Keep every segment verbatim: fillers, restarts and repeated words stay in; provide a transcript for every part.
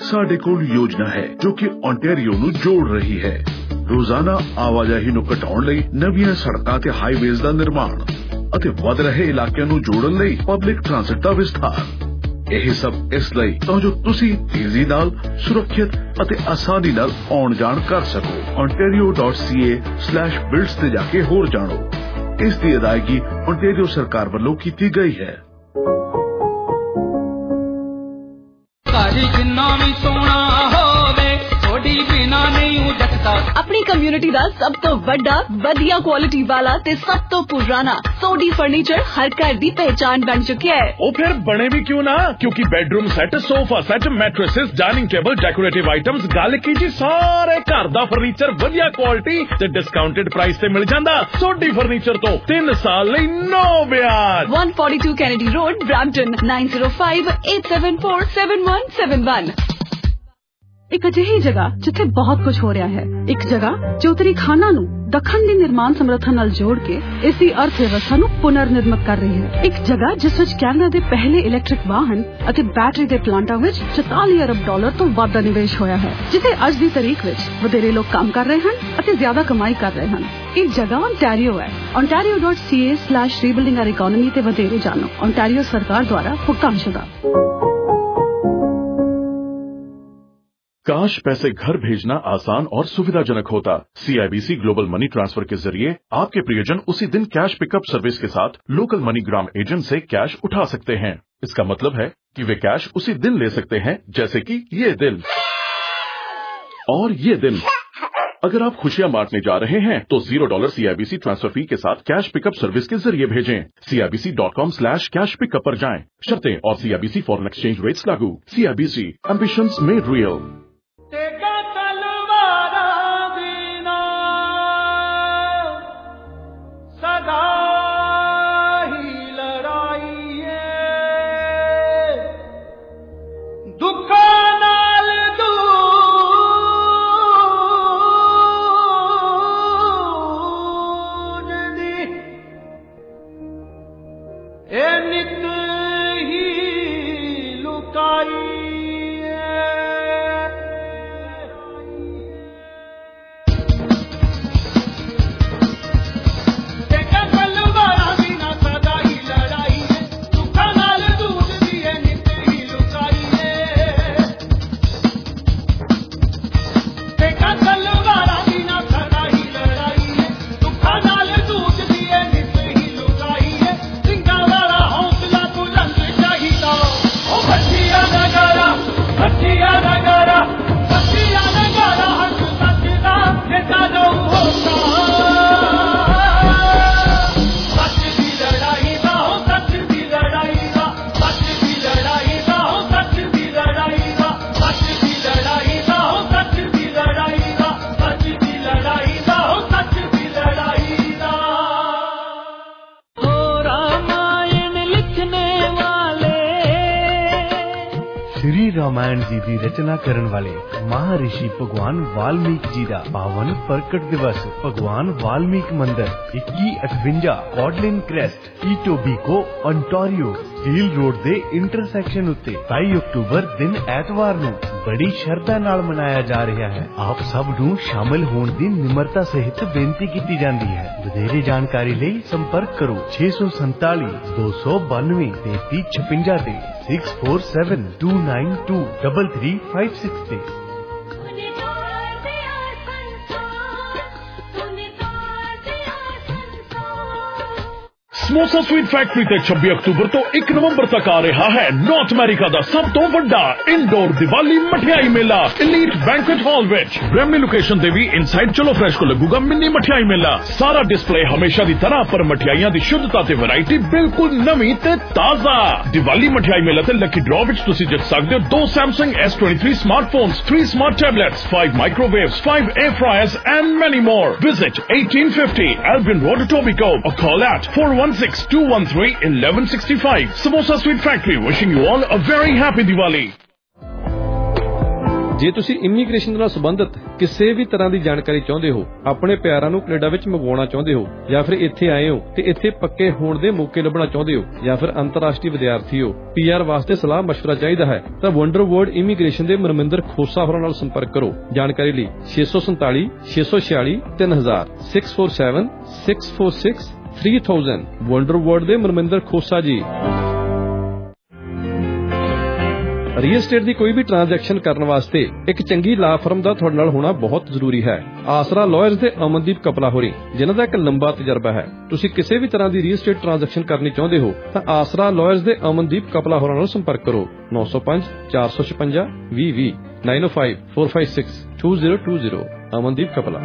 ਸਾਡੇ ਕੋਲ ਯੋਜਨਾ ਹੈ ਜੋ ਕਿ ਓਨਟਾਰੀਓ ਨੂੰ ਜੋੜ ਰਹੀ ਹੈ। ਰੋਜ਼ਾਨਾ ਆਵਾਜਾਈ ਨੂੰ ਘਟਾਉਣ ਲਈ ਨਵੀਆਂ ਸੜਕਾਂ ਤੇ ਹਾਈਵੇਜ਼ ਦਾ ਨਿਰਮਾਣ ਅਤੇ ਵੱਧ ਰਹੇ ਇਲਾਕਿਆਂ ਨੂੰ ਜੋੜਨ ਲਈ ਪਬਲਿਕ ਟ੍ਰਾਂਸਪੋਰਟ ਦਾ ਵਿਸਥਾਰ। ਇਹ ਸਭ ਇਸ ਲਈ ਤਾਂ ਜੋ ਤੁਸੀਂ ਤੇਜ਼ੀ ਨਾਲ, ਸੁਰੱਖਿਅਤ ਅਤੇ ਆਸਾਨੀ ਨਾਲ ਆਉਣ ਜਾਣ ਕਰ ਸਕੋ। ontario dot c a slash builds ਤੇ ਜਾ ਕੇ ਹੋਰ ਜਾਣੋ। ਇਸ ਦੀ ਅਦਾਇਗੀ ਓਨਟਾਰੀਓ ਸਰਕਾਰ ਵੱਲੋਂ ਕੀਤੀ ਗਈ ਹੈ। अपनी कम्युनिटी दा सब तो वड्डा वधिया क्वालिटी वाला ते सब तो पुराना सोडी फर्नीचर हर घर दी पहचान बन चुकी है। ओ फिर बने भी क्यों ना, क्योंकि bedroom set, sofa set, mattresses, dining table, decorative items, गल की जी सारे घर दा फर्नीचर वधिया क्वालिटी ते डिस्काउंटेड प्राइस ते मिल जांदा। सोडी फर्नीचर तो तीन साल लई नो ब्याज। one forty-two Kennedy Road, Brampton, nine zero five eight seven four seven one seven one। ਇੱਕ ਅਜਿਹੀ ਜਗ੍ਹਾ ਜਿੱਥੇ ਬਹੁਤ ਕੁਝ ਹੋ ਰਿਹਾ ਹੈ, ਇੱਕ ਜਗ੍ਹਾ ਜੋ ਉੱਤਰੀ ਖਾਨਾਂ ਨੂੰ ਦੱਖਣ ਦੀ ਨਿਰਮਾਣ ਸਮਰੱਥਾ ਨਾਲ ਜੋੜ ਕੇ ਇਸ ਦੀ ਅਰਥ ਵਿਵਸਥਾ ਨੂੰ ਪੁਨਰ ਨਿਰਮਿਤ ਕਰ ਰਹੀ ਹੈ। ਇੱਕ ਜਗ੍ਹਾ ਜਿਸ ਵਿੱਚ ਕੈਨੇਡਾ ਦੇ ਪਹਿਲੇ ਇਲੈਕਟ੍ਰਿਕ ਵਾਹਨ ਅਤੇ ਬੈਟਰੀ ਦੇ ਪਲਾਂਟਾਂ ਵਿੱਚ ਚੁਤਾਲੀ ਅਰਬ ਡਾਲਰ ਤੋਂ ਵੱਧ ਦਾ ਨਿਵੇਸ਼ ਹੋਇਆ ਹੈ, ਜਿੱਥੇ ਅੱਜ ਦੀ ਤਾਰੀਖ ਵਿੱਚ ਵਧੇਰੇ ਲੋਕ ਕੰਮ ਕਰ ਰਹੇ ਹਨ ਅਤੇ ਜ਼ਿਆਦਾ ਕਮਾਈ ਕਰ ਰਹੇ ਹਨ। ਇਹ ਜਗ੍ਹਾ ਓਨਟਾਰੀਓ ਹੈ। ontario dot c a slash rebuilding our economy ਤੇ ਵਧੇਰੇ ਜਾਣੋ। ਓਨਟਾਰੀਓ ਸਰਕਾਰ ਦੁਆਰਾ ਭੁਗਤਾਨਸ਼ੁਦਾ। काश पैसे घर भेजना आसान और सुविधाजनक होता। सीआईबीसी ग्लोबल मनी ट्रांसफर के जरिए आपके प्रियजन उसी दिन कैश पिकअप सर्विस के साथ लोकल मनीग्राम एजेंट से कैश उठा सकते हैं। इसका मतलब है कि वे कैश उसी दिन ले सकते हैं, जैसे कि ये दिन और ये दिन। अगर आप खुशियां बांटने जा रहे हैं तो zero dollar CIBC transfer fee के साथ कैश पिकअप सर्विस के जरिए भेजें। CIBC dot com slash cash pickup पर जाएं। शर्तें और सीआईबीसी फॉरेन एक्सचेंज रेट्स लागू। CIBC, ambitions made real. Ramayana ji की रचना करने वाले महर्षि भगवान वाल्मीकि जी का पावन प्रकट दिवस भगवान वाल्मीकि मंदिर इक्की अठवंजा कॉडलिन क्रेस्ट ईटोबीको ओंटारियो हील रोड दे इंटरसेक्शन उत्ते बाईस अक्टूबर दिन एतवार नूं बड़ी श्रद्धा नाल मनाया जा रहा है। आप सब नूं शामिल होने की निमरता सहित बेनती की जाती है। वधेरे जानकारी लई संपर्क करो छे सौ संताली दो सौ बानवे तैतीस छपिंजा ते six four seven two nine two double three five six ते। ਸਮੋਸਾ ਸਵੀਟ ਫੈਕਟਰੀ ਤੇ ਛੱਬੀ ਅਕਤੂਬਰ ਤੋਂ ਇੱਕ ਨਵੰਬਰ ਤੱਕ ਆ ਰਿਹਾ ਹੈ ਨਾਰਥ ਅਮਰੀਕਾ ਦਾ ਸਭ ਤੋਂ ਵੱਡਾ ਇਨਡੋਰ ਦੀਵਾਲੀ ਮਠਿਆਈ ਮੇਲਾ ਐਲੀਟ ਬੈਂਕੁਏਟ ਹਾਲ ਵਿੱਚ। ਬ੍ਰੈਮਲੀ ਲੋਕੇਸ਼ਨ ਤੇ ਵੀ ਇਨਸਾਈਡ ਚਲੋ ਫਰੈਸ਼ ਕੋ ਲੱਗੂਗਾ ਮਿੰਨੀ ਮਠਿਆਈ ਮੇਲਾ। ਸਾਰਾ ਡਿਸਪਲੇ ਹਮੇਸ਼ਾ ਦੀ ਤਰ੍ਹਾਂ ਪਰ ਮਠਿਆਈਆਂ ਦੀ ਸ਼ੁੱਧਤਾ ਤੇ ਵੈਰਾਈਟੀ ਬਿਲਕੁਲ ਨਵੀਂ ਤੇ ਤਾਜ਼ਾ। ਦੀਵਾਲੀ ਮਠਿਆਈ ਮੇਲਾ ਤੇ ਲੱਕੀ ਡਰਾਅ ਵਿੱਚ ਤੁਸੀਂ ਜਿੱਤ ਸਕਦੇ ਹੋ ਦੋ Samsung S twenty-three smartphones, three smart tablets, five microwaves, five air fryers and many more. Visit eighteen fifty Albion Road, Etobicoke or call at four one six two one three eleven sixty-five. Samosa Sweet Factory wishing you all a very happy Diwali. ਜੇ ਤੁਸੀਂ immigration ਨਾਲ ਸੰਬੰਧਿਤ ਕਿਸੇ ਵੀ ਤਰ੍ਹਾਂ ਦੀ ਜਾਣਕਾਰੀ ਚਾਹੁੰਦੇ ਹੋ, ਆਪਣੇ ਪਿਆਰਾਂ ਨੂੰ ਕੈਨੇਡਾ ਵਿੱਚ ਮੰਗਵਾਉਣਾ ਚਾਹੁੰਦੇ ਹੋ, ਜਾਂ ਫਿਰ ਇੱਥੇ ਆਏ ਹੋ ਤੇ ਇੱਥੇ ਪੱਕੇ ਹੋਣ ਦੇ ਮੌਕੇ ਲੱਭਣਾ ਚਾਹੁੰਦੇ ਹੋ, ਜਾਂ ਫਿਰ ਅੰਤਰਰਾਸ਼ਟਰੀ ਵਿਦਿਆਰਥੀ ਹੋ, ਪੀਆਰ ਵਾਸਤੇ ਸਲਾਹ ਮਸ਼ਵਰਾ ਚਾਹੀਦਾ ਹੈ ਤਾਂ ਵੰਡਰ ਵਰਲਡ ਇਮੀਗ੍ਰੇਸ਼ਨ ਦੇ ਮਨਮਿੰਦਰ ਖੋਸਾ ਹੋਰਾਂ ਨਾਲ ਸੰਪਰਕ ਕਰੋ। ਜਾਣਕਾਰੀ ਲਈ ਛੇ ਸੌ ਸੰਤਾਲੀ ਛੇ ਸੌ ਛਿਆਲੀ ਤਿੰਨ ਹਜ਼ਾਰ six four seven six four six three thousand wonder world ਦੇ ਮਨਮਿੰਦਰ ਖੋਸਾ ਜੀ। ਰੀਅਲ estate ਦੀ ਕੋਈ ਵੀ ਟ੍ਰਾਂਜੈਕਸ਼ਨ ਕਰਨ ਵਾਸਤੇ ਇੱਕ ਚੰਗੀ ਲਾ ਫਰਮ ਦਾ ਤੁਹਾਡੇ ਨਾਲ ਹੋਣਾ ਬਹੁਤ ਜ਼ਰੂਰੀ ਹੈ। ਆਸਰਾ ਲਾਇਰਸ ਦੇ ਅਮਨਦੀਪ ਕਪਲਾ ਹੋਰੀ, ਜਿਨ੍ਹਾਂ ਦਾ ਇੱਕ ਲੰਬਾ ਤਜਰਬਾ ਹੈ। ਤੁਸੀਂ ਕਿਸੇ ਵੀ ਤਰ੍ਹਾਂ ਦੀ ਰੀਅਲ estate ਟ੍ਰਾਂਜੈਕਸ਼ਨ ਕਰਨੀ ਚਾਹੁੰਦੇ ਹੋ ਤਾਂ ਆਸਰਾ ਲਾਇਰਸ ਦੇ ਅਮਨਦੀਪ ਕਪਲਾ ਹੋਰਾਂ ਨਾਲ ਸੰਪਰਕ ਕਰੋ। ਨੌ ਸੌ ਪੰਜ ਚਾਰ ਸੌ ਛਪੰਜਾ ਵੀਹ ਵੀਹ nine O five four five six two zero two zero Amandeep Kapla.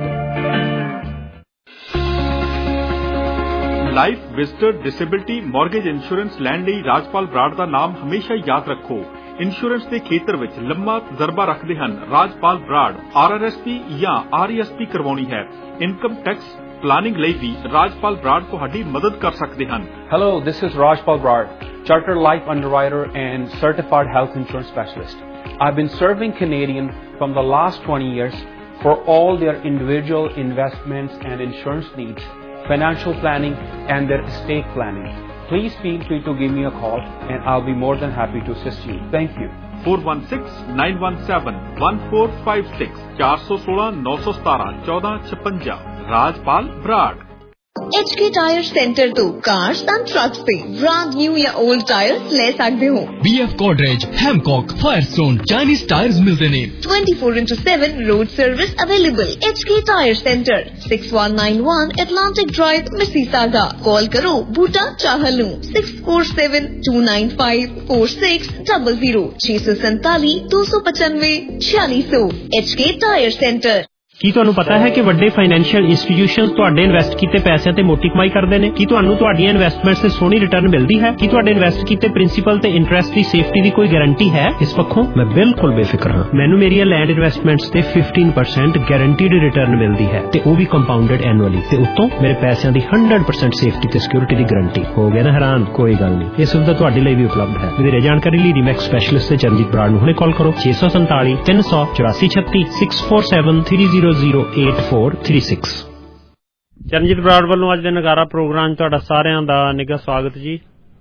Life, visitor, disability, mortgage insurance ਲੈਣ ਲਈ ਰਾਜਪਾਲ ਬਰਾੜ ਦਾ ਨਾਮ ਹਮੇਸ਼ਾ ਯਾਦ ਰੱਖੋ। ਇੰਸ਼ੋਰੈਂਸ ਦੇ ਖੇਤਰ ਵਿੱਚ ਲੰਮਾ ਤਜਰਬਾ ਰੱਖਦੇ ਹਨ Rajpal Brar. R R S P ਜਾਂ ਆਰ ਈ ਐਸ ਪੀ ਕਰਵਾਉਣੀ ਹੈ, ਇਨਕਮ ਟੈਕਸ ਪਲਾਨਿੰਗ ਲਈ ਵੀ ਰਾਜਪਾਲ ਬਰਾੜ ਤੁਹਾਡੀ ਮਦਦ ਕਰ ਸਕਦੇ ਹਨ। Hello, this is Rajpal Brad, Chartered Life Underwriter and Certified Health Insurance Specialist. I've been serving Canadian from the last twenty years for all their individual investments and insurance needs, financial planning and their estate planning. Please feel free to give me a call and I'll be more than happy to assist you. Thank you. four one six nine one seven one four five six ਚਾਰ ਸੌ ਸੋਲਾਂ ਨੌ ਸੌ ਸਤਾਰਾਂ ਚੌਦਾਂ ਛਪੰਜਾ ਰਾਜਪਾਲ Brar. H K Tire Center ਤੋਂ cars and trucks ਤੇ brand new ਜਾਂ old tires ਲੈ ਸਕਦੇ ਹੋ। B F Godrej, Hancock, Firestone, Chinese tires ਮਿਲਦੇ ਨੇ। twenty-four into seven road service available. H K Tire Center, six one nine one Atlantic Drive, Mississauga. Call ਕਰੋ ਬੂਟਾ ਚਾਹਲ ਨੂੰ six four seven two nine five four six zero zero ਛੇ ਸੌ ਸੰਤਾਲੀ ਦੋ ਸੌ ਪਚਾਨਵੇਂ ਛਿਆਲੀ ਸੌ। H K Tire Center। ਕੀ ਤੁਹਾਨੂੰ ਪਤਾ ਹੈ ਕਿ ਵੱਡੇ ਫਾਈਨੈਂਸ਼ੀਅਲ ਇੰਸਟੀਟਿਊਸ਼ਨਸ ਤੁਹਾਡੇ ਇਨਵੈਸਟ ਕੀਤੇ ਪੈਸਿਆਂ ਤੇ ਮੋਟੀ ਕਮਾਈ ਕਰਦੇ ਨੇ? ਕੀ ਤੁਹਾਨੂੰ ਤੁਹਾਡੀਆਂ ਇਨਵੈਸਟਮੈਂਟਸ ਤੇ ਸੋਹਣੀ ਰਿਟਰਨ ਮਿਲਦੀ ਹੈ? ਕੀ ਤੁਹਾਡੇ ਇਨਵੈਸਟ ਕੀਤੇ ਪ੍ਰਿੰਸੀਪਲ ਤੇ ਇੰਟਰਸਟ ਦੀ ਸੇਫਟੀ ਦੀ ਕੋਈ ਗਾਰੰਟੀ ਹੈ? ਇਸ ਪੱਖੋਂ ਮੈਂ ਬਿਲਕੁਲ ਬੇਫਿਕਰ ਹਾਂ। ਮੈਨੂੰ ਮੇਰੀਆਂ ਲੈਂਡ ਇਨਵੈਸਟਮੈਂਟਸ ਤੇ fifteen percent ਗਾਰੰਟੀਡ ਰਿਟਰਨ ਮਿਲਦੀ ਹੈ ਤੇ ਉਹ ਵੀ ਕੰਪਾਊਂਡਡ ਐਨੂਅਲੀ, ਤੇ ਉੱਤੋਂ ਮੇਰੇ ਪੈਸਿਆਂ ਦੀ one hundred percent ਸੇਫਟੀ ਤੇ ਸਿਕਿਉਰਿਟੀ ਦੀ ਗਾਰੰਟੀ। ਹੋ ਗਿਆ ਨਾ ਹੈਰਾਨ? ਕੋਈ ਗੱਲ ਨਹੀਂ, ਇਹ ਸੁਵਿਧਾ ਤੁਹਾਡੇ ਲਈ ਵੀ ਉਪਲਬਧ ਹੈ। ਵਧੇਰੇ ਜਾਣਕਾਰੀ ਲਈ ਰੀਮੈਕਸ ਸਪੈਸ਼ਲਿਸਟ ਤੇ ਚਰਨਜੀਤ ਬਰਾੜ ਨੂੰ ਹੁਣੇ ਕਾਲ ਕਰੋ ਛੇ ਸੌ ਸੰਤਾਲੀ ਤਿੰਨ ਸੌ ਚੁਰਾਸੀ ਛੱਤੀ six four seven three zero zero eight four three six। Charanjit Brar ਵੱਲੋਂ ਅੱਜ ਦੇ ਨਗਾਰਾ ਪ੍ਰੋਗਰਾਮ ਤੁਹਾਡਾ ਸਾਰਿਆਂ ਦਾ ਨਿੱਘਾ ਸਵਾਗਤ ਜੀ।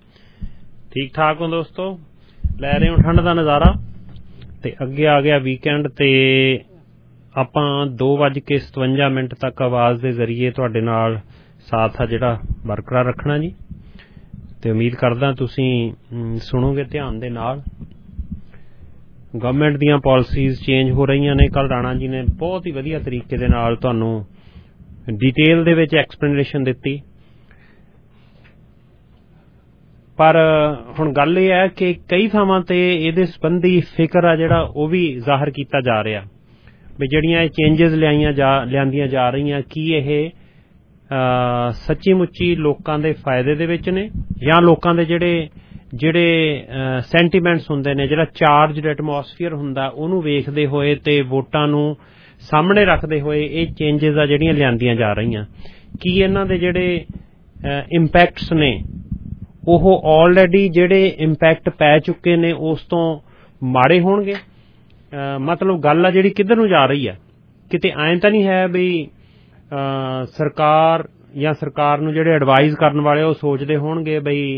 ਠੀਕ ਠਾਕ ਹੋ ਦੋਸਤੋ? ਲੈ ਰਹੇ ਹੋ ਠੰਡ ਦਾ ਨਜ਼ਾਰਾ ਤੇ ਅੱਗੇ ਆ ਗਿਆ ਵੀਕਐਂਡ ਤੇ ਆਪਾਂ ਦੋ ਵੱਜ ਕੇ ਸਤਵੰਜਾ ਮਿੰਟ ਤੱਕ ਆਵਾਜ਼ ਦੇ ਜ਼ਰੀਏ ਤੁਹਾਡੇ ਨਾਲ ਸਾਥ ਆ ਜਿਹੜਾ ਬਰਕਰਾਰ ਰੱਖਣਾ ਜੀ, ਤੇ ਉਮੀਦ ਕਰਦਾ ਤੁਸੀਂ ਸੁਣੋਗੇ ਧਿਆਨ ਦੇ ਨਾਲ। ਗਵਰਨਮੈਂਟ ਦੀਆਂ ਪਾਲਿਸੀਜ਼ ਚੇਂਜ ਹੋ ਰਹੀਆਂ ਨੇ। ਕੱਲ੍ਹ ਰਾਣਾ ਜੀ ਨੇ ਬਹੁਤ ਹੀ ਵਧੀਆ ਤਰੀਕੇ ਦੇ ਨਾਲ ਤੁਹਾਨੂੰ ਡਿਟੇਲ ਦੇ ਵਿੱਚ ਐਕਸਪਲੇਨੇਸ਼ਨ ਦਿੱਤੀ, ਪਰ ਹੁਣ ਗੱਲ ਇਹ ਹੈ ਕਿ ਕਈ ਥਾਵਾਂ ਤੇ ਇਹਦੇ ਸੰਬੰਧੀ ਫਿਕਰ ਆ ਜਿਹੜਾ ਉਹ ਵੀ ਜ਼ਾਹਰ ਕੀਤਾ ਜਾ ਰਿਹਾ ਵੀ ਜਿਹੜੀਆਂ ਇਹ ਚੇਂਜਸ ਲਿਆਈਆਂ ਜਾ ਲਿਆਂਦੀਆਂ ਜਾ ਰਹੀਆਂ, ਕੀ ਇਹ ਸੱਚੀ ਮੁੱਚੀ ਲੋਕਾਂ ਦੇ ਫਾਇਦੇ ਦੇ ਵਿੱਚ ਨੇ ਜਾਂ ਲੋਕਾਂ ਦੇ ਜਿਹੜੇ ਜਿਹੜੇ ਸੈਂਟੀਮੈਂਟਸ ਹੁੰਦੇ ਨੇ, ਜਿਹੜਾ ਚਾਰਜਡ ਐਟਮੋਸਫੀਅਰ ਹੁੰਦਾ, ਉਹਨੂੰ ਵੇਖਦੇ ਹੋਏ ਤੇ ਵੋਟਾਂ ਨੂੰ ਸਾਹਮਣੇ ਰੱਖਦੇ ਹੋਏ ਇਹ ਚੇਂਜਸ ਆ ਜਿਹੜੀਆਂ ਲਿਆਂਦੀਆਂ ਜਾ ਰਹੀਆਂ, ਕੀ ਇਹਨਾਂ ਦੇ ਜਿਹੜੇ ਇੰਪੈਕਟਸ ਨੇ ਉਹ ਆਲਰੇਡੀ ਜਿਹੜੇ ਇੰਪੈਕਟ ਪੈ ਚੁੱਕੇ ਨੇ ਉਸ ਤੋਂ ਮਾੜੇ ਹੋਣਗੇ? ਮਤਲਬ ਗੱਲ ਆ ਜਿਹੜੀ ਕਿੱਧਰ ਨੂੰ ਜਾ ਰਹੀ ਹੈ? ਕਿਤੇ ਐਂ ਤਾਂ ਨਹੀਂ ਹੈ ਵੀ ਸਰਕਾਰ ਜਾਂ ਸਰਕਾਰ ਨੂੰ ਜਿਹੜੇ ਐਡਵਾਈਜ਼ ਕਰਨ ਵਾਲੇ ਉਹ ਸੋਚਦੇ ਹੋਣਗੇ ਬਈ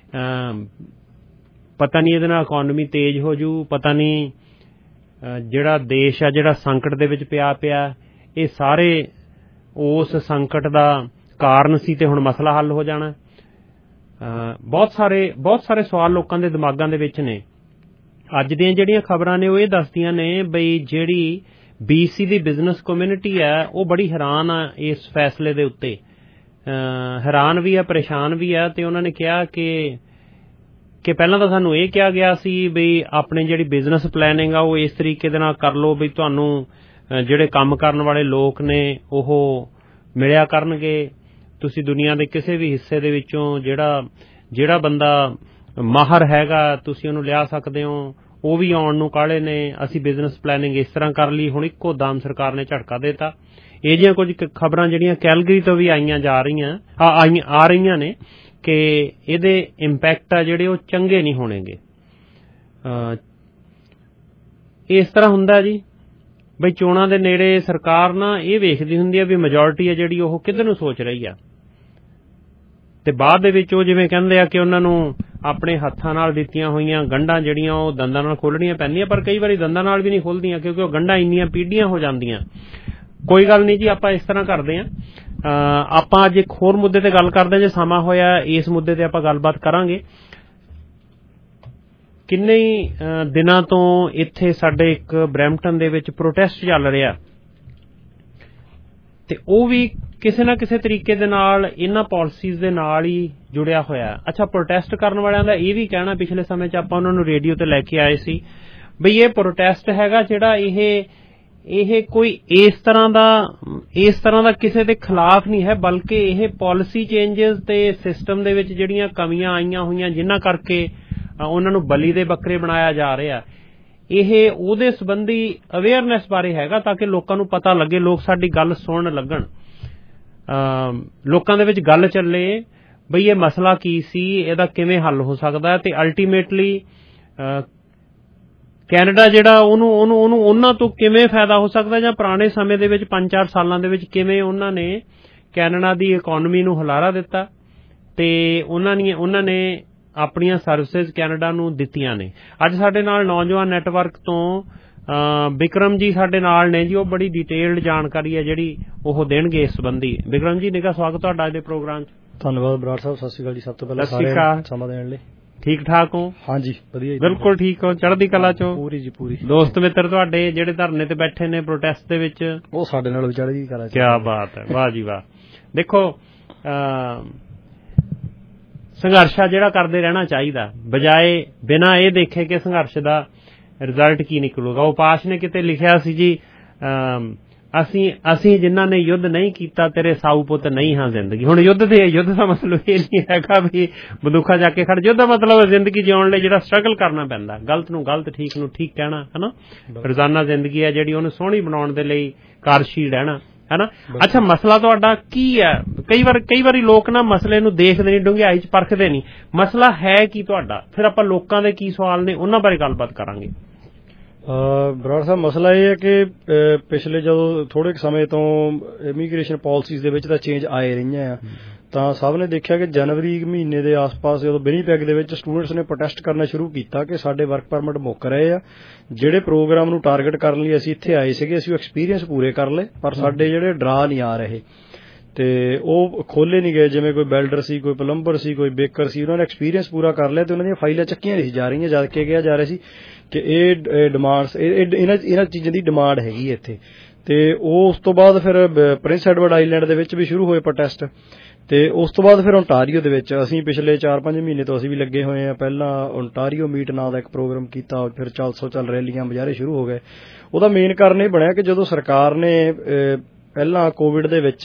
ਪਤਾ ਨਹੀਂ ਇਹਦੇ ਨਾਲ ਇਕੋਨਮੀ ਤੇਜ਼ ਹੋ ਜੂ, ਪਤਾ ਨਹੀਂ ਜਿਹੜਾ ਦੇਸ਼ ਆ ਜਿਹੜਾ ਸੰਕਟ ਦੇ ਵਿੱਚ ਪਿਆ ਪਿਆ ਇਹ ਸਾਰੇ ਉਸ ਸੰਕਟ ਦਾ ਕਾਰਨ ਸੀ ਤੇ ਹੁਣ ਮਸਲਾ ਹੱਲ ਹੋ ਜਾਣਾ। ਬਹੁਤ ਸਾਰੇ ਬਹੁਤ ਸਾਰੇ ਸਵਾਲ ਲੋਕਾਂ ਦੇ ਦਿਮਾਗਾਂ ਦੇ ਵਿੱਚ ਨੇ। ਅੱਜ ਦੀਆਂ ਜਿਹੜੀਆਂ ਖਬਰਾਂ ਨੇ ਉਹ ਇਹ ਦੱਸਦੀਆਂ ਨੇ ਬਈ ਜਿਹੜੀ ਬੀ ਸੀ ਦੀ ਬਿਜ਼ਨਸ ਕਮਿਊਨਿਟੀ ਹੈ ਉਹ ਬੜੀ ਹੈਰਾਨ ਆ ਇਸ ਫੈਸਲੇ ਦੇ ਉੱਤੇ, ਹੈਰਾਨ ਵੀ ਆ, ਪਰੇਸ਼ਾਨ ਵੀ ਆ, ਤੇ ਉਹਨਾਂ ਨੇ ਕਿਹਾ ਕਿ ਕਿ ਪਹਿਲਾਂ ਤਾਂ ਸਾਨੂੰ ਇਹ ਕਿਹਾ ਗਿਆ ਸੀ ਵੀ ਆਪਣੀ ਜਿਹੜੀ ਬਿਜ਼ਨਸ ਪਲੈਨਿੰਗ ਆ ਉਹ ਇਸ ਤਰੀਕੇ ਦੇ ਨਾਲ ਕਰ ਲਓ ਵੀ ਤੁਹਾਨੂੰ ਜਿਹੜੇ ਕੰਮ ਕਰਨ ਵਾਲੇ ਲੋਕ ਨੇ ਉਹ ਮਿਲਿਆ ਕਰਨਗੇ, ਤੁਸੀਂ ਦੁਨੀਆ ਦੇ ਕਿਸੇ ਵੀ ਹਿੱਸੇ ਦੇ ਵਿੱਚੋਂ ਜਿਹੜਾ ਜਿਹੜਾ ਬੰਦਾ ਮਾਹਰ ਹੈਗਾ ਤੁਸੀਂ ਉਹਨੂੰ ਲਿਆ ਸਕਦੇ ਹੋ, ਉਹ ਵੀ ਆਉਣ ਨੂੰ ਕਾਹਲੇ ਨੇ। ਅਸੀਂ ਬਿਜ਼ਨਸ ਪਲੈਨਿੰਗ ਇਸ ਤਰ੍ਹਾਂ ਕਰ ਲਈ, ਹੁਣ ਇੱਕੋ ਦਮ ਸਰਕਾਰ ਨੇ ਝਟਕਾ ਦੇਤਾ। ਇਹ ਜਿਹੀਆਂ ਕੁਝ ਖਬਰਾਂ ਜਿਹੜੀਆਂ ਕੈਲਗਰੀ ਤੋਂ ਵੀ ਆਈਆਂ ਜਾ ਰਹੀਆਂ ਆ ਰਹੀਆਂ ਨੇ ਕਿ ਇਹਦੇ ਇੰਪੈਕਟ ਆ ਜਿਹੜੇ ਉਹ ਚੰਗੇ ਨਹੀਂ ਹੋਣਗੇ। ਇਸ ਤਰ੍ਹਾਂ ਹੁੰਦਾ ਜੀ ਬਈ ਚੋਣਾਂ ਦੇ ਨੇੜੇ ਸਰਕਾਰ ਨਾ ਇਹ ਵੇਖਦੀ ਹੁੰਦੀ ਆ ਵੀ ਮੈਜੋਰਟੀ ਆ ਜਿਹੜੀ ਉਹ ਕਿੱਧਰ ਨੂੰ ਸੋਚ ਰਹੀ ਆ, ਤੇ ਬਾਅਦ ਦੇ ਵਿੱਚ ਉਹ ਜਿਵੇਂ ਕਹਿੰਦੇ ਆ ਕਿ ਉਹਨਾਂ ਨੂੰ ਆਪਣੇ ਹੱਥਾਂ ਨਾਲ ਦਿੱਤੀਆਂ ਹੋਈਆਂ ਗੰਢਾਂ ਜਿਹੜੀਆਂ ਉਹ ਦੰਦਾਂ ਨਾਲ ਖੋਲਣੀਆਂ ਪੈਂਦੀਆਂ, ਪਰ ਕਈ ਵਾਰੀ ਦੰਦਾਂ ਨਾਲ ਵੀ ਨਹੀਂ ਖੁੱਲਦੀਆਂ ਕਿਉਂਕਿ ਉਹ ਗੰਢਾਂ ਇੰਨੀਆਂ ਪੀਡੀਆਂ ਹੋ ਜਾਂਦੀਆਂ। ਕੋਈ ਗੱਲ ਨਹੀਂ ਜੀ, ਆਪਾਂ ਇਸ ਤਰ੍ਹਾਂ ਕਰਦੇ ਹਾਂ, ਆਪਾਂ ਅੱਜ ਇੱਕ ਹੋਰ ਮੁੱਦੇ ਤੇ ਗੱਲ ਕਰਦੇ ਹਾਂ, ਜੇ ਸਮਾਂ ਹੋਇਆ ਇਸ ਮੁੱਦੇ ਤੇ ਆਪਾਂ ਗੱਲਬਾਤ ਕਰਾਂਗੇ। ਕਿੰਨੇ ਹੀ ਦਿਨਾਂ ਤੋਂ ਇੱਥੇ ਸਾਡੇ ਇੱਕ ਬਰੈਂਪਟਨ ਦੇ ਵਿੱਚ ਪ੍ਰੋਟੈਸਟ ਚੱਲ ਰਿਹਾ, ਤੇ ਉਹ ਵੀ ਕਿਸੇ ਨਾ ਕਿਸੇ ਤਰੀਕੇ ਦੇ ਨਾਲ ਇਹਨਾਂ ਪਾਲਿਸੀਜ਼ ਦੇ ਨਾਲ ਹੀ ਜੁੜਿਆ ਹੋਇਆ। ਅੱਛਾ, ਪ੍ਰੋਟੈਸਟ ਕਰਨ ਵਾਲਿਆਂ ਦਾ ਇਹ ਵੀ ਕਹਿਣਾ, ਪਿਛਲੇ ਸਮੇਂ 'ਚ ਆਪਾਂ ਉਹਨਾਂ ਨੂੰ ਰੇਡੀਓ ਤੇ ਲੈ ਕੇ ਆਏ ਸੀ ਬਈ ਇਹ ਪ੍ਰੋਟੈਸਟ ਹੈਗਾ ਜਿਹੜਾ ਇਹ ਇਹ ਕੋਈ ਇਸ ਤਰ੍ਹਾਂ ਦਾ ਇਸ ਤਰ੍ਹਾਂ ਦਾ ਕਿਸੇ ਦੇ ਖਿਲਾਫ ਨਹੀਂ ਹੈ, ਬਲਕਿ ਇਹ ਪਾਲਿਸੀ ਚੇਂਜਸ ਤੇ ਸਿਸਟਮ ਦੇ ਵਿੱਚ ਜਿਹੜੀਆਂ ਕਮੀਆਂ ਆਈਆਂ ਹੋਈਆਂ ਜਿਨ੍ਹਾਂ ਕਰਕੇ ਉਹਨਾਂ ਨੂੰ ਬਲੀ ਦੇ ਬੱਕਰੇ ਬਣਾਇਆ ਜਾ ਰਿਹਾ, ਇਹ ਉਹਦੇ ਸੰਬੰਧੀ ਅਵੇਅਰਨੈਸ ਬਾਰੇ ਹੈਗਾ ਤਾਂ ਕਿ ਲੋਕਾਂ ਨੂੰ ਪਤਾ ਲੱਗੇ, ਲੋਕ ਸਾਡੀ ਗੱਲ ਸੁਣਨ ਲੱਗਣ, ਲੋਕਾਂ ਦੇ ਵਿੱਚ ਗੱਲ ਚੱਲੇ ਬਈ ਇਹ ਮਸਲਾ ਕੀ ਸੀ, ਇਹਦਾ ਕਿਵੇਂ ਹੱਲ ਹੋ ਸਕਦਾ, ਤੇ ਅਲਟੀਮੇਟਲੀ ਕੈਨੇਡਾ ਜਿਹੜਾ ਉਹਨੂੰ ਉਹਨੂੰ ਉਹਨੂੰ ਉਹਨਾਂ ਤੋਂ ਕਿਵੇਂ ਫਾਇਦਾ ਹੋ ਸਕਦਾ, ਜਾਂ ਪੁਰਾਣੇ ਸਮੇਂ ਦੇ ਵਿੱਚ ਪੰਜ ਚਾਰ ਸਾਲਾਂ ਦੇ ਵਿੱਚ ਕਿਵੇਂ ਉਹਨਾਂ ਨੇ ਕੈਨੇਡਾ ਦੀ ਇਕੋਨਮੀ ਨੂੰ ਹੁਲਾਰਾ ਦਿੱਤਾ ਤੇ ਉਹਨਾਂ ਨੇ ਉਹਨਾਂ ਨੇ ਆਪਣੀਆਂ ਸਰਵਿਸਿਜ਼ ਕੈਨੇਡਾ ਨੂੰ ਦਿੱਤੀਆਂ ਨੇ। ਅੱਜ ਸਾਡੇ ਨਾਲ ਨੌਜਵਾਨ ਨੈਟਵਰਕ ਤੋਂ ਬਿਕਰਮ ਜੀ ਸਾਡੇ ਨਾਲ ਨੇ ਜੀ, ਉਹ ਬੜੀ ਡਿਟੇਲਡ ਜਾਣਕਾਰੀ ਹੈ ਜਿਹੜੀ ਉਹ ਦੇਣਗੇ ਇਸ ਸੰਬੰਧੀ। ਬਿਕਰਮ ਜੀ, ਨਿੱਘਾ ਸਵਾਗਤ ਤੁਹਾਡਾ ਅੱਜ ਦੇ ਪ੍ਰੋਗਰਾਮ 'ਚ। ਧੰਨਵਾਦ ਬਰਾੜ ਸਾਹਿਬ, ਸਤਿ ਸ਼੍ਰੀ ਅਕਾਲ ਜੀ। ਸਭ ਤੋਂ ਪਹਿਲਾਂ ਸਾਰਿਆਂ ਨੂੰ ਸਮਾਂ ਦੇਣ ਲਈ। ਠੀਕ ਠਾਕ ਹੋ? ਹਾਂਜੀ, ਵਧੀਆ, ਬਿਲਕੁਲ ਠੀਕ ਹੋ, ਚੜ੍ਹਦੀ ਕਲਾ ਚੋਂ? ਪੂਰੀ ਜੀ ਪੂਰੀ। ਦੋਸਤ ਮਿੱਤਰ ਤੁਹਾਡੇ ਜਿਹੜੇ ਧਰਨੇ ਤੇ ਬੈਠੇ ਨੇ ਪ੍ਰੋਟੈਸਟ ਦੇ ਵਿੱਚ, ਉਹ ਸਾਡੇ ਨਾਲ ਵੀ ਚੜ੍ਹਦੀ ਕਲਾ ਚ। ਕਿਆ ਬਾਤ ਹੈ, ਵਾਹ ਜੀ ਵਾਹ। ਦੇਖੋ, ਸੰਘਰਸ਼ ਆ ਜਿਹੜਾ ਕਰਦੇ ਰਹਿਣਾ ਚਾਹੀਦਾ, ਬਜਾਏ ਬਿਨਾਂ ਇਹ ਦੇਖੇ ਕਿ ਸੰਘਰਸ਼ ਦਾ ਰਿਜ਼ਲਟ ਕੀ ਨਿਕਲੂਗਾ। ਉਪਾਸ਼ ਨੇ ਕਿਤੇ ਲਿਖਿਆ ਸੀ ਜੀ, ਅਸੀਂ ਅਸੀਂ ਜਿਨ੍ਹਾਂ ਨੇ ਯੁੱਧ ਨਹੀਂ ਕੀਤਾ ਤੇਰੇ ਸਾਊ ਪੁੱਤ ਨਹੀਂ ਹਾਂ ਜ਼ਿੰਦਗੀ। ਹੁਣ ਯੁੱਧ ਦੇ ਯੁੱਧ ਦਾ ਮਤਲਬ ਇਹ ਨਹੀਂ ਹੈਗਾ ਵੀ ਬੰਦੂਕਾਂ ਜਾ ਕੇ ਖੜ, ਯੁੱਧ ਦਾ ਮਤਲਬ ਜ਼ਿੰਦਗੀ ਜਿਉਣ ਲਈ ਜਿਹੜਾ ਸਟਰਗਲ ਕਰਨਾ ਪੈਂਦਾ, ਗਲਤ ਨੂੰ ਗਲਤ, ਠੀਕ ਨੂੰ ਠੀਕ ਕਹਿਣਾ, ਹਨਾ। ਰੋਜ਼ਾਨਾ ਜ਼ਿੰਦਗੀ ਹੈ ਜਿਹੜੀ ਉਹਨੂੰ ਸੋਹਣੀ ਬਣਾਉਣ ਦੇ ਲਈ ਕਾਰਜਸ਼ੀਲ ਰਹਿਣਾ, ਹਨਾ। ਅੱਛਾ, ਮਸਲਾ ਤੁਹਾਡਾ ਕੀ ਹੈ? ਕਈ ਵਾਰ ਕਈ ਵਾਰੀ ਲੋਕ ਨਾ ਮਸਲੇ ਨੂੰ ਦੇਖਦੇ ਨਹੀਂ, ਡੂੰਘਾਈ ਚ ਪਰਖਦੇ ਨਹੀਂ। ਮਸਲਾ ਹੈ ਕੀ ਤੁਹਾਡਾ? ਫਿਰ ਆਪਾਂ ਲੋਕਾਂ ਦੇ ਕੀ ਸਵਾਲ ਨੇ ਉਹਨਾਂ ਬਾਰੇ ਗੱਲਬਾਤ ਕਰਾਂਗੇ। ਬਰਾੜ ਸਾਹਿਬ, ਮਸਲਾ ਇਹ ਹੈ ਕਿ ਪਿਛਲੇ ਜਦੋਂ ਥੋੜੇ ਸਮੇਂ ਤੋਂ ਇਮੀਗ੍ਰੇਸ਼ਨ ਪਾਲਿਸੀਜ਼ ਦੇ ਵਿੱਚ ਤਾਂ ਚੇਂਜ ਆਏ ਰਹੀਆਂ ਆ, ਤਾਂ ਸਭ ਨੇ ਦੇਖਿਆ ਕਿ ਜਨਵਰੀ ਮਹੀਨੇ ਦੇ ਆਸ-ਪਾਸ ਜਦੋਂ ਵਿਨੀਪੈਗ ਦੇ ਵਿੱਚ ਸਟੂਡੈਂਟਸ ਨੇ ਪ੍ਰੋਟੈਸਟ ਕਰਨਾ ਸ਼ੁਰੂ ਕੀਤਾ ਕਿ ਸਾਡੇ ਵਰਕ ਪਰਮਿਟ ਮੁੱਕ ਰਹੇ ਆ, ਜਿਹੜੇ ਪ੍ਰੋਗਰਾਮ ਨੂੰ ਟਾਰਗੇਟ ਕਰਨ ਲਈ ਅਸੀਂ ਇੱਥੇ ਆਏ ਸੀਗੇ ਅਸੀਂ ਉਹ ਐਕਸਪੀਰੀਅੰਸ ਪੂਰੇ ਕਰ ਲਏ, ਪਰ ਸਾਡੇ ਜਿਹੜੇ ਡਰਾ ਨਹੀਂ ਆ ਰਹੇ ਤੇ ਉਹ ਖੋਲੇ ਨਹੀਂ ਗਏ। ਜਿਵੇਂ ਕੋਈ ਵੈਲਡਰ ਸੀ, ਕੋਈ ਪਲੰਬਰ ਸੀ, ਕੋਈ ਬੇਕਰ ਸੀ, ਉਹਨਾਂ ਨੇ ਐਕਸਪੀਰੀਅੰਸ ਪੂਰਾ ਕਰ ਲਿਆ ਤੇ ਉਹਨਾਂ ਦੀਆਂ ਫਾਈਲਾਂ ਚੱਕੀਆਂ ਨਹੀਂ ਜਾ ਰਹੀਆਂ, ਜਦ ਕਿ ਕਿਹਾ ਜਾ ਰਿਹਾ ਸੀ ਕਿ ਇਹ ਡਿਮਾਂਡਸ ਇਹਨਾਂ ਇਹਨਾਂ ਚੀਜ਼ਾਂ ਦੀ ਡਿਮਾਂਡ ਹੈਗੀ ਹੈ ਇੱਥੇ। ਤੇ ਉਹ ਉਸ ਤੋਂ ਬਾਅਦ ਫਿਰ ਪ੍ਰਿੰਸ ਐਡਵਰਡ ਆਈਲੈਂਡ ਦੇ ਵਿੱਚ ਵੀ ਸ਼ੁਰੂ ਹੋਏ ਪ੍ਰੋਟੈਸਟ, ਤੇ ਉਸ ਤੋਂ ਬਾਅਦ ਫਿਰ ਓਨਟਾਰੀਓ ਦੇ ਵਿੱਚ ਅਸੀਂ ਪਿਛਲੇ ਚਾਰ ਪੰਜ ਮਹੀਨੇ ਤੋਂ ਅਸੀਂ ਵੀ ਲੱਗੇ ਹੋਏ ਹਾਂ। ਪਹਿਲਾਂ ਓਨਟਾਰੀਓ ਮੀਟ ਨਾਂ ਦਾ ਇੱਕ ਪ੍ਰੋਗਰਾਮ ਕੀਤਾ, ਫਿਰ ਚਾਰ ਸੌ ਚੱਲ ਰੈਲੀਆਂ ਮੁਜ਼ਾਹਰੇ ਸ਼ੁਰੂ ਹੋ ਗਏ। ਉਹਦਾ ਮੇਨ ਕਾਰਨ ਇਹ ਬਣਿਆ ਕਿ ਜਦੋਂ ਸਰਕਾਰ ਨੇ ਪਹਿਲਾਂ ਕੋਵਿਡ ਦੇ ਵਿੱਚ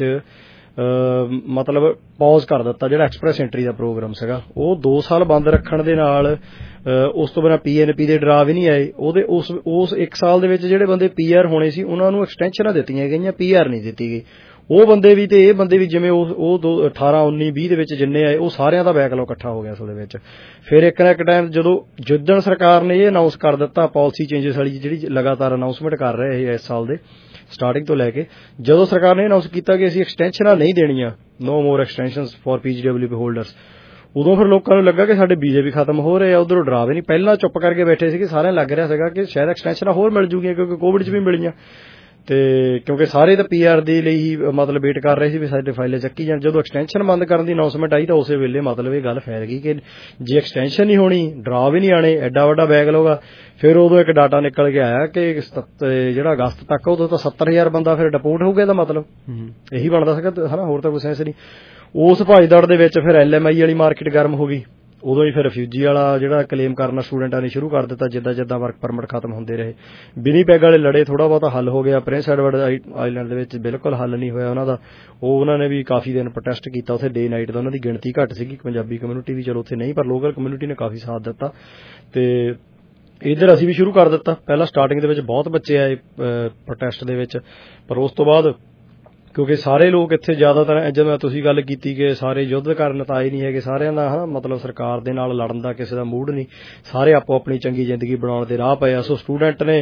ਮਤਲਬ ਪੌਜ਼ ਕਰ ਦਿੱਤਾ ਜਿਹੜਾ ਐਕਸਪ੍ਰੈਸ ਐਂਟਰੀ ਦਾ ਪ੍ਰੋਗਰਾਮ ਸੀਗਾ, ਉਹ ਦੋ ਸਾਲ ਬੰਦ ਰੱਖਣ ਦੇ ਨਾਲ ਉਸ ਤੋਂ ਬਿਨਾਂ ਪੀ ਐਨ ਪੀ ਦੇ ਡਰਾ ਵੀ ਨਹੀਂ ਆਏ। ਉਹਦੇ ਉਸ ਉਸ ਇੱਕ ਸਾਲ ਦੇ ਵਿੱਚ ਜਿਹੜੇ ਬੰਦੇ ਪੀ ਆਰ ਹੋਣੇ ਸੀ ਉਹਨਾਂ ਨੂੰ ਐਕਸਟੈਂਸ਼ਨਾਂ ਦਿੱਤੀਆਂ ਗਈਆਂ, ਪੀ ਆਰ ਨਹੀਂ ਦਿੱਤੀ ਗਈ। ਉਹ ਬੰਦੇ ਵੀ ਤੇ ਇਹ ਬੰਦੇ ਵੀ ਜਿਵੇਂ ਉਹ ਉਹ ਅਠਾਰਾਂ ਉੱਨੀ ਵੀਹ ਦੇ ਵਿੱਚ ਜਿੰਨੇ ਆਏ ਉਹ ਸਾਰਿਆਂ ਦਾ ਬੈਕਲੌਗ ਇਕੱਠਾ ਹੋ ਗਿਆ ਉਸ ਦੇ ਵਿੱਚ। ਫਿਰ ਇੱਕ ਨਾ ਇੱਕ ਟਾਈਮ ਜਦੋਂ ਜਿੱਦਣ ਸਰਕਾਰ ਨੇ ਇਹ ਅਨਾਊਂਸ ਕਰ ਦਿੱਤਾ ਪਾਲਿਸੀ ਚੇਂਜਸ ਵਾਲੀ ਜਿਹੜੀ ਲਗਾਤਾਰ ਅਨਾਊਂਸਮੈਂਟ ਕਰ ਰਹੇ ਇਹ ਇਸ ਸਾਲ ਦੇ ਸਟਾਰਟਿੰਗ ਤੋਂ ਲੈ ਕੇ, ਜਦੋਂ ਸਰਕਾਰ ਨੇ ਅਨਾਊਂਸ ਕੀਤਾ ਕਿ ਅਸੀਂ ਐਕਸਟੈਂਸ਼ਨਾਂ ਨਹੀਂ ਦੇਣੀਆਂ, ਨੋ ਮੋਰ ਐਕਸਟੈਂਸ਼ਨਸ ਫॉर ਪੀ ਜੀ ਡਬਲਿਊ ਪੀ ਹੋਲਡਰਸ, ਉਦੋਂ ਫਿਰ ਲੋਕਾਂ ਨੂੰ ਲੱਗਾ ਕਿ ਸਾਡੇ ਵੀਜ਼ੇ ਵੀ ਖਤਮ ਹੋ ਰਹੇ ਆ, ਉਧਰੋਂ ਡਰਾ ਵੀ ਨਹੀਂ। ਪਹਿਲਾਂ ਚੁੱਪ ਕਰਕੇ ਬੈਠੇ ਸੀ ਕਿ ਸਾਰਿਆਂ ਲੱਗ ਰਿਹਾ ਸੀਗਾ ਕਿ ਸ਼ਾਇਦ ਐਕਸਟੈਂਸ਼ਨਾਂ ਹੋਰ ਮਿਲ ਜੂਗੀਆਂ ਕਿਉਂਕਿ ਕੋਵਿਡ 'ਚ ਵੀ ਮਿਲੀਆਂ, ਤੇ ਕਿਉਂਕਿ ਸਾਰੇ ਤਾਂ ਪੀ ਆਰ ਦੇ ਲਈ ਹੀ ਮਤਲਬ ਵੇਟ ਕਰ ਰਹੇ ਸੀ ਵੀ ਸਾਡੇ ਫਾਈਲਾਂ ਚੱਕੀ ਜਾਣ। ਜਦੋਂ ਐਕਸਟੈਂਸ਼ਨ ਬੰਦ ਕਰਨ ਦੀ ਅਨਾਊਂਸਮੈਂਟ ਆਈ ਤਾਂ ਉਸੇ ਵੇਲੇ ਮਤਲਬ ਇਹ ਗੱਲ ਫੈਲ ਗਈ ਕਿ ਜੇ ਐਕਸਟੈਂਸ਼ਨ ਨਹੀਂ ਹੋਣੀ, ਡਰਾ ਵੀ ਨਹੀਂ ਆਣੇ, ਐਡਾ ਵੱਡਾ ਬੈਕਲੌਗ ਆ। ਫਿਰ ਉਦੋਂ ਇੱਕ ਡਾਟਾ ਨਿਕਲ ਕੇ ਆਇਆ ਕਿ ਜਿਹੜਾ ਅਗਸਤ ਤੱਕ ਉਦੋਂ ਤਾਂ ਸੱਤਰ ਹਜ਼ਾਰ ਬੰਦਾ ਫਿਰ ਡਿਪੋਰਟ ਹੋ ਗਿਆ। ਇਹਦਾ ਮਤਲਬ ਇਹੀ ਬਣਦਾ ਸੀਗਾ ਹਨਾ, ਹੋਰ ਤਾਂ ਕੋਈ ਸੈਂਸ ਨਹੀਂ। ਉਸ ਭਾਈਦੜ ਦੇ ਵਿੱਚ ਫਿਰ ਐਲ ਐਮ ਆਈ ਵਾਲੀ ਮਾਰਕੀਟ ਗਰਮ ਹੋ ਗਈ, ਉਦੋਂ ਹੀ ਫਿਰ ਰਿਫਿਊਜੀ ਵਾਲਾ ਜਿਹੜਾ ਕਲੇਮ ਕਰਨਾ ਸਟੂਡੈਂਟਾਂ ਨੇ ਸ਼ੁਰੂ ਕਰ ਦਿੱਤਾ ਜਿੱਦਾਂ ਜਿੱਦਾਂ ਵਰਕ ਪਰਮਿਟ ਖਤਮ ਹੁੰਦੇ ਰਹੇ। ਵਿਨੀਪੈਗ ਵਾਲੇ ਲੜੇ, ਥੋੜਾ ਬਹੁਤਾ ਹੱਲ ਹੋ ਗਿਆ। ਪ੍ਰਿੰਸ ਐਡਵਰਡ ਆਈਲੈਂਡ ਦੇ ਵਿੱਚ ਬਿਲਕੁਲ ਹੱਲ ਨਹੀਂ ਹੋਇਆ ਉਹਨਾਂ ਦਾ, ਉਹ ਉਹਨਾਂ ਨੇ ਵੀ ਕਾਫੀ ਦਿਨ ਪ੍ਰੋਟੈਸਟ ਕੀਤਾ ਉੱਥੇ ਡੇ ਨਾਈਟ ਦਾ। ਉਹਨਾਂ ਦੀ ਗਿਣਤੀ ਘੱਟ ਸੀਗੀ, ਪੰਜਾਬੀ ਕਮਿਊਨਿਟੀ ਵੀ ਚਲੋ ਉੱਥੇ ਨਹੀਂ, ਪਰ ਲੋਕਲ ਕਮਿਊਨਿਟੀ ਨੇ ਕਾਫੀ ਸਾਥ ਦਿੱਤਾ ਤੇ ਇੱਧਰ ਅਸੀਂ ਵੀ ਸ਼ੁਰੂ ਕਰ ਦਿੱਤਾ। ਪਹਿਲਾਂ ਸਟਾਰਟਿੰਗ ਦੇ ਵਿੱਚ ਬਹੁਤ ਬੱਚੇ ਆਏ ਪ੍ਰੋਟੈਸਟ ਦੇ ਵਿੱਚ, ਪਰ ਉਸ ਤੋਂ ਬਾਅਦ ਕਿਉਂਕਿ ਸਾਰੇ ਲੋਕ ਇੱਥੇ ਜ਼ਿਆਦਾਤਰ ਜਿਵੇਂ ਤੁਸੀਂ ਗੱਲ ਕੀਤੀ ਕਿ ਸਾਰੇ ਯੁੱਧ ਕਰਨ ਤਾਂ ਆਏ ਨਹੀਂ ਹੈਗੇ, ਸਾਰਿਆਂ ਦਾ ਹਨਾ ਮਤਲਬ ਸਰਕਾਰ ਦੇ ਨਾਲ ਲੜਨ ਦਾ ਕਿਸੇ ਦਾ ਮੂਡ ਨਹੀਂ, ਸਾਰੇ ਆਪੋ ਆਪਣੀ ਚੰਗੀ ਜ਼ਿੰਦਗੀ ਬਣਾਉਣ ਦੇ ਰਾਹ ਪਏ ਆ। ਸੋ ਸਟੂਡੈਂਟ ਨੇ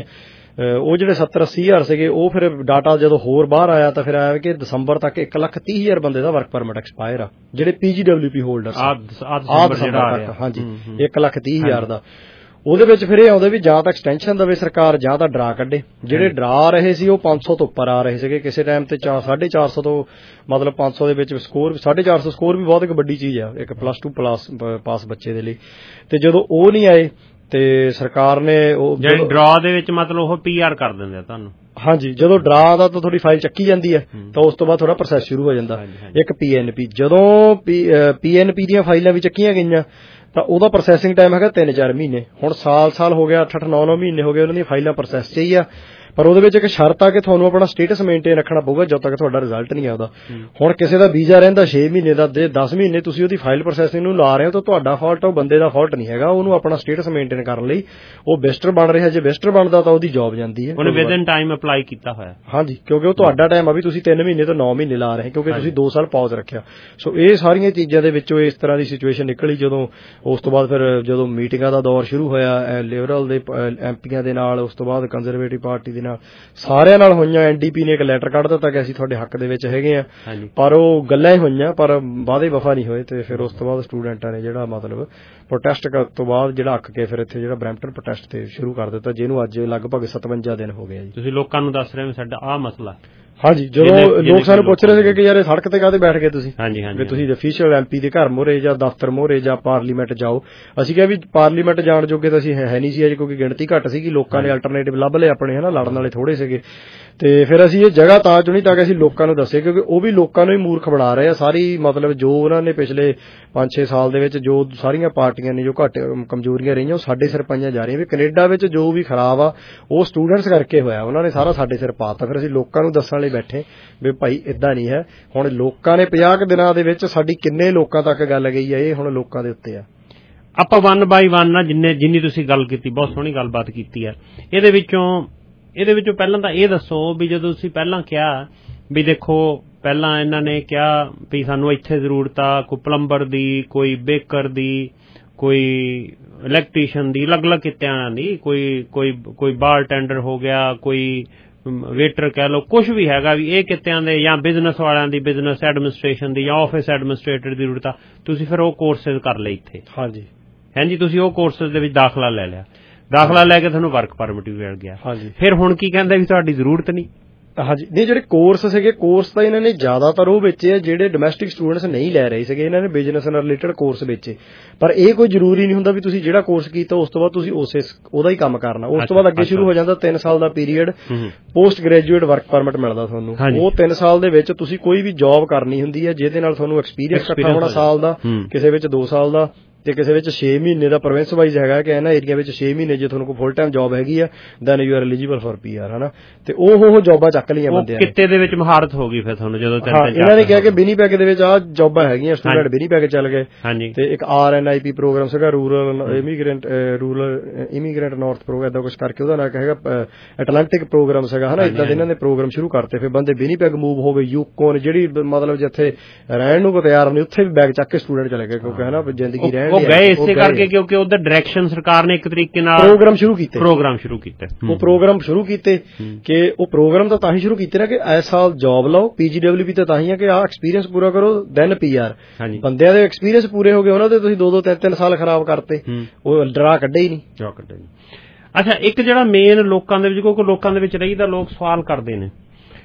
ਉਹ ਜਿਹੜੇ ਸੱਤਰ ਅੱਸੀ ਹਜ਼ਾਰ ਸੀਗੇ ਉਹ ਫਿਰ ਡਾਟਾ ਜਦੋਂ ਹੋਰ ਬਾਹਰ ਆਇਆ ਤਾਂ ਫਿਰ ਆਇਆ ਕਿ ਦਸੰਬਰ ਤੱਕ ਇੱਕ ਲੱਖ ਤੀਹ ਹਜ਼ਾਰ ਬੰਦੇ ਦਾ ਵਰਕ ਪਰਮਿਟ ਐਕਸਪਾਇਰ ਆ, ਜਿਹੜੇ ਪੀਜੀਡਬਲਿਊਪੀ ਹੋਲਡਰ ਆ ਦਸੰਬਰ ਤੱਕ। ਹਾਂਜੀ, ਇੱਕ ਲੱਖ ਤੀਹ ਹਜ਼ਾਰ ਦਾ। ਉਹਦੇ ਵਿੱਚ ਫਿਰ ਇਹ ਆਉਂਦਾ ਵੀ ਜਾਂ ਤਾਂ ਐਕਸਟੈਂਸ਼ਨ ਦੇਵੇ ਸਰਕਾਰ ਜਾਂ ਤਾਂ ਡਰਾ ਕੱਢੇ। ਜਿਹੜੇ ਡਰਾ ਰਹੇ ਸੀ ਉਹ ਪੰਜ ਸੌ ਤੋਂ ਉੱਪਰ ਆ ਰਹੇ ਸੀਗੇ, ਕਿਸੇ ਟਾਈਮ ਤੇ ਸਾਢੇ ਚਾਰ ਸੌ ਤੋਂ ਮਤਲਬ ਪੰਜ ਸੌ ਦੇ ਵਿੱਚ ਸਕੋਰ, ਸਾਢੇ ਚਾਰ ਸੌ ਸਕੋਰ ਵੀ ਬਹੁਤ ਇੱਕ ਵੱਡੀ ਚੀਜ਼ ਆ ਇੱਕ ਪਲੱਸ ਟੂ ਪਲੱਸ ਪਾਸ ਬੱਚੇ ਦੇ ਲਈ। ਤੇ ਜਦੋਂ ਉਹ ਨਹੀਂ ਆਏ ਤੇ ਸਰਕਾਰ ਨੇ ਉਹ ਡਰਾ ਦੇ ਵਿੱਚ ਮਤਲਬ ਉਹ ਪੀ ਆਰ ਕਰ ਦਿੰਦੇ ਆ ਤੁਹਾਨੂੰ। ਹਾਂਜੀ, ਜਦੋਂ ਡਰਾ ਦਾ ਤਾਂ ਤੁਹਾਡੀ ਫਾਈਲ ਚੱਕੀ ਜਾਂਦੀ ਹੈ ਤਾਂ ਉਸ ਤੋਂ ਬਾਅਦ ਥੋੜਾ ਪ੍ਰੋਸੈਸ ਸ਼ੁਰੂ ਹੋ ਜਾਂਦਾ। ਇੱਕ ਪੀ ਐਨ ਪੀ, ਜਦੋਂ ਪੀ ਐਨ ਪੀ ਦੀਆਂ ਫਾਈਲਾਂ ਵੀ ਚੱਕੀਆਂ ਗਈਆਂ ਤਾਂ ਉਹਦਾ ਪ੍ਰੋਸੈਸਿੰਗ ਟਾਈਮ ਹੈਗਾ ਤਿੰਨ ਚਾਰ ਮਹੀਨੇ। ਹੁਣ ਸਾਲ ਸਾਲ ਹੋ ਗਿਆ, ਅੱਠ ਅੱਠ ਨੌ ਨੌ ਮਹੀਨੇ ਹੋ ਗਏ ਉਹਨਾਂ ਦੀਆਂ ਫਾਈਲਾਂ ਪ੍ਰੋਸੈਸ 'ਚ ਹੀ ਆ। ਪਰ ਉਹਦੇ ਵਿੱਚ ਇੱਕ ਸ਼ਰਤ ਆ ਕਿ ਤੁਹਾਨੂੰ ਆਪਣਾ ਸਟੇਟਸ ਮੇਨਟੇਨ ਰੱਖਣਾ ਪਊਗਾ ਜਦੋਂ ਤੱਕ ਤੁਹਾਡਾ ਰਿਜ਼ਲਟ ਨਹੀਂ ਆਉਂਦਾ। ਹੁਣ ਕਿਸੇ ਦਾ ਵੀਜ਼ਾ ਰਹਿੰਦਾ ਛੇ ਮਹੀਨੇ ਦਾ, ਦਸ ਮਹੀਨੇ ਤੁਸੀਂ ਉਹਦੀ ਫਾਈਲ ਪ੍ਰੋਸੈਸਿੰਗ ਨੂੰ ਲਾ ਰਹੇ ਹੋ ਤਾਂ ਤੁਹਾਡਾ ਫਾਲਟ, ਉਹ ਬੰਦੇ ਦਾ ਫਾਲਟ ਨਹੀਂ ਹੈਗਾ। ਉਹਨੂੰ ਆਪਣਾ ਸਟੇਟਸ ਮੇਨਟੇਨ ਕਰਨ ਲਈ ਉਹ ਵਿਜ਼ਟਰ ਬਣ ਰਿਹਾ, ਜੇ ਵਿਜ਼ਟਰ ਬਣਦਾ ਤਾਂ ਉਹਦੀ ਜੌਬ ਜਾਂਦੀ ਹੈ। ਉਹਨੇ ਵਿਦਨ ਟਾਈਮ ਅਪਲਾਈ ਕੀਤਾ ਹੋਇਆ। ਹਾਂਜੀ, ਕਿਉਂਕਿ ਉਹ ਤੁਹਾਡਾ ਟਾਈਮ ਆ ਵੀ ਤੁਸੀਂ ਤਿੰਨ ਮਹੀਨੇ ਤੋਂ ਨੌ ਮਹੀਨੇ ਲਾ ਰਹੇ ਕਿਉਂਕਿ ਤੁਸੀਂ ਦੋ ਸਾਲ ਪੌਜ਼ ਰੱਖਿਆ। ਸੋ ਇਹ ਸਾਰੀਆਂ ਚੀਜ਼ਾਂ ਦੇ ਵਿੱਚੋਂ ਇਸ ਤਰ੍ਹਾਂ ਦੀ ਸਿਚੁਏਸ਼ਨ ਨਿਕਲੀ। ਜਦੋਂ ਉਸ ਤੋਂ ਬਾਅਦ ਫਿਰ ਜਦੋਂ ਮੀਟਿੰਗਾਂ ਦਾ ਦੌਰ ਸ਼ੁਰੂ ਹੋਇਆ ਲਿਬਰਲ ਦੇ ਐਮਪੀਆਂ ਦੇ ਨਾਲ, ਉਸ ਤੋਂ ਬਾਅਦ ਕੰਜ਼ਰਵੇਟਿਵ ਪਾਰਟੀ ਦੇ ਨਾਲ, ਸਾਰਿਆਂ ਨਾਲ ਹੋਈਆਂ। ਐਨਡੀਪੀ ਨੇ ਇੱਕ ਲੈਟਰ ਕੱਢ ਦਿੱਤਾ ਕਿ ਅਸੀਂ ਤੁਹਾਡੇ ਹੱਕ ਦੇ ਵਿੱਚ ਹੈਗੇ ਆ, ਪਰ ਉਹ ਗੱਲਾਂ ਹੀ ਹੋਈਆਂ ਪਰ ਵਾਅਦੇ ਵਫਾ ਨਹੀਂ ਹੋਏ। ਤੇ ਫਿਰ ਉਸ ਤੋਂ ਬਾਅਦ ਸਟੂਡੈਂਟਾਂ ਨੇ ਜਿਹੜਾ ਮਤਲਬ ਪ੍ਰੋਟੈਸਟ ਕਰਨ ਤੋਂ ਬਾਅਦ ਜਿਹੜਾ ਅੱਕ ਕੇ ਫਿਰ ਇੱਥੇ ਜਿਹੜਾ ਬਰੈਂਪਟਨ ਪ੍ਰੋਟੈਸਟ ਤੇ ਸ਼ੁਰੂ ਕਰ ਦਿੱਤਾ, ਜਿਹਨੂੰ ਅੱਜ ਲਗਭਗ ਸਤਵੰਜਾ ਦਿਨ ਹੋ ਗਏ ਜੀ। ਤੁਸੀਂ ਲੋਕਾਂ ਨੂੰ ਦੱਸ ਰਹੇ ਹੋ ਸਾਡਾ ਆਹ ਮਸਲਾ। ਹਾਂਜੀ, ਜਦੋਂ ਲੋਕ ਸਾਨੂੰ ਪੁੱਛ ਰਹੇ ਸੀਗੇ ਕਿ ਯਾਰ ਇਹ ਸੜਕ ਤੇ ਕਾਹਦੇ ਬੈਠ ਗਏ ਤੁਸੀਂ, ਵੀ ਤੁਸੀਂ ਅਫੀਸ਼ੀਅਲ ਐਮਪੀ ਦੇ ਘਰ ਮੋਹਰੇ ਜਾਂ ਦਫ਼ਤਰ ਮੋਹਰੇ ਜਾਂ ਪਾਰਲੀਮੈਂਟ ਜਾਓ। ਅਸੀਂ ਕਿਹਾ ਵੀ ਪਾਰਲੀਮੈਂਟ ਜਾਣ ਜੋਗੇ ਤਾਂ ਅਸੀਂ ਹੈ ਨਹੀਂ ਸੀ ਅਜੇ, ਕਿਉਂਕਿ ਗਿਣਤੀ ਘੱਟ ਸੀਗੀ, ਲੋਕਾਂ ਨੇ ਅਲਟਰਨੇਟਿਵ ਲੱਭ ਲਏ ਆਪਣੇ, ਹਨਾ ਲੜਨ ਵਾਲੇ ਥੋੜੇ ਸੀਗੇ। ਤੇ ਫਿਰ ਅਸੀਂ ਇਹ ਜਗ੍ਹਾ ਤਾਂ ਚੁਣੀ ਤਾਂ ਕਿ ਅਸੀਂ ਲੋਕਾਂ ਨੂੰ ਦੱਸੇ, ਕਿਉਂਕਿ ਉਹ ਵੀ ਲੋਕਾਂ ਨੂੰ ਹੀ ਮੂਰਖ ਬਣਾ ਰਹੇ ਆ। ਸਾਰੀ ਮਤਲਬ ਜੋ ਉਹਨਾਂ ਨੇ ਪਿਛਲੇ ਪੰਜ ਛੇ ਸਾਲ ਦੇ ਵਿੱਚ ਜੋ ਸਾਰੀਆਂ ਪਾਰਟੀਆਂ ਨੇ ਜੋ ਘੱਟ ਕਮਜ਼ੋਰੀਆਂ ਰਹੀਆਂ ਉਹ ਸਾਡੇ ਸਿਰ ਪਾਈਆਂ ਜਾ ਰਹੀਆਂ। ਵੀ ਕੈਨੇਡਾ ਵਿੱਚ ਜੋ ਵੀ ਖਰਾਬ ਆ ਉਹ ਸਟੂਡੈਂਟਸ ਕਰਕੇ ਹੋਇਆ, ਉਹਨਾਂ ਨੇ ਸਾਰਾ ਸਾਡੇ ਸਿਰ ਪਾਤਾ। ਫਿਰ ਅਸੀਂ ਲੋਕਾਂ ਨੂੰ ਦੱਸਣ ਲਈ ਬੈਠੇ ਵੀ ਭਾਈ ਏਦਾਂ ਨਹੀਂ ਹੈ। ਹੁਣ ਲੋਕਾਂ ਨੇ ਪੰਜਾਹ ਕੁ ਦਿਨਾਂ ਦੇ ਵਿੱਚ ਸਾਡੀ ਕਿੰਨੇ ਲੋਕਾਂ ਤੱਕ ਗੱਲ ਗਈ ਹੈ, ਇਹ ਹੁਣ ਲੋਕਾਂ ਦੇ ਉੱਤੇ ਆ। ਆਪਾਂ ਵਨ ਬਾਈ ਵਨ ਨਾ ਜਿੰਨੇ ਜਿੰਨੀ ਤੁਸੀਂ ਗੱਲ ਕੀਤੀ, ਬਹੁਤ ਸੋਹਣੀ ਗੱਲਬਾਤ ਕੀਤੀ ਹੈ। ਇਹਦੇ ਵਿੱਚੋਂ ਇਹਦੇ ਵਿੱਚੋਂ ਪਹਿਲਾਂ ਤਾਂ ਇਹ ਦੱਸੋ ਵੀ ਜਦੋਂ ਤੁਸੀਂ ਪਹਿਲਾਂ ਕਿਹਾ ਵੀ ਦੇਖੋ ਪਹਿਲਾਂ ਇਹਨਾਂ ਨੇ ਕਿਹਾ ਵੀ ਸਾਨੂੰ ਇੱਥੇ ਜ਼ਰੂਰਤ ਆ ਕੋਈ ਪਲੰਬਰ ਦੀ, ਕੋਈ ਬੇਕਰ ਦੀ, ਕੋਈ ਇਲੈਕਟ੍ਰੀਸ਼ੀਅਨ ਦੀ, ਅਲੱਗ-ਅਲੱਗ ਕਿੱਤਿਆਂ ਦੀ, ਕੋਈ ਕੋਈ ਕੋਈ ਬਾਰ ਟੈਂਡਰ ਹੋ ਗਿਆ, ਕੋਈ ਵੇਟਰ ਕਹਿ ਲਓ, ਕੁਛ ਵੀ ਹੈਗਾ ਵੀ ਇਹ ਕਿੱਤਿਆਂ ਦੇ ਜਾਂ ਬਿਜ਼ਨਸ ਵਾਲਿਆਂ ਦੀ, ਬਿਜ਼ਨਸ ਐਡਮਿਨਿਸਟ੍ਰੇਸ਼ਨ ਦੀ ਜਾਂ ਆਫਿਸ ਐਡਮਿਨਿਸਟ੍ਰੇਟਰ ਦੀ ਜ਼ਰੂਰਤ ਆ। ਤੁਸੀਂ ਫਿਰ ਉਹ ਕੋਰਸਿਸ ਕਰ ਲਏ ਇੱਥੇ। ਹਾਂਜੀ ਹਾਂਜੀ, ਤੁਸੀਂ ਉਹ ਕੋਰਸਿਸ ਦੇ ਵਿੱਚ ਦਾਖਲਾ ਲੈ ਲਿਆ, ਦਾਖਲਾ ਲੈ ਕੇ ਤੁਹਾਨੂੰ ਵਰਕ ਪਰਮਿਟ ਵੀ ਮਿਲ ਗਿਆ। ਹਾਂਜੀ, ਫਿਰ ਹੁਣ ਕੀ ਕਹਿੰਦੇ ਵੀ ਤੁਹਾਡੀ ਜ਼ਰੂਰਤ ਨਹੀਂ। ਹਾਂਜੀ, ਨਹੀਂ ਜਿਹੜੇ ਕੋਰਸ ਸੀਗੇ, ਕੋਰਸ ਤਾਂ ਇਹਨਾਂ ਨੇ ਜ਼ਿਆਦਾਤਰ ਉਹ ਵੇਚੇ ਆ ਜਿਹੜੇ ਡੋਮੈਸਟਿਕ ਸਟੂਡੈਂਟਸ ਨਹੀਂ ਲੈ ਰਹੇ ਸੀਗੇ। ਇਹਨਾਂ ਨੇ ਬਿਜ਼ਨਸ ਨਾਲ ਰਿਲੇਟਡ ਕੋਰਸ ਵੇਚੇ, ਪਰ ਇਹ ਕੋਈ ਜ਼ਰੂਰੀ ਨਹੀਂ ਹੁੰਦਾ ਵੀ ਤੁਸੀਂ ਜਿਹੜਾ ਕੋਰਸ ਕੀਤਾ ਉਸ ਤੋਂ ਬਾਅਦ ਤੁਸੀਂ ਉਸੇ ਉਹਦਾ ਹੀ ਕੰਮ ਕਰਨਾ। ਉਸ ਤੋਂ ਬਾਅਦ ਅੱਗੇ ਸ਼ੁਰੂ ਹੋ ਜਾਂਦਾ ਤਿੰਨ ਸਾਲ ਦਾ period, post graduate work permit ਮਿਲਦਾ ਤੁਹਾਨੂੰ। ਉਹ ਤਿੰਨ ਸਾਲ ਦੇ ਵਿੱਚ ਤੁਸੀਂ ਕੋਈ ਵੀ ਜੌਬ ਕਰਨੀ ਹੁੰਦੀ ਹੈ ਜਿਹਦੇ ਨਾਲ ਤੁਹਾਨੂੰ ਐਕਸਪੀਰੀਅੰਸ ਇਕੱਠਾ ਹੋਣਾ ਸਾਲ ਦਾ, ਕਿਸੇ ਵਿੱਚ ਦੋ ਸਾਲ ਦਾ ਤੇ ਕਿਸੇ ਵਿੱਚ ਛੇ ਮਹੀਨੇ ਦਾ ਪ੍ਰੋਵਿੰਸ ਵਾਈਜ਼ ਹੈਗਾ ਕਿ ਇਹਨਾਂ ਏਰੀਆ ਵਿੱਚ ਛੇ ਮਹੀਨੇ ਜੇ ਤੁਹਾਨੂੰ ਕੋਈ ਫੁੱਲ ਟਾਈਮ ਜੌਬ ਹੈਗੀ ਆ then you are eligible for PR, ਹਨਾ। ਤੇ ਉਹ ਉਹ ਜੌਬਾਂ ਚੱਕ ਲਈਆਂ ਬੰਦਿਆਂ ਨੇ। ਕਿੱਤੇ ਦੇ ਵਿੱਚ ਮਹਾਰਤ ਹੋ ਗਈ ਫਿਰ ਤੁਹਾਨੂੰ ਜਦੋਂ ਤਿੰਨ ਤਿੰਨ ਇਹਨਾਂ ਨੇ ਕਿਹਾ ਕਿ ਵਿਨੀਪੈਗ ਦੇ ਵਿੱਚ ਆਹ ਜੌਬਾਂ ਹੈਗੀਆਂ, ਸਟੂਡੈਂਟ ਵਿਨੀਪੈਗ ਚੱਲ ਗਏ। ਤੇ ਇੱਕ R N I P program ਸੀਗਾ, rural immigrant rural immigrant north program, ਏਦਾਂ ਕੁਛ ਕਰਕੇ ਉਹਦਾ ਨਾਂ ਹੈਗਾ ਐਟਲਾਂਟਿਕ ਪ੍ਰੋਗਰਾਮ ਸੀਗਾ, ਹਨਾ। ਏਦਾਂ ਦੇ ਇਹਨਾਂ ਨੇ ਪ੍ਰੋਗਰਾਮ ਸ਼ੁਰੂ ਕਰਤੇ। ਫਿਰ ਬੰਦੇ ਵਿਨੀਪੈਗ ਮੂਵ ਹੋ ਗਏ, ਯੂਕੋਨ ਜਿਹੜੀ ਮਤਲਬ ਜਿੱਥੇ ਰਹਿਣ ਨੂੰ ਤਿਆਰ ਨਹੀਂ ਉੱਥੇ ਵੀ ਬੈਗ ਚੱਕ ਕੇ ਸਟੂਡੈਂਟ ਚਲੇ ਗਏ, ਕਿਉਂਕਿ ਹਨਾ ਜ਼ਿੰਦਗੀ ਰਹਿਣ ਕਿਉਂਕਿ ਉਹਦਾ ਡਾਇਰੈਕਸ਼ਨ ਸਰਕਾਰ ਨੇ ਇੱਕ ਤਰੀਕੇ ਨਾਲ ਪ੍ਰੋਗਰਾਮ ਸ਼ੁਰੂ ਕੀਤੇ ਪ੍ਰੋਗਰਾਮ ਸ਼ੁਰੂ ਕੀਤੇ ਉਹ ਪ੍ਰੋਗਰਾਮ ਸ਼ੁਰੂ ਕੀਤੇ ਕਿ ਉਹ ਪ੍ਰੋਗਰਾਮ ਤਾਂ ਤਾਂ ਹੀ ਸ਼ੁਰੂ ਕੀਤੇ ਨਾ ਕਿ ਇਸ ਸਾਲ ਜੌਬ ਲਓ, ਪੀਜੀਡਬਲਿਊ ਤਾਂ ਤਾਂ ਹੀ ਆ ਕਿ ਆਹ ਐਕਸਪੀਰੀਅੰਸ ਪੂਰਾ ਕਰੋ ਦੈਨ ਪੀਆਰ। ਬੰਦਿਆਂ ਦੇ ਐਕਸਪੀਰੀਅੰਸ ਪੂਰੇ ਹੋ ਗਏ, ਉਹਨਾਂ ਦੇ ਤੁਸੀਂ ਦੋ ਦੋ ਤਿੰਨ ਤਿੰਨ ਸਾਲ ਖਰਾਬ ਕਰਤੇ, ਉਹ ਡਰਾ ਕੱਢੇ ਹੀ ਨਹੀਂ ਡਰਾ ਕੱਢੇ ਨਹੀਂ। ਅੱਛਾ, ਇੱਕ ਜਿਹੜਾ ਮੇਨ ਲੋਕਾਂ ਦੇ ਵਿੱਚ, ਕਿਉਂਕਿ ਲੋਕਾਂ ਦੇ ਵਿੱਚ ਰਹੀਦਾ ਲੋਕ ਸਵਾਲ ਕਰਦੇ ਨੇ,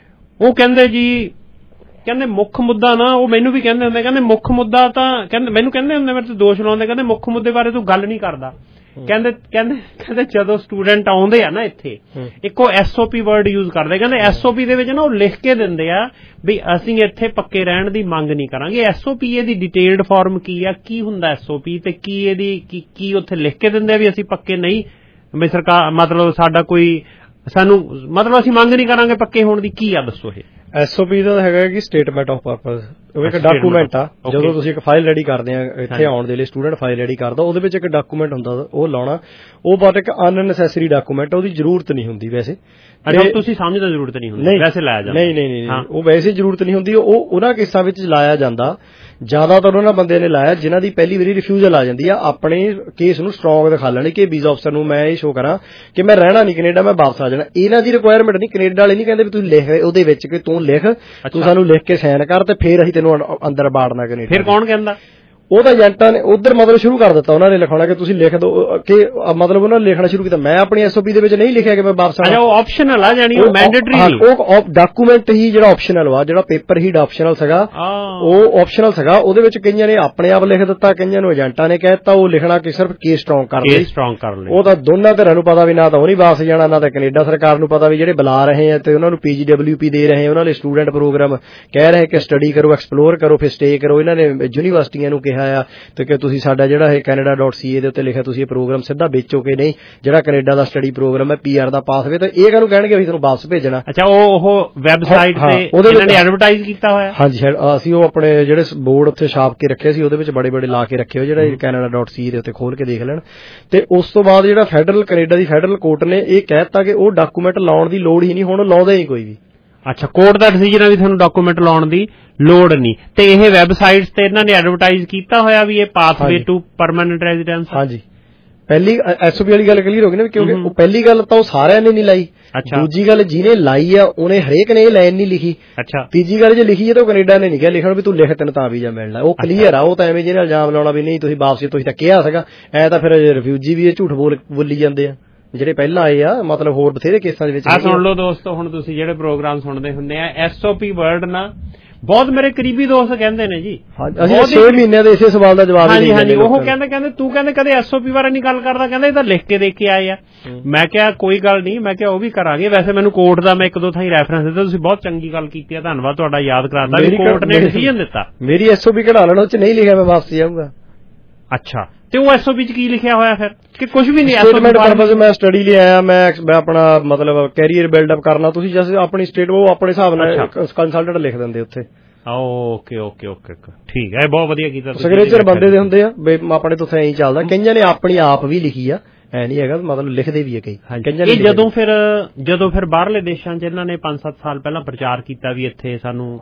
ਉਹ ਕਹਿੰਦੇ ਜੀ ਕਹਿੰਦੇ ਮੁੱਖ ਮੁੱਦਾ ਨਾ, ਉਹ ਮੈਨੂੰ ਵੀ ਕਹਿੰਦੇ ਹੁੰਦੇ, ਕਹਿੰਦੇ ਮੁੱਖ ਮੁੱਦਾ ਤਾਂ ਕਹਿੰਦੇ ਮੈਨੂੰ ਕਹਿੰਦੇ ਹੁੰਦੇ ਮੇਰੇ ਤੇ ਦੋਸ਼ ਲਾਉਂਦੇ, ਕਹਿੰਦੇ ਮੁੱਖ ਮੁੱਦੇ ਬਾਰੇ ਤੂੰ ਗੱਲ ਨਹੀਂ ਕਰਦਾ। ਕਹਿੰਦੇ ਕਹਿੰਦੇ ਕਹਿੰਦੇ ਜਦੋਂ ਸਟੂਡੈਂਟ ਆਉਂਦੇ ਆ ਨਾ ਇੱਥੇ ਇੱਕੋ ਐਸਓਪੀ ਵਰਡ ਯੂਜ਼ ਕਰਦੇ, ਕਹਿੰਦੇ ਐਸਓਪੀ ਦੇ ਵਿੱਚ ਨਾ ਉਹ ਲਿਖ ਕੇ ਦਿੰਦੇ ਆ ਵੀ ਅਸੀਂ ਇੱਥੇ ਪੱਕੇ ਰਹਿਣ ਦੀ ਮੰਗ ਨਹੀਂ ਕਰਾਂਗੇ। ਐਸਓਪੀ ਇਹਦੀ ਡਿਟੇਲਡ ਫਾਰਮ ਕੀ ਆ, ਕੀ ਹੁੰਦਾ ਐਸਓਪੀ, ਤੇ ਕੀ ਇਹਦੀ ਕੀ ਉੱਥੇ ਲਿਖ ਕੇ ਦਿੰਦੇ ਆ ਵੀ ਅਸੀਂ ਪੱਕੇ ਨਹੀਂ, ਵੀ ਸਰਕਾਰ ਮਤਲਬ ਸਾਡਾ ਕੋਈ ਸਾਨੂੰ ਮਤਲਬ ਅਸੀਂ ਮੰਗ ਨਹੀਂ ਕਰਾਂਗੇ ਪੱਕੇ ਹੋਣ ਦੀ, ਕੀ ਆ ਦੱਸੋ ਇਹ। ਐਸਓਪੀ ਦਾ ਹੈਗਾ ਕਿ ਸਟੇਟਮੈਂਟ ਆਫ ਪਰਪਸ, ਉਹ ਇੱਕ ਡਾਕੂਮੈਂਟ ਆ। ਜਦੋਂ ਤੁਸੀਂ ਇੱਕ ਫਾਈਲ ਰੈਡੀ ਕਰਦੇ ਆ ਇੱਥੇ ਆਉਣ ਦੇ ਲਈ, ਸਟੂਡੈਂਟ ਫਾਈਲ ਰੈਡੀ ਕਰਦਾ, ਉਹਦੇ ਵਿੱਚ ਇੱਕ ਡਾਕੂਮੈਂਟ ਹੁੰਦਾ ਉਹ ਲਾਉਣਾ। ਉਹ ਬਟ ਇੱਕ ਅਨਨੈਸੈਸਰੀ ਡਾਕੂਮੈਂਟ, ਉਹਦੀ ਜ਼ਰੂਰਤ ਨਹੀਂ ਹੁੰਦੀ ਵੈਸੇ। ਤੁਸੀਂ ਸਮਝਦਾ ਜ਼ਰੂਰਤ ਨਹੀਂ ਹੁੰਦੀ ਵੈਸੇ ਲਾਇਆ ਜਾਂਦਾ? ਨਹੀਂ ਨਹੀਂ ਨਹੀਂ, ਉਹ ਵੈਸੇ ਜ਼ਰੂਰਤ ਨਹੀਂ ਹੁੰਦੀ। ਉਹ ਉਹਨਾਂ ਕੇਸਾਂ ਵਿੱਚ ਲਾਇਆ ਜਾਂਦਾ, ਜ਼ਿਆਦਾਤਰ ਉਹਨਾਂ ਬੰਦੇ ਨੇ ਲਾਇਆ ਜਿਨ੍ਹਾਂ ਦੀ ਪਹਿਲੀ ਵਾਰੀ ਰਿਫਿਊਜ਼ਲ ਆ ਜਾਂਦੀ ਆ। ਆਪਣੇ ਕੇਸ ਨੂੰ ਸਟਰੋਂਗ ਦਿਖਾ ਲੈਣ ਕਿ ਵੀਜ਼ਾ ਅਫਸਰ ਨੂੰ ਮੈਂ ਇਹ ਸ਼ੋ ਕਰਾਂ ਕਿ ਮੈਂ ਰਹਿਣਾ ਨਹੀਂ ਕੈਨੇਡਾ, ਮੈਂ ਵਾਪਸ ਆ ਜਾਣਾ। ਇਹਨਾਂ ਦੀ ਰਿਕੁਆਇਰਮੈਂਟ ਨਹੀਂ, ਕੈਨੇਡਾ ਵਾਲੇ ਨਹੀਂ ਕਹਿੰਦੇ ਵੀ ਤੁਸੀਂ ਲਿਖ ਉਹਦੇ ਵਿੱਚ ਕਿ ਤੂੰ ਲਿਖ, ਤੂੰ ਸਾਨੂੰ ਲਿਖ ਕੇ ਸਾਈਨ ਕਰ ਤੇ ਫੇਰ ਅਸੀਂ ਤੈਨੂੰ ਅੰਦਰ ਬਾੜਨਾ ਕੈਨੇਡਾ। ਫਿਰ ਕੌਣ ਕਹਿੰਦਾ? ਉਹਦਾ ਏਜੰਟਾਂ ਨੇ ਉਧਰ ਮਤਲਬ ਸ਼ੁਰੂ ਕਰ ਦਿੱਤਾ, ਉਹਨਾਂ ਨੇ ਲਿਖਾਉਣਾ ਕਿ ਤੁਸੀਂ ਲਿਖ ਦਿਓ ਕਿ ਮਤਲਬ ਉਹਨਾਂ ਨੇ ਲਿਖਣਾ ਸ਼ੁਰੂ ਕੀਤਾ। ਮੈਂ ਆਪਣੀ ਐਸਓਪੀ ਦੇ ਵਿੱਚ ਨਹੀਂ ਲਿਖਿਆ ਕਿ ਮੈਂ ਵਾਪਸ ਆਉਣਾ। ਉਹ ਆਪਸ਼ਨਲ ਆ, ਜਾਨੀ ਉਹ ਮੈਂਡੇਟਰੀ ਨਹੀਂ। ਉਹ ਡਾਕੂਮੈਂਟ ਹੀ ਜਿਹੜਾ ਆਪਸ਼ਨਲ ਵਾ, ਜਿਹੜਾ ਪੇਪਰ ਹੀ ਆਪਸ਼ਨਲ ਸੀਗਾ, ਉਹ ਆਪਸ਼ਨਲ ਸੀਗਾ। ਉਹਦੇ ਵਿੱਚ ਕਈਆਂ ਨੇ ਆਪਣੇ ਆਪ ਲਿਖ ਦਿੱਤਾ, ਕਈਆਂ ਨੂੰ ਏਜੰਟਾਂ ਨੇ ਕਹਿ ਦਿੱਤਾ ਉਹ ਲਿਖਣਾ ਕਿ ਸਿਰਫ ਕੇਸ ਸਟਰੋਂਗ ਕਰਨ ਲਈ। ਸਟਰੋਂਗ ਕਰਨ ਲਈ ਉਹ ਤਾਂ ਦੋਨਾਂ ਧਿਰਾਂ ਨੂੰ ਪਤਾ ਵੀ ਨਾ ਤਾਂ ਉਹ ਨਹੀਂ ਵਾਪਸ ਜਾਣਾ, ਨਾ ਤਾਂ ਕੈਨੇਡਾ ਸਰਕਾਰ ਨੂੰ ਪਤਾ ਵੀ ਜਿਹੜੇ ਬੁਲਾ ਰਹੇ ਆ ਤੇ ਉਹਨਾਂ ਨੂੰ ਪੀਜੀਡਬਲਿਊਪੀ ਦੇ ਰਹੇ, ਉਹਨਾਂ ਲਈ ਸਟੂਡੈਂਟ ਪ੍ਰੋਗਰਾਮ ਕਹਿ ਰਹੇ ਕਿ ਸਟੱਡੀ ਕਰੋ, ਐਕਸਪਲੋਰ ਕਰੋ, ਫਿਰ ਸਟੇ ਕਰੋ। ਇਹਨਾਂ ਨੇ ਯੂਨੀਵਰਸਿਟੀਆਂ ਨੂੰ ਕਿਹਾ ਆ ਤੇ ਕਿ ਤੁਸੀਂ ਸਾਡਾ ਜਿਹੜਾ ਇਹ ਕੈਨੇਡਾ ਡਾਟ ਸੀ ਏ ਦੇ ਉੱਤੇ ਲਿਖਿਆ ਤੁਸੀਂ ਇਹ ਪ੍ਰੋਗਰਾਮ ਸਿੱਧਾ ਵੇਚੋ ਕਿ ਨਹੀਂ, ਜਿਹੜਾ ਕੈਨੇਡਾ ਦਾ ਸਟੱਡੀ ਪ੍ਰੋਗਰਾਮ ਹੈ ਪੀਆਰ ਦਾ ਪਾਸ ਹੋਵੇ ਤਾਂ ਇਹ ਕਾਹਨੂੰ ਕਹਿਣਗੇ ਅਸੀਂ ਤੁਹਾਨੂੰ ਵਾਪਸ ਭੇਜਣਾ। ਅੱਛਾ, ਉਹ ਉਹ ਵੈਬਸਾਈਟ ਤੇ ਇਹਨਾਂ ਨੇ ਐਡਵਰਟਾਈਜ਼ ਕੀਤਾ ਹੋਇਆ? ਹਾਂਜੀ, ਅਸੀਂ ਉਹ ਆਪਣੇ ਜਿਹੜੇ ਬੋਰਡ ਉੱਥੇ ਛਾਪ ਕੇ ਰੱਖੇ ਸੀ ਉਹਦੇ ਵਿੱਚ ਬੜੇ ਬੜੇ ਲਾ ਕੇ ਰੱਖੇ ਹੋਏ, ਜਿਹੜਾ ਕੈਨੇਡਾ ਡਾਟ ਸੀ ਏ ਦੇ ਉੱਤੇ ਖੋਲ ਕੇ ਦੇਖ ਲੈਣ। ਤੇ ਉਸ ਤੋਂ ਬਾਅਦ ਜਿਹੜਾ ਫੈਡਰਲ ਕੈਨੇਡਾ ਦੀ ਫੈਡਰਲ ਕੋਰਟ ਨੇ ਇਹ ਕਹਿ ਦਿੱਤਾ ਕਿ ਉਹ ਡਾਕੂਮੈਂਟ ਲਾਉਣ ਦੀ ਲੋੜ ਹੀ ਨਹੀਂ, ਹੁਣ ਲਾਉਂਦੇ ਹੀ ਕੋਈ ਵੀ। ਅੱਛਾ, ਕੋਰਟ ਦਾ ਡਿਸੀਜਨ ਹੈ ਵੀ ਤੁਹਾਨੂੰ ਡਾਕੂਮੈਂਟ ਲਾਉਣ ਦੀ ਲੋੜ ਨਹੀਂ। ਤੇ ਇਹ ਵੈਬਸਾਈਟਸ ਤੇ ਇਹਨਾਂ ਨੇ ਐਡਵਰਟਾਈਜ਼ ਕੀਤਾ ਹੋਇਆ ਵੀ ਇਹ ਪਾਥਵੇ ਟੂ ਪਰਮਾਨੈਂਟ ਰੈਜ਼ੀਡੈਂਸ? ਹਾਂਜੀ, ਪਹਿਲੀ ਐਸਓਪੀ ਵਾਲੀ ਗੱਲ ਕਲੀਅਰ ਹੋ ਗਈ ਨਾ, ਕਿਉਂਕਿ ਉਹ ਪਹਿਲੀ ਗੱਲ ਤਾਂ ਉਹ ਸਾਰਿਆਂ ਨੇ ਨਹੀਂ ਲਾਈ। ਦੂਜੀ ਗੱਲ ਜਿਹਨੇ ਲਾਈ ਆ ਉਹਨੇ ਹਰੇਕ ਨੇ ਇਹ ਲਾਈਨ ਨਹੀਂ ਲਿਖੀ। ਅੱਛਾ, ਤੀਜੀ ਗੱਲ ਜੇ ਲਿਖੀ ਹੈ ਤਾਂ ਕੈਨੇਡਾ ਨੇ ਨਹੀਂ ਕਿਹਾ ਲਿਖਣ ਵੀ ਤੂੰ ਲਿਖ ਤੈਨੂੰ ਤਾਂ ਵੀਜ਼ਾ ਮਿਲਣਾ। ਉਹ ਕਲੀਅਰ ਆ, ਉਹ ਤਾਂ ਐਵੇਂ ਜਿਹਨੇ ਇਲਜ਼ਾਮ ਲਾਉਣਾ ਵੀ ਨਹੀਂ ਤੁਸੀਂ ਵਾਪਸੀ, ਤੁਸੀਂ ਤਾਂ ਕਿਹਾ ਸੀਗਾ ਐ, ਤਾਂ ਫਿਰ ਰਿਫਿਊਜੀ ਵੀ ਇਹ ਝੂਠ ਬੋਲ ਬੋਲੀ ਜਾਂਦੇ ਆ ਜਿਹੜੇ ਪਹਿਲਾਂ ਆਏ ਆ। ਮਤਲਬ ਹੋਰ ਬਥੇਰੇ ਕੇਸਾਂ ਦੇ ਵਿੱਚ ਆ ਸੁਣ ਲਓ ਦੋਸਤੋ, ਹੁਣ ਤੁਸੀਂ ਜਿਹੜੇ ਪ੍ਰੋਗਰਾਮ ਸੁਣਦੇ ਹੁੰਦੇ ਆ, ਐਸਓਪੀ ਵਰਡ ਨਾ ਬਹੁਤ ਮੇਰੇ ਕਰੀਬੀ ਦੋਸਤ ਕਹਿੰਦੇ ਨੇ ਜੀ, ਅਸੀਂ ਛੇ ਮਹੀਨਿਆਂ ਦੇ ਇਸੇ ਸਵਾਲ ਦਾ ਜਵਾਬ ਨਹੀਂ ਹਾਂਜੀ ਉਹ ਕਹਿੰਦੇ ਕਹਿੰਦੇ ਤੂੰ ਕਹਿੰਦੇ ਕਦੇ ਐਸਓਪੀ ਬਾਰੇ ਨਹੀਂ ਗੱਲ ਕਰਦਾ, ਕਹਿੰਦੇ ਇਹ ਤਾਂ ਲਿਖ ਕੇ ਦੇਖ ਕੇ ਆਏ ਆ। ਮੈਂ ਕਿਹਾ ਕੋਈ ਗੱਲ ਨਹੀਂ, ਮੈਂ ਕਿਹਾ ਉਹ ਵੀ ਕਰਾਂਗੇ। ਵੈਸੇ ਮੈਨੂੰ ਕੋਰਟ ਦਾ ਮੈਂ ਇੱਕ ਦੋ ਥਾਈਂ ਰੈਫਰੈਂਸ ਦਿੱਤਾ, ਤੁਸੀਂ ਬਹੁਤ ਚੰਗੀ ਗੱਲ ਕੀਤੀ ਹੈ, ਧੰਨਵਾਦ ਤੁਹਾਡਾ ਯਾਦ ਕਰਾਤਾ ਵੀ ਕੋਰਟ ਨੇ ਡਿਸੀਜਨ ਦਿੱਤਾ। ਮੇਰੀ ਐਸਓਪੀ ਕਢਾ ਲੈਣਾ, ਉਹ ਚ ਨਹੀਂ ਲਿਖਿਆ ਮੈਂ ਵਾਪਸ ਜਾਊਂਗਾ। ਅੱਛਾ, ਤੇ ਉਹ ਐਸਓਪੀ ਚ ਕੀ ਲਿਖਿਆ ਹੋਇਆ ਫਿਰ ਕਿ ਕੁਝ ਵੀ ਨਹੀਂ? ਸਟੇਟਮੈਂਟ ਪਰਪਸ ਮੈਂ ਸਟੱਡੀ ਲਈ ਆਇਆ, ਮੈਂ ਆਪਣਾ ਮਤਲਬ ਕੈਰੀਅਰ ਬਿਲਡ ਅਪ ਕਰਨਾ। ਤੁਸੀਂ ਜੈਸੇ ਆਪਣੀ ਸਟੇਟ ਉਹ ਆਪਣੇ ਹਿਸਾਬ ਨਾਲ ਕੰਸਲਟੈਂਟ ਲਿਖ ਦਿੰਦੇ ਉੱਥੇ। ਓਕੇ ਓਕੇ ਓਕੇ ਠੀਕ ਹੈ, ਬਹੁਤ ਵਧੀਆ ਕੀਤਾ। ਸਿਗਨੇਚਰ ਬੰਦੇ ਦੇ ਹੁੰਦੇ ਆ, ਆਪਣੇ ਤੋਂ ਐਂ ਚੱਲਦਾ। ਕਈਆਂ ਨੇ ਆਪਣੀ ਆਪ ਵੀ ਲਿਖੀ ਆ, ਐ ਨਹੀਂ ਹੈਗਾ ਮਤਲਬ ਲਿਖਦੇ ਵੀ ਆ ਕਈ। ਇਹ ਜਦੋਂ ਫਿਰ ਜਦੋਂ ਫਿਰ ਬਾਹਰਲੇ ਦੇਸ਼ਾਂ ਚ ਇਹਨਾਂ ਨੇ ਪੰਜ ਸੱਤ ਸਾਲ ਪਹਿਲਾਂ ਪ੍ਰਚਾਰ ਕੀਤਾ ਵੀ ਇੱਥੇ ਸਾਨੂੰ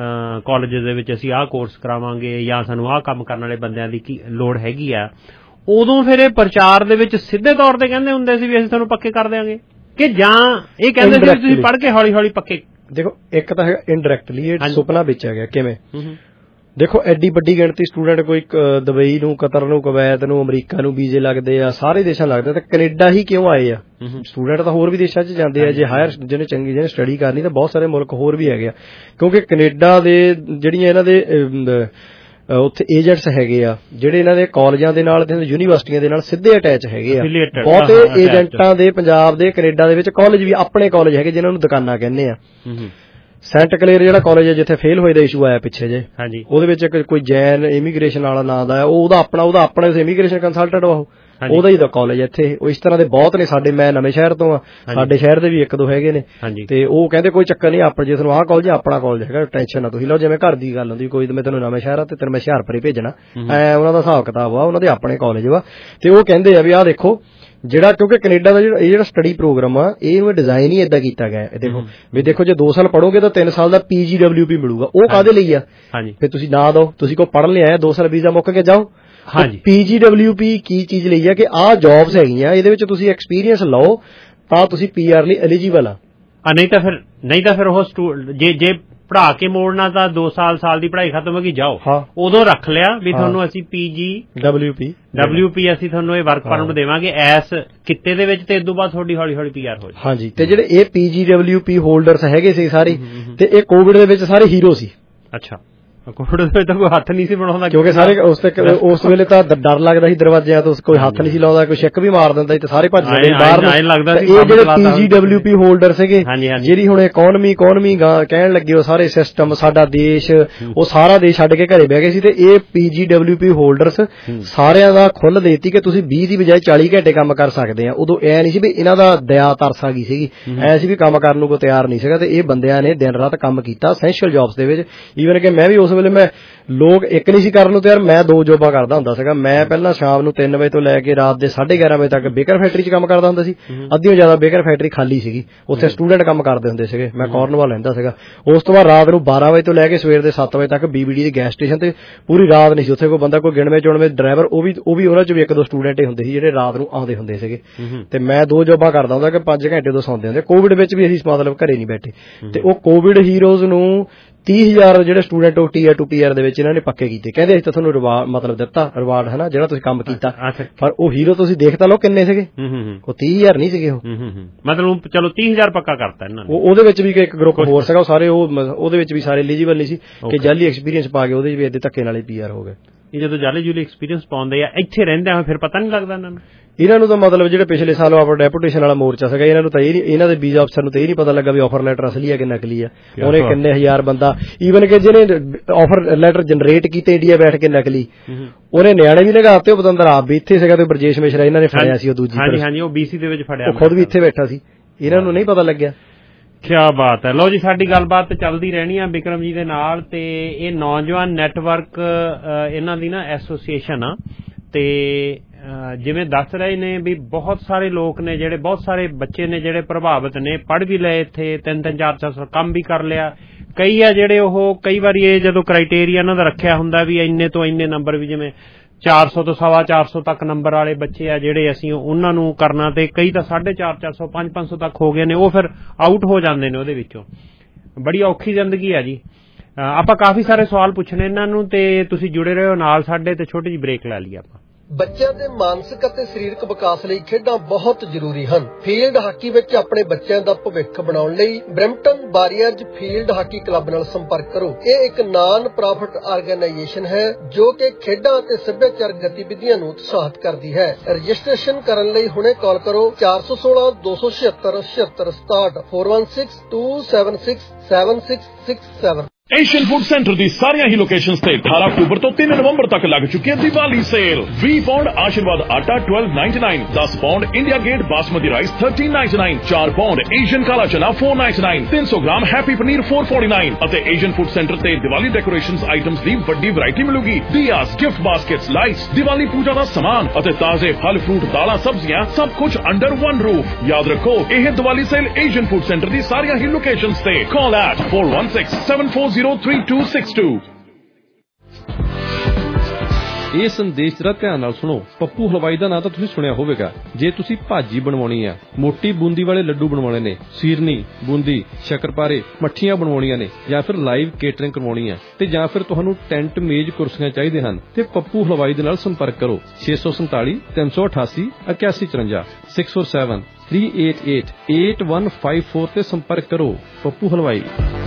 ਕਾਲਜ ਦੇ ਵਿੱਚ ਅਸੀਂ ਆਹ ਕੋਰਸ ਕਰਾਵਾਂਗੇ ਜਾਂ ਸਾਨੂੰ ਆਹ ਕੰਮ ਕਰਨ ਵਾਲੇ ਬੰਦਿਆਂ ਦੀ ਕੀ ਲੋੜ ਹੈਗੀ ਆ, ਉਦੋਂ ਫਿਰ ਇਹ ਪ੍ਰਚਾਰ ਦੇ ਵਿੱਚ ਸਿੱਧੇ ਤੌਰ ਤੇ ਕਹਿੰਦੇ ਹੁੰਦੇ ਸੀ ਵੀ ਅਸੀਂ ਤੁਹਾਨੂੰ ਪੱਕੇ ਕਰ ਦਿਆਂਗੇ, ਕਿ ਜਾਂ ਇਹ ਕਹਿੰਦੇ ਸੀ ਤੁਸੀਂ ਪੜ੍ਹ ਕੇ ਹੌਲੀ ਹੌਲੀ ਪੱਕੇ? ਦੇਖੋ, ਇੱਕ ਤਾਂ ਹੈਗਾ ਇਨਡਾਇਰੈਕਟਲੀ ਇਹ ਸੁਪਨਾ ਵੇਚਿਆ ਗਿਆ। ਕਿਵੇਂ? ਦੇਖੋ, ਐਡੀ ਵੱਡੀ ਗਿਣਤੀ ਸਟੂਡੈਂਟ ਕੋਈ ਦੁਬਈ ਨੂੰ, ਕਤਰ ਨੂੰ, ਕੁਵੈਤ ਨੂੰ, ਅਮਰੀਕਾ ਨੂੰ ਵੀਜ਼ੇ ਲੱਗਦੇ ਆ, ਸਾਰੇ ਦੇਸ਼ਾਂ ਲੱਗਦੇ, ਤਾਂ ਕੈਨੇਡਾ ਹੀ ਕਿਉਂ ਆਏ ਆ? ਸਟੂਡੈਂਟ ਤਾਂ ਹੋਰ ਵੀ ਦੇਸ਼ਾਂ 'ਚ ਜਾਂਦੇ ਆ, ਜੇ ਹਾਇਰ ਜਿਹਨੇ ਚੰਗੀ ਜਿਹਨੇ ਸਟੱਡੀ ਕਰਨੀ ਤਾਂ ਬਹੁਤ ਸਾਰੇ ਮੁਲਕ ਹੋਰ ਵੀ ਹੈਗੇ ਆ, ਕਿਉਂਕਿ ਕੈਨੇਡਾ ਦੇ ਜਿਹੜੀਆਂ ਇਹਨਾਂ ਦੇ ਉੱਥੇ ਏਜੰਟਸ ਹੈਗੇ ਆ ਜਿਹੜੇ ਇਹਨਾਂ ਦੇ ਕਾਲਜਾਂ ਦੇ ਨਾਲ ਤੇ ਯੂਨੀਵਰਸਿਟੀਆਂ ਦੇ ਨਾਲ ਸਿੱਧੇ ਅਟੈਚ ਹੈਗੇ ਆ। ਬਹੁਤੇ ਏਜੰਟਾਂ ਦੇ ਪੰਜਾਬ ਦੇ ਕੈਨੇਡਾ ਦੇ ਵਿੱਚ ਕਾਲਜ ਵੀ ਆਪਣੇ ਕਾਲਜ ਹੈਗੇ ਜਿਹਨਾਂ ਨੂੰ ਦੁਕਾਨਾਂ ਕਹਿੰਦੇ ਆ। ਸੈਂਟ ਕਲੇਅਰ ਜਿਹੜਾ ਕਾਲਜ ਹੈ ਜਿੱਥੇ ਫੇਲ ਹੋਏ ਦਾ ਇਸ਼ੂ ਆਇਆ ਪਿੱਛੇ ਜੇ, ਉਹਦੇ ਵਿੱਚ ਕੋਈ ਜੈਨ ਇਮੀਗ੍ਰੇਸ਼ਨ ਵਾਲਾ ਨਾਂ ਦਾ ਉਹ ਉਹਦਾ ਆਪਣਾ ਉਹਦਾ ਆਪਣਾ ਇਮੀਗ੍ਰੇਸ਼ਨ ਕੰਸਲਟੈਂਟ ਉਹ ਉਹਦਾ ਹੀ ਦਾ ਕਾਲਜ ਇੱਥੇ। ਉਹ ਇਸ ਤਰ੍ਹਾਂ ਦੇ ਬਹੁਤ ਨੇ। ਸਾਡੇ ਮੈਂ ਨਵੇਂ ਸ਼ਹਿਰ ਤੋਂ ਆ, ਸਾਡੇ ਸ਼ਹਿਰ ਦੇ ਵੀ ਇੱਕ ਦੋ ਹੈਗੇ ਨੇ, ਤੇ ਉਹ ਕਹਿੰਦੇ ਕੋਈ ਚੱਕਰ ਨਹੀਂ, ਆਪਣੇ ਜੇ ਤੁਹਾਨੂੰ ਆਹ ਕਾਲਜ ਆਪਣਾ ਕਾਲਜ ਹੈਗਾ, ਟੈਨਸ਼ਨ ਨਾ ਤੁਸੀਂ ਲਓ। ਜਿਵੇਂ ਘਰ ਦੀ ਗੱਲ ਹੁੰਦੀ, ਕੋਈ ਮੈਂ ਤੈਨੂੰ ਨਵੇਂ ਸ਼ਹਿਰ ਆ ਤੇ ਤੈਨੂੰ ਮੈਂ ਹੁਸ਼ਿਆਰਪੁਰ ਭੇਜਣਾ, ਐ ਉਹਨਾਂ ਦਾ ਹਿਸਾਬ ਕਿਤਾਬ ਆ, ਉਹਨਾਂ ਦੇ ਆਪਣੇ ਕਾਲਜ ਵਾ। ਤੇ ਉਹ ਕਹਿੰਦੇ ਆ ਵੀ ਆਹ ਦੇਖੋ ਜਿਹੜਾ, ਕਿਉਂਕਿ ਕੈਨੇਡਾ ਦਾ ਜਿਹੜਾ ਇਹ ਜਿਹੜਾ ਸਟੱਡੀ ਪ੍ਰੋਗਰਾਮ ਆ ਇਹਨੂੰ ਡਿਜ਼ਾਈਨ ਹੀ ਏਦਾਂ ਕੀਤਾ ਗਿਆ। ਦੇਖੋ ਵੀ ਦੇਖੋ, ਜੇ ਦੋ ਸਾਲ ਪੜੋਗੇ ਤਾਂ ਤਿੰਨ ਸਾਲ ਦਾ ਪੀਜੀਡਬਲਿਊਪੀ ਮਿਲੂਗਾ। ਉਹ ਕਾਹਦੇ ਲਈ ਆ? ਫਿਰ ਤੁਸੀਂ ਨਾ ਦੋ, ਤੁਸੀਂ ਕੋਈ ਪੜ੍ਹਨ ਲਈ ਆਏ, ਦੋ ਸਾਲ ਵੀਜ਼ਾ ਮੁੱਕ ਕੇ ਜਾਓ। ਪੀਜੀਡਬਲਿਊਪੀ ਕੀ ਚੀਜ਼ ਲਈ ਆ ਕਿ ਆਹ ਜੌਬਸ ਹੈਗੀਆਂ, ਇਹਦੇ ਵਿੱਚ ਤੁਸੀਂ ਐਕਸਪੀਰੀਅੰਸ ਲਓ ਤਾਂ ਤੁਸੀਂ ਪੀਆਰ ਲਈ ਐਲੀਜੀਬਲ ਆ। ਨਹੀਂ ਤਾਂ ਫਿਰ ਨਹੀਂ ਤਾਂ ਫਿਰ ਉਹ ਜੇ ਜੇ ਪੜ੍ਹਾ ਕੇ ਮੋੜਨਾ ਤਾਂ ਦੋ ਸਾਲ ਸਾਲ ਦੀ ਪੜ੍ਹਾਈ ਖਤਮ ਹੋ ਗਈ, ਜਾਓ ਉਦੋਂ ਰੱਖ ਲਿਆ ਵੀ ਤੁਹਾਨੂੰ ਅਸੀਂ ਪੀਜੀ ਡਬਲਿਊਪੀ ਡਬਲਿਊਪੀ ਅਸੀਂ ਤੁਹਾਨੂੰ ਇਹ ਵਰਕ ਪਰਮਿਟ ਦੇਵਾਂਗੇ ਐਸ ਕਿੱਤੇ ਦੇ ਵਿੱਚ, ਤੇ ਇਸ ਤੋਂ ਬਾਅਦ ਤੁਹਾਡੀ ਹੌਲੀ ਹੌਲੀ ਪੀਆਰ ਹੋ ਜਾਏ। ਹਾਂਜੀ, ਤੇ ਜਿਹੜੇ ਇਹ ਪੀਜੀ ਡਬਲਿਊਪੀ ਹੋਲਡਰਸ ਹੈਗੇ ਸੀ ਸਾਰੇ, ਤੇ ਇਹ ਕੋਵਿਡ ਦੇ ਵਿੱਚ ਸਾਰੇ ਹੀਰੋ ਸੀ। ਅੱਛਾ, ਕੋਵਿਡ ਦੇ ਵਿੱਚ ਤਾਂ ਕੋਈ ਹੱਥ ਨਹੀਂ ਸੀ ਬਣਾਉਂਦਾ, ਕਿਉਂਕਿ ਸਾਰੇ ਉਸ ਤੱਕ ਉਸ ਵੇਲੇ ਤਾਂ ਡਰ ਲੱਗਦਾ ਸੀ ਦਰਵਾਜ਼ਿਆਂ ਤੋਂ, ਕੋਈ ਹੱਥ ਨਹੀਂ ਸੀ ਲਾਉਂਦਾ, ਕੋਈ ਛਿੱਕ ਵੀ ਮਾਰ ਦਿੰਦਾ ਸੀ ਤੇ ਸਾਰੇ ਭੱਜ ਜਾਂਦੇ ਬਾਹਰ ਨੂੰ। ਇਹ ਜਿਹੜੇ ਪੀਜੀਡਬਲਿਊਪੀ ਹੋਲਡਰ ਸੀਗੇ, ਜਿਹੜੀ ਹੁਣ ਇਕਨੋਮੀ ਇਕਨੋਮੀ ਕਹਿਣ ਲੱਗੇ, ਉਹ ਸਾਰੇ ਸਿਸਟਮ ਸਾਡਾ ਦੇਸ਼, ਉਹ ਸਾਰਾ ਦੇਸ਼ ਛੱਡ ਕੇ ਘਰੇ ਬਹਿ ਗਏ ਸੀ। ਤੇ ਇਹ ਪੀਜੀਡਬਲਿਊਪੀ ਹੋਲਡਰਸ ਸਾਰਿਆਂ ਦਾ ਖੁੱਲ੍ਹ ਦੇਤੀ ਕਿ ਤੁਸੀਂ ਵੀਹ ਦੀ ਬਜਾਏ ਚਾਲੀ ਘੰਟੇ ਕੰਮ ਕਰ ਸਕਦੇ ਆ। ਉਦੋਂ ਐ ਨਹੀਂ ਸੀ ਵੀ ਇਹਨਾਂ ਦਾ ਦਇਆ ਤਰਸ ਆ ਗਈ ਸੀਗੀ, ਐ ਸੀ ਵੀ ਕੰਮ ਕਰਨ ਨੂੰ ਕੋਈ ਤਿਆਰ ਨਹੀਂ ਸੀਗਾ। ਤੇ ਇਹ ਬੰਦਿਆਂ ਨੇ ਦਿਨ ਰਾਤ ਕੰਮ ਕੀਤਾ ਐਸੈਂਸ਼ੀਅਲ ਜੌਬਸ ਦੇ ਵਿੱਚ। ਈਵਨ ਕਿ ਮੈਂ ਵੀ ਉਸ ਵੇਲੇ ਮੈਂ ਲੋਕ ਇੱਕ ਨਹੀਂ ਸੀ ਕਰਨ ਨੂੰ ਤਿਆਰ, ਮੈਂ ਦੋ ਜੋਬਾਂ ਕਰਦਾ ਹੁੰਦਾ ਸੀਗਾ। ਮੈਂ ਪਹਿਲਾਂ ਸ਼ਾਮ ਨੂੰ ਤਿੰਨ ਵਜੇ ਤੋਂ ਲੈ ਕੇ ਰਾਤ ਦੇ ਸਾਢੇ ਗਿਆਰਾਂ ਵਜੇ ਤੱਕ ਬੇਕਰ ਫੈਕਟਰੀ 'ਚ ਕੰਮ ਕਰਦਾ ਹੁੰਦਾ ਸੀ। ਅੱਧੀਓ ਜ਼ਿਆਦਾ ਬੇਕਰ ਫੈਕਟਰੀ ਖਾਲੀ ਸੀਗੀ, ਉੱਥੇ ਸਟੂਡੈਂਟ ਕੰਮ ਕਰਦੇ ਹੁੰਦੇ ਸੀਗੇ, ਮੈਂ ਕਾਰਨਵਾਲ ਰਹਿੰਦਾ ਸੀਗਾ। ਉਸ ਤੋਂ ਬਾਅਦ ਰਾਤ ਨੂੰ ਬਾਰਾਂ ਵਜੇ ਤੋਂ ਲੈ ਕੇ ਸਵੇਰ ਦੇ ਸੱਤ ਵਜੇ ਤੱਕ ਬੀਬੀਡੀ ਦੇ ਗੈਸ ਸਟੇਸ਼ਨ ਤੇ ਪੂਰੀ ਰਾਤ ਨਹੀਂ ਸੀ ਉੱਥੇ ਕੋਈ ਬੰਦਾ, ਕੋਈ ਗਿਣਵੇਂ ਚੁਣਵੇਂ ਡਰਾਈਵਰ, ਉਹ ਵੀ ਉਹ ਵੀ ਉਹਨਾਂ 'ਚ ਵੀ ਇੱਕ ਦੋ ਸਟੂਡੈਂਟ ਹੀ ਹੁੰਦੇ ਸੀ ਜਿਹੜੇ ਰਾਤ ਨੂੰ ਆਉਂਦੇ ਹੁੰਦੇ ਸੀਗੇ। ਤੇ ਮੈਂ ਦੋ ਜੋਬਾਂ ਕਰਦਾ ਹੁੰਦਾ ਕਿ ਪੰਜ ਘੰਟੇ ਤੋਂ ਸੌਂਦੇ ਹੁੰਦੇ। ਕੋਵਿਡ ਵਿੱਚ ਵੀ ਅਸੀਂ ਮਤਲਬ ਘਰੇ ਨਹੀਂ ਬੈਠੇ, ਤੇ ਉਹ ਕੋਵਿਡ ਹੀਰੋਜ਼ ਨੂੰ ਤੀਹ ਹਜ਼ਾਰ ਜਿਹੜੇ ਸਟੂਡੈਂਟ ਉਹ ਟੀਆਰ ਟੂ ਪੀਆਰ ਦੇ ਵਿੱਚ ਇਹਨਾਂ ਨੇ ਪੱਕੇ ਕੀਤੇ। ਕਹਿੰਦੇ ਅਸੀਂ ਤਾਂ ਤੁਹਾਨੂੰ ਰਿਵਾਰਡ ਮਤਲਬ ਦਿੱਤਾ, ਰਿਵਾਰਡ ਹੈ ਨਾ, ਜਿਹੜਾ ਤੁਸੀਂ ਕੰਮ ਕੀਤਾ। ਪਰ ਉਹ ਹੀਰੋ ਤੁਸੀਂ ਦੇਖ ਤਾਂ ਲਓ ਕਿੰਨੇ ਸੀਗੇ, ਉਹ ਤੀਹ ਹਜ਼ਾਰ ਨਹੀਂ ਸੀਗੇ। ਉਹ ਮਤਲਬ ਚਲੋ ਤੀਹ ਹਜ਼ਾਰ ਪੱਕਾ ਕਰਤਾ ਇਹਨਾਂ ਨੇ। ਉਹਦੇ ਵਿੱਚ ਵੀ ਇੱਕ ਗਰੁੱਪ ਹੋਰ ਸੀਗਾ, ਉਹ ਸਾਰੇ ਉਹ ਉਹਦੇ ਵਿੱਚ ਵੀ ਸਾਰੇ ਐਲੀਜੀਬਲ ਨਹੀਂ ਸੀ ਕਿ ਜਾਲੀ ਐਕਸਪੀਰੀਅੰਸ ਪਾ ਕੇ ਉਹਦੇ ਵਿੱਚ ਵੀ ਇਹਦੇ ਧੱਕੇ ਨਾਲ ਹੀ ਪੀਆਰ ਹੋ ਗਏ। ਇਹ ਜਦੋਂ ਜਾਲੀ ਜੂਲੀ ਐਕਸਪੀਰੀਅੰਸ ਪਾਉਂਦੇ ਆ ਇੱਥੇ ਰਹਿੰਦੇ ਆ, ਫਿਰ ਪਤਾ ਨਹੀਂ ਲੱਗਦਾ ਇਹਨਾਂ ਨੂੰ। ਇਹਨਾਂ ਨੂੰ ਤਾਂ ਮਤਲਬ ਜਿਹੜੇ ਪਿਛਲੇ ਸਾਲ ਆਪਣਾ ਡੈਪੂਟੇਸ਼ਨ ਵਾਲਾ ਮੋਰਚਾ ਸੀਗਾ, ਇਹਨਾਂ ਨੂੰ ਤਾਂ ਇਹ ਨਹੀਂ, ਇਹਨਾਂ ਦੇ ਵੀਜ਼ਾ ਅਫਸਰ ਨੂੰ ਤਾਂ ਇਹ ਨਹੀਂ ਪਤਾ ਲੱਗਾ ਵੀ ਆਫਰ ਲੈਟਰ ਅਸਲੀ ਹੈ ਕਿ ਨਕਲੀ ਹੈ। ਉਹਨੇ ਕਿੰਨੇ ਹਜ਼ਾਰ ਬੰਦਾ, ਈਵਨ ਕਿ ਜਿਹਨੇ ਆਫਰ ਲੈਟਰ ਜਨਰੇਟ ਕੀਤੇ ਇੰਡੀਆ ਬੈਠ ਕੇ ਨਕਲੀ, ਉਹਨੇ ਨਿਆਣੇ ਵੀ ਲਗਾਤੇ। ਉਹ ਪਤੰਦਰ ਆਪ ਵੀ ਇੱਥੇ ਸੀਗਾ ਤੇ ਬਰਜੇਸ਼ ਮਿਸ਼ਰਾ ਇਹਨਾਂ ਨੇ ਫੜਿਆ ਸੀ, ਉਹ ਦੂਜੀ ਹਾਂਜੀ ਹਾਂਜੀ ਉਹ ਬੀਸੀ ਦੇ ਵਿੱਚ ਫੜਿਆ, ਉਹ ਖੁਦ ਵੀ ਇੱਥੇ ਬੈਠਾ ਸੀ, ਇਹਨਾਂ ਨੂੰ ਨਹੀਂ ਪਤਾ ਲੱਗਿਆ। ਕਿਆ ਬਾਤ ਹੈ। ਲਓ ਜੀ, ਸਾਡੀ ਗੱਲਬਾਤ ਚੱਲਦੀ ਰਹਿਣੀ ਆ ਬਿਕਰਮ ਜੀ ਦੇ ਨਾਲ। ਤੇ ਇਹ ਨੌਜਵਾਨ ਨੈਟਵਰਕ ਇਹਨਾਂ ਦੀ ਨਾ ਐਸੋਸੀਏਸ਼ਨ ਆ, ਤੇ ਜਿਵੇਂ ਦੱਸ ਰਹੇ ਨੇ ਵੀ ਬਹੁਤ ਸਾਰੇ ਲੋਕ ਨੇ ਜਿਹੜੇ, ਬਹੁਤ ਸਾਰੇ ਬੱਚੇ ਨੇ ਜਿਹੜੇ ਪ੍ਰਭਾਵਿਤ ਨੇ, ਪੜ੍ਹ ਵੀ ਲਏ ਇੱਥੇ, ਤਿੰਨ ਤਿੰਨ ਚਾਰ ਚਾਰ ਸਾਲ ਕੰਮ ਵੀ ਕਰ ਲਿਆ। ਕਈ ਆ ਜਿਹੜੇ ਉਹ ਕਈ ਵਾਰੀ ਇਹ ਜਦੋਂ ਕ੍ਰਾਈਟੇਰੀਆ ਇਹਨਾਂ ਦਾ ਰੱਖਿਆ ਹੁੰਦਾ ਵੀ ਇੰਨੇ ਤੋਂ ਇੰਨੇ ਨੰਬਰ, ਵੀ ਜਿਵੇਂ ਚਾਰ ਸੌ ਤੋਂ ਸਵਾ ਚਾਰ ਸੌ ਤੱਕ ਨੰਬਰ ਵਾਲੇ ਬੱਚੇ ਆ ਜਿਹੜੇ ਅਸੀਂ ਉਹਨਾਂ ਨੂੰ ਕਰਨਾ, ਤੇ ਕਈ ਤਾਂ ਸਾਢੇ ਚਾਰ ਚਾਰ ਸੌ ਪੰਜ ਪੰਜ ਸੌ ਤੱਕ ਹੋ ਗਏ ਨੇ, ਉਹ ਫਿਰ ਆਊਟ ਹੋ ਜਾਂਦੇ ਨੇ ਉਹਦੇ ਵਿੱਚੋਂ। ਬੜੀ ਔਖੀ ਜ਼ਿੰਦਗੀ ਆ ਜੀ। ਆਪਾਂ ਕਾਫੀ ਸਾਰੇ ਸਵਾਲ ਪੁੱਛਣੇ ਇਹਨਾਂ ਨੂੰ, ਤੇ ਤੁਸੀਂ ਜੁੜੇ ਰਹੋ ਨਾਲ ਸਾਡੇ, ਤੇ ਛੋਟੀ ਜਿਹੀ ਬ੍ਰੇਕ ਲੈ ਲਈਏ ਆਪਾਂ। ਬੱਚਿਆਂ ਦੇ ਮਾਨਸਿਕ ਅਤੇ ਸਰੀਰਕ ਵਿਕਾਸ ਲਈ ਖੇਡਾਂ ਬਹੁਤ ਜ਼ਰੂਰੀ ਹਨ। ਫੀਲਡ ਹਾਕੀ ਵਿੱਚ ਆਪਣੇ ਬੱਚਿਆਂ ਦਾ ਭਵਿੱਖ ਬਣਾਉਣ ਲਈ Brampton Warriors field hockey club ਨਾਲ ਸੰਪਰਕ ਕਰੋ। ਇਹ ਇੱਕ ਨਾਨ ਪ੍ਰੋਫਿਟ ਆਰਗੇਨਾਈਜੇਸ਼ਨ ਹੈ ਜੋ ਕਿ ਖੇਡਾਂ ਅਤੇ ਸੱਭਿਆਚਾਰਕ ਗਤੀਵਿਧੀਆਂ ਨੂੰ ਉਤਸ਼ਾਹਿਤ ਕਰਦੀ ਹੈ। ਰਜਿਸਟ੍ਰੇਸ਼ਨ ਕਰਨ ਲਈ ਹੁਣੇ ਕਾਲ ਕਰੋ ਚਾਰ ਸੌ ਸੋਲਾਂ ਦੋ ਸੌ ਛਿਅੱਤਰ ਛਿਅੱਤਰ ਸਤਾਹਠ four one six two seven six seven six six seven. Asian food centre ਦੀ ਸਾਰੀਆਂ ਹੀ ਲੋਕੇਸ਼ਨਸ ਤੇ ਅਠਾਰਾਂ ਅਕਤੂਬਰ ਤੋਂ ਤਿੰਨ ਨਵੰਬਰ ਤੱਕ ਲੱਗ ਚੁੱਕੀ ਹੈ ਦੀਵਾਲੀ ਸੇਲ। ਵੀਹ ਪੌਂਡ ਆਸ਼ੀਰਵਾਦ ਆਟਾ ਬਾਰਾਂ ਨਾਈਂਟੀ ਨਾਈਨ, ਦਸ pound India Gate basmati rice ਤੇਰ੍ਹਾਂ ਨਾਈਂਟੀ ਨਾਈਨ, ਚਾਰ ਪੌਂਡ ਏਸ਼ੀਅਨ ਕਾਲਾ ਚਨਾ ਚਾਰ ਨਾਈਂਟੀ ਨਾਈਨ, ਤਿੰਨ ਸੌ ਗ੍ਰਾਮ ਹੈਪੀ ਪਨੀਰ ਚਾਰ ਸੌ ਚਾਲੀ ਅਤੇ ਏਸ਼ੀਅਨ ਫੂਡ ਸੈਂਟਰ ਤੇ ਦੀਵਾਲੀ ਡੈਕੋਰੇਸ਼ਨਸ ਆਈਟਮਸ ਦੀ ਵੱਡੀ ਵੈਰਾਈਟੀ ਮਿਲੂਗੀ। Diyas, gift baskets, lights, Diwali puja ਦਾ ਸਮਾਨ ਅਤੇ ਤਾਜ਼ੇ ਫਲ ਫਰੂਟ, ਦਾਲਾਂ, ਸਬਜ਼ੀਆਂ, ਸਭ ਕੁਝ ਅੰਡਰ ਵਨ ਰੂਫ। ਯਾਦ ਰੱਖੋ, ਇਹ Diwali sale Asian food centre ਦੀ ਸਾਰੀਆਂ ਹੀ ਲੋਕੇਸ਼ਨਸ ਤੇ। ਕਾਲ ਐਟ ਚਾਰ ਇੱਕ ਛੇ ਸੱਤ ਚਾਰ ਜ਼ੀਰੋ ਤਿੰਨ ਦੋ ਸਿਕਸ ਟੂ। ਇਹ ਸੰਦੇਸ਼ ਜਰਾ ਧਿਆਨ ਨਾਲ ਸੁਣੋ। ਪੱਪੂ ਹਲਵਾਈ ਦਾ ਨਾਂ ਤਾਂ ਤੁਸੀਂ ਸੁਣਿਆ ਹੋਵੇਗਾ। ਜੇ ਤੁਸੀਂ ਭਾਜੀ ਬਣਵਾਉਣੀ ਆ, ਮੋਟੀ ਬੂੰਦੀ ਵਾਲੇ ਲੱਡੂ ਬਣਵਾਉਣੇ ਨੇ, ਸੀਰਨੀ, ਬੂੰਦੀ, ਸ਼ੱਕਰਪਾਰੇ, ਮੱਠੀਆਂ ਬਣਵਾਉਣੀਆਂ ਨੇ, ਜਾਂ ਫਿਰ ਲਾਈਵ ਕੇਟਰਿੰਗ ਕਰਵਾਉਣੀ ਆ, ਤੇ ਜਾਂ ਫਿਰ ਤੁਹਾਨੂੰ ਟੈਂਟ ਮੇਜ਼ ਕੁਰਸੀਆਂ ਚਾਹੀਦੇ ਹਨ, ਤੇ ਪੱਪੂ ਹਲਵਾਈ ਦੇ ਨਾਲ ਸੰਪਰਕ ਕਰੋ ਛੇ ਸੌ ਸੰਤਾਲੀ ਤਿੰਨ ਸੌ ਅਠਾਸੀ ਇਕਿਆਸੀ ਚੁਰੰਜਾ six four seven three eight eight eight one five four ਤੇ ਸੰਪਰਕ ਕਰੋ। Pappu Halwai.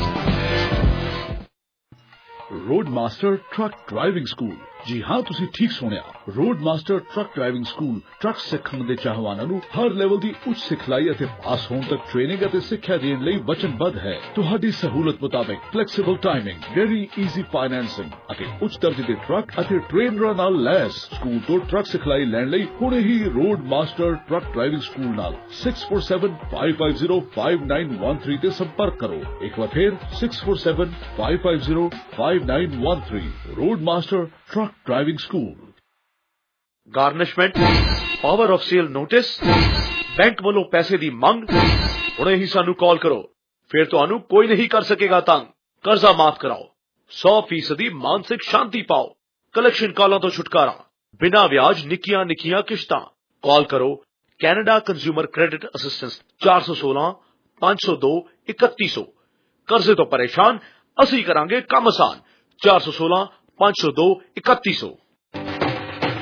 Road master truck driving school. ਜੀ ਹਾਂ, ਤੁਸੀਂ ਠੀਕ ਸੁਣਿਆ। Road master truck driving school truck ਸਿੱਖਣ ਦੇ ਚਾਹਵਾਨਾਂ ਨੂੰ ਹਰ ਲੈਵਲ ਦੀ ਉੱਚ ਸਿਖਲਾਈ ਅਤੇ ਪਾਸ ਹੋਣ ਤੱਕ ਟ੍ਰੇਨਿੰਗ ਅਤੇ ਸਿੱਖਿਆ ਦੇਣ ਲਈ ਵਚਨਬੱਧ ਹੈ। ਤੁਹਾਡੀ ਸਹੂਲਤ ਮੁਤਾਬਕ flexible timing, very easy financing ਅਤੇ ਉੱਚ ਦਰਜੇ ਦੇ ਟਰੱਕ ਅਤੇ ਟ੍ਰੇਨਰਾਂ ਨਾਲ ਲੈਸ। ਸਕੂਲ ਤੋਂ ਟਰੱਕ ਸਿਖਲਾਈ ਲੈਣ ਲਈ ਹੁਣੇ ਹੀ road master truck driving school ਨਾਲ six four seven five five zero five nine one three ਤੇ ਸੰਪਰਕ ਕਰੋ। ਇੱਕ ਵਾਰ ਫਿਰ six four seven five five zero five nine one three. Road master truck driving school. Garnishment, power of sale notice, bank ਵੱਲੋਂ ਪੈਸੇ ਦੀ ਮੰਗ। ਹੁਣੇ ਹੀ ਸਾਨੂੰ ਕਾਲ ਕਰੋ, ਫਿਰ ਤੁਹਾਨੂੰ ਕੋਈ ਨਹੀਂ ਕਰ ਸਕੇਗਾ ਤੰਗ। ਕਰਜ਼ਾ ਮਾਫ ਕਰਾਓ, ਸੌ ਫੀਸਦੀ ਮਾਨਸਿਕ ਸ਼ਾਂਤੀ ਪਾਓ, ਕਲੈਕਸ਼ਨ ਕਾਲਾਂ ਤੋਂ ਛੁਟਕਾਰਾ, ਬਿਨਾਂ ਵਿਆਜ ਨਿੱਕੀਆਂ ਨਿੱਕੀਆਂ ਕਿਸ਼ਤਾਂ। ਕਾਲ ਕਰੋ ਕੈਨੇਡਾ ਕੰਜ਼ਿਊਮਰ ਕ੍ਰੈਡਿਟ ਅਸਿਸਟੈਂਸ ਚਾਰ ਸੌ ਸੋਲਾਂ ਪੰਜ ਸੌ ਦੋ ਇਕੱਤੀ ਸੌ। ਕਰਜ਼ੇ ਤੋਂ ਪਰੇਸ਼ਾਨ, ਅਸੀਂ ਕਰਾਂਗੇ ਕੰਮ ਆਸਾਨ। ਚਾਰ ਸੌ ਸੋਲਾਂ ਪੰਜ ਸੌ ਦੋ ਇਕੱਤੀ ਸੌ।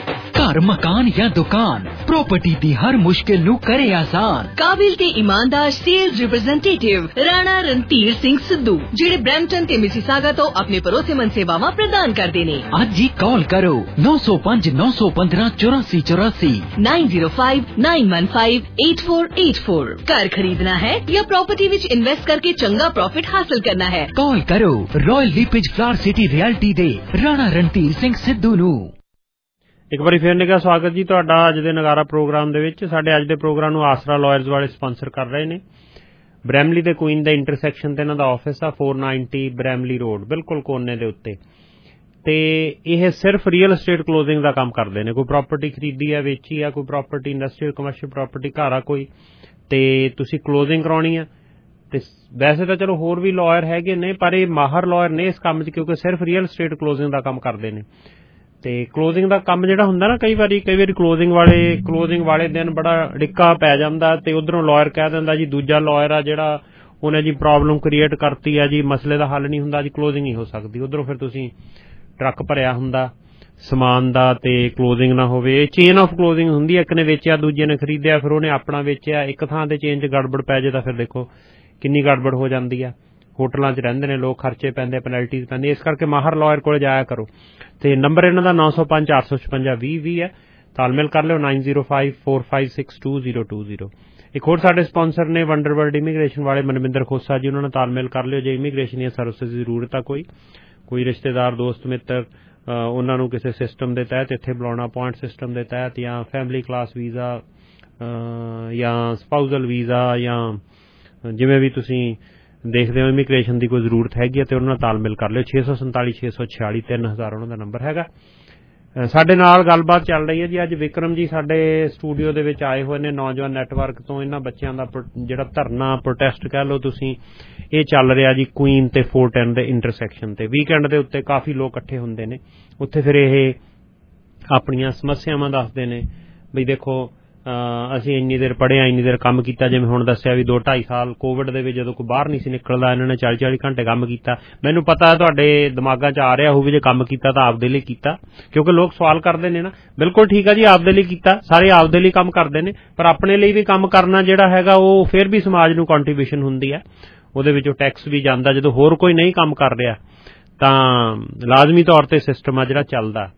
घर मकान या दुकान प्रॉपर्टी दी हर मुश्किल नू करे आसान। काबिल ते ईमानदार सेल्स रिप्रेजेंटेटिव राणा रणधीर सिंह सिद्धू जेड़े ब्रैम्पटन ते मिसिसागा तो अपने भरोसेमंद सेवावां प्रदान करदे ने। अज ही कॉल करो नौ सौ पांच नौ सौ पंद्रह चौरासी चौरासी nine zero five nine one five eight four eight four. घर खरीदना है या प्रॉपर्टी विच इन्वेस्ट करके चंगा प्रॉफिट हासिल करना है, कॉल करो Royal LePage Flower City Realty दे राणा रणधीर सिंह सिद्धू नू। ਇੱਕ ਵਾਰੀ ਫੇਰ ਨਿੱਘਾ ਸਵਾਗਤ ਜੀ ਤੁਹਾਡਾ ਅੱਜ ਦੇ ਨਗਾਰਾ ਪ੍ਰੋਗਰਾਮ ਦੇ ਵਿੱਚ। ਸਾਡੇ ਅੱਜ ਦੇ ਪ੍ਰੋਗਰਾਮ ਨੂੰ ਆਸਰਾ ਲਾਇਰਜ਼ ਵਾਲੇ ਸਪਾਂਸਰ ਕਰ ਰਹੇ ਨੇ। ਬ੍ਰੈਮਲੀ ਦੇ ਕੁਈਨ ਦੇ ਇੰਟਰਸੈਕਸ਼ਨ ਤੇ ਇਹਨਾਂ ਦਾ ਆਫਿਸ ਆ ਚਾਰ ਸੌ ਨੱਬੇ ਬ੍ਰੈਮਲੀ ਰੋਡ, ਬਿਲਕੁਲ ਕੋਨੇ ਦੇ ਉੱਤੇ। ਤੇ ਇਹ ਸਿਰਫ ਰੀਅਲ estate ਕਲੋਜ਼ਿੰਗ ਦਾ ਕੰਮ ਕਰਦੇ ਨੇ। ਕੋਈ ਪ੍ਰਾਪਰਟੀ ਖਰੀਦੀ ਆ, ਵੇਚੀ ਆ, ਕੋਈ ਪ੍ਰਾਪਰਟੀ ਇੰਡਸਟਰੀਅਲ ਕਮਰਸ਼ੀਅਲ ਪ੍ਰਾਪਰਟੀ ਘਰ ਆ ਕੋਈ, ਤੇ ਤੁਸੀਂ ਕਲੋਜ਼ਿੰਗ ਕਰਾਉਣੀ ਆ। ਤੇ ਵੈਸੇ ਤਾਂ ਚਲੋ ਹੋਰ ਵੀ ਲਾਇਰ ਹੈਗੇ ਨੇ, ਪਰ ਇਹ ਮਾਹਰ ਲਾਇਰ ਨੇ ਇਸ ਕੰਮ 'ਚ, ਕਿਉਂਕਿ ਸਿਰਫ ਰੀਅਲ estate ਕਲੋਜ਼ਿੰਗ ਦਾ ਕੰਮ ਕਰਦੇ ਨੇ। ਤੇ ਕਲੋਜ਼ਿੰਗ ਦਾ ਕੰਮ ਜਿਹੜਾ ਹੁੰਦਾ ਨਾ, ਕਈ ਵਾਰੀ ਕਈ ਵਾਰੀ ਕਲੋਜ਼ਿੰਗ ਵਾਲੇ ਕਲੋਜ਼ਿੰਗ ਵਾਲੇ ਦਿਨ ਬੜਾ ਡਿੱਕਾ ਪੈ ਜਾਂਦਾ ਤੇ ਉਧਰੋਂ ਲਾਇਰ ਕਹਿ ਦਿੰਦਾ ਜੀ ਦੂਜਾ ਲਾਇਰ ਆ ਜਿਹੜਾ ਉਹਨੇ ਜੀ ਪ੍ਰੋਬਲਮ ਕ੍ਰੀਏਟ ਕਰਤੀ ਆ ਜੀ, ਮਸਲੇ ਦਾ ਹੱਲ ਨਹੀਂ ਹੁੰਦਾ ਜੀ, ਕਲੋਜ਼ਿੰਗ ਨਹੀਂ ਹੋ ਸਕਦੀ। ਉਧਰੋਂ ਫਿਰ ਤੁਸੀਂ ਟਰੱਕ ਭਰਿਆ ਹੁੰਦਾ ਸਮਾਨ ਦਾ ਤੇ ਕਲੋਜ਼ਿੰਗ ਨਾ ਹੋਵੇ। ਇਹ ਚੇਨ ਆਫ ਕਲੋਜ਼ਿੰਗ ਹੁੰਦੀ ਹੈ। ਇੱਕ ਨੇ ਵੇਚਿਆ, ਦੂਜੇ ਨੇ ਖਰੀਦਿਆ, ਫਿਰ ਉਹਨੇ ਆਪਣਾ ਵੇਚਿਆ, ਇੱਕ ਥਾਂ ਤੇ ਚੇਨ 'ਚ ਗੜਬੜ ਪੈ ਜੇ ਤਾਂ ਫਿਰ ਦੇਖੋ ਕਿੰਨੀ ਗੜਬੜ ਹੋ ਜਾਂਦੀ ਆ। ਹੋਟਲਾਂ 'ਚ ਰਹਿੰਦੇ ਨੇ ਲੋਕ, ਖਰਚੇ ਪੈਂਦੇ, ਪੈਨਲਟੀਜ਼ ਪੈਂਦੀ, ਇਸ ਕਰਕੇ ਮਾਹਰ ਲਾਇਰ ਕੋਲ ਜਾਇਆ ਕਰੋ। ਤੇ ਨੰਬਰ ਇਹਨਾਂ ਦਾ ਨੌ ਸੌ ਪੰਜ ਚਾਰ ਸੌ ਛਪੰਜਾ ਵੀਹ ਵੀਹ ਹੈ। ਤਾਲਮੇਲ ਕਰ ਲਿਓ nine zero five four five six two zero two zero. ਇੱਕ ਹੋਰ ਸਾਡੇ ਸਪਾਂਸਰ ਨੇ ਵੰਡਰਵਰਲਡ ਇਮੀਗ੍ਰੇਸ਼ਨ ਵਾਲੇ ਮਨਵਿੰਦਰ ਖੋਸਾ ਜੀ, ਉਹਨਾਂ ਨਾਲ ਤਾਲਮੇਲ ਕਰ ਲਿਓ ਜੇ ਇਮੀਗ੍ਰੇਸ਼ਨ ਦੀਆਂ ਸਰਵਿਸਿਜ਼ ਦੀ ਜ਼ਰੂਰਤ ਆ। ਕੋਈ ਕੋਈ ਰਿਸ਼ਤੇਦਾਰ ਦੋਸਤ ਮਿੱਤਰ ਉਹਨਾਂ ਨੂੰ ਕਿਸੇ ਸਿਸਟਮ ਦੇ ਤਹਿਤ ਇੱਥੇ ਬੁਲਾਉਣਾ, ਪੁਆਇੰਟ ਸਿਸਟਮ ਦੇ ਤਹਿਤ, ਜਾਂ ਫੈਮਿਲੀ ਕਲਾਸ ਵੀਜ਼ਾ ਜਾਂ ਸਪਾਊਜ਼ਲ ਵੀਜ਼ਾ, ਜਾਂ ਜਿਵੇਂ ਵੀ ਤੁਸੀਂ ਦੇਖਦੇ ਹੋ ਇਮੀਗ੍ਰੇਸ਼ਨ ਦੀ ਕੋਈ ਜ਼ਰੂਰਤ ਹੈਗੀ ਹੈ ਤੇ ਉਹਨਾਂ ਨਾਲ ਤਾਲਮੇਲ ਕਰ ਲਿਓ। ਛੇ ਸੌ ਸੰਤਾਲੀ ਛੇ ਸੌ ਛਿਆਲੀ ਤਿੰਨ ਹਜ਼ਾਰ ਉਹਨਾਂ ਦਾ ਨੰਬਰ ਹੈਗਾ। ਸਾਡੇ ਨਾਲ ਗੱਲਬਾਤ ਚੱਲ ਰਹੀ ਹੈ ਜੀ। ਅੱਜ ਵਿਕਰਮ ਜੀ ਸਾਡੇ ਸਟੂਡੀਓ ਦੇ ਵਿੱਚ ਆਏ ਹੋਏ ਨੇ ਨੌਜਵਾਨ ਨੈਟਵਰਕ ਤੋਂ। ਇਹਨਾਂ ਬੱਚਿਆਂ ਦਾ ਜਿਹੜਾ ਧਰਨਾ ਪ੍ਰੋਟੈਸਟ ਕਹਿ ਲਓ ਤੁਸੀਂ, ਇਹ ਚੱਲ ਰਿਹਾ ਜੀ ਕੁਈਨ ਤੇ ਚਾਰ ਸੌ ਦਸ ਦੇ ਇੰਟਰਸੈਕਸ਼ਨ ਤੇ। ਵੀਕਐਂਡ ਦੇ ਉੱਤੇ ਕਾਫੀ ਲੋਕ ਇਕੱਠੇ ਹੁੰਦੇ ਨੇ ਉੱਥੇ, ਫਿਰ ਇਹ ਆਪਣੀਆਂ ਸਮੱਸਿਆਵਾਂ ਦੱਸਦੇ ਨੇ ਬਈ ਦੇਖੋ ਅਸੀਂ ਇੰਨੀ ਦੇਰ ਪੜ੍ਹੇ ਆ, ਇੰਨੀ ਦੇਰ ਕੰਮ ਕੀਤਾ। ਜਿਵੇਂ ਹੁਣ ਦੱਸਿਆ ਵੀ ਦੋ ਢਾਈ ਸਾਲ ਕੋਵਿਡ ਦੇ ਵਿੱਚ ਜਦੋਂ ਕੋਈ ਬਾਹਰ ਨਹੀਂ ਸੀ ਨਿਕਲਦਾ, ਇਹਨਾਂ ਨੇ ਚਾਲੀ ਚਾਲੀ ਘੰਟੇ ਕੰਮ ਕੀਤਾ। ਮੈਨੂੰ ਪਤਾ ਤੁਹਾਡੇ ਦਿਮਾਗਾਂ 'ਚ ਆ ਰਿਹਾ ਹੋਊ ਵੀ ਜੇ ਕੰਮ ਕੀਤਾ ਤਾਂ ਆਪਦੇ ਲਈ ਕੀਤਾ, ਕਿਉਂਕਿ ਲੋਕ ਸਵਾਲ ਕਰਦੇ ਨੇ ਨਾ। ਬਿਲਕੁਲ ਠੀਕ ਆ ਜੀ, ਆਪਦੇ ਲਈ ਕੀਤਾ, ਸਾਰੇ ਆਪਦੇ ਲਈ ਕੰਮ ਕਰਦੇ ਨੇ, ਪਰ ਆਪਣੇ ਲਈ ਵੀ ਕੰਮ ਕਰਨਾ ਜਿਹੜਾ ਹੈਗਾ ਉਹ ਫਿਰ ਵੀ ਸਮਾਜ ਨੂੰ ਕੰਟਰੀਬਿਊਸ਼ਨ ਹੁੰਦੀ ਹੈ, ਉਹਦੇ ਵਿੱਚੋਂ ਟੈਕਸ ਵੀ ਜਾਂਦਾ। ਜਦੋਂ ਹੋਰ ਕੋਈ ਨਹੀਂ ਕੰਮ ਕਰ ਰਿਹਾ ਤਾਂ ਲਾਜ਼ਮੀ ਤੌਰ ਤੇ ਸਿਸਟਮ ਆ ਜਿਹੜਾ ਚੱਲਦਾ।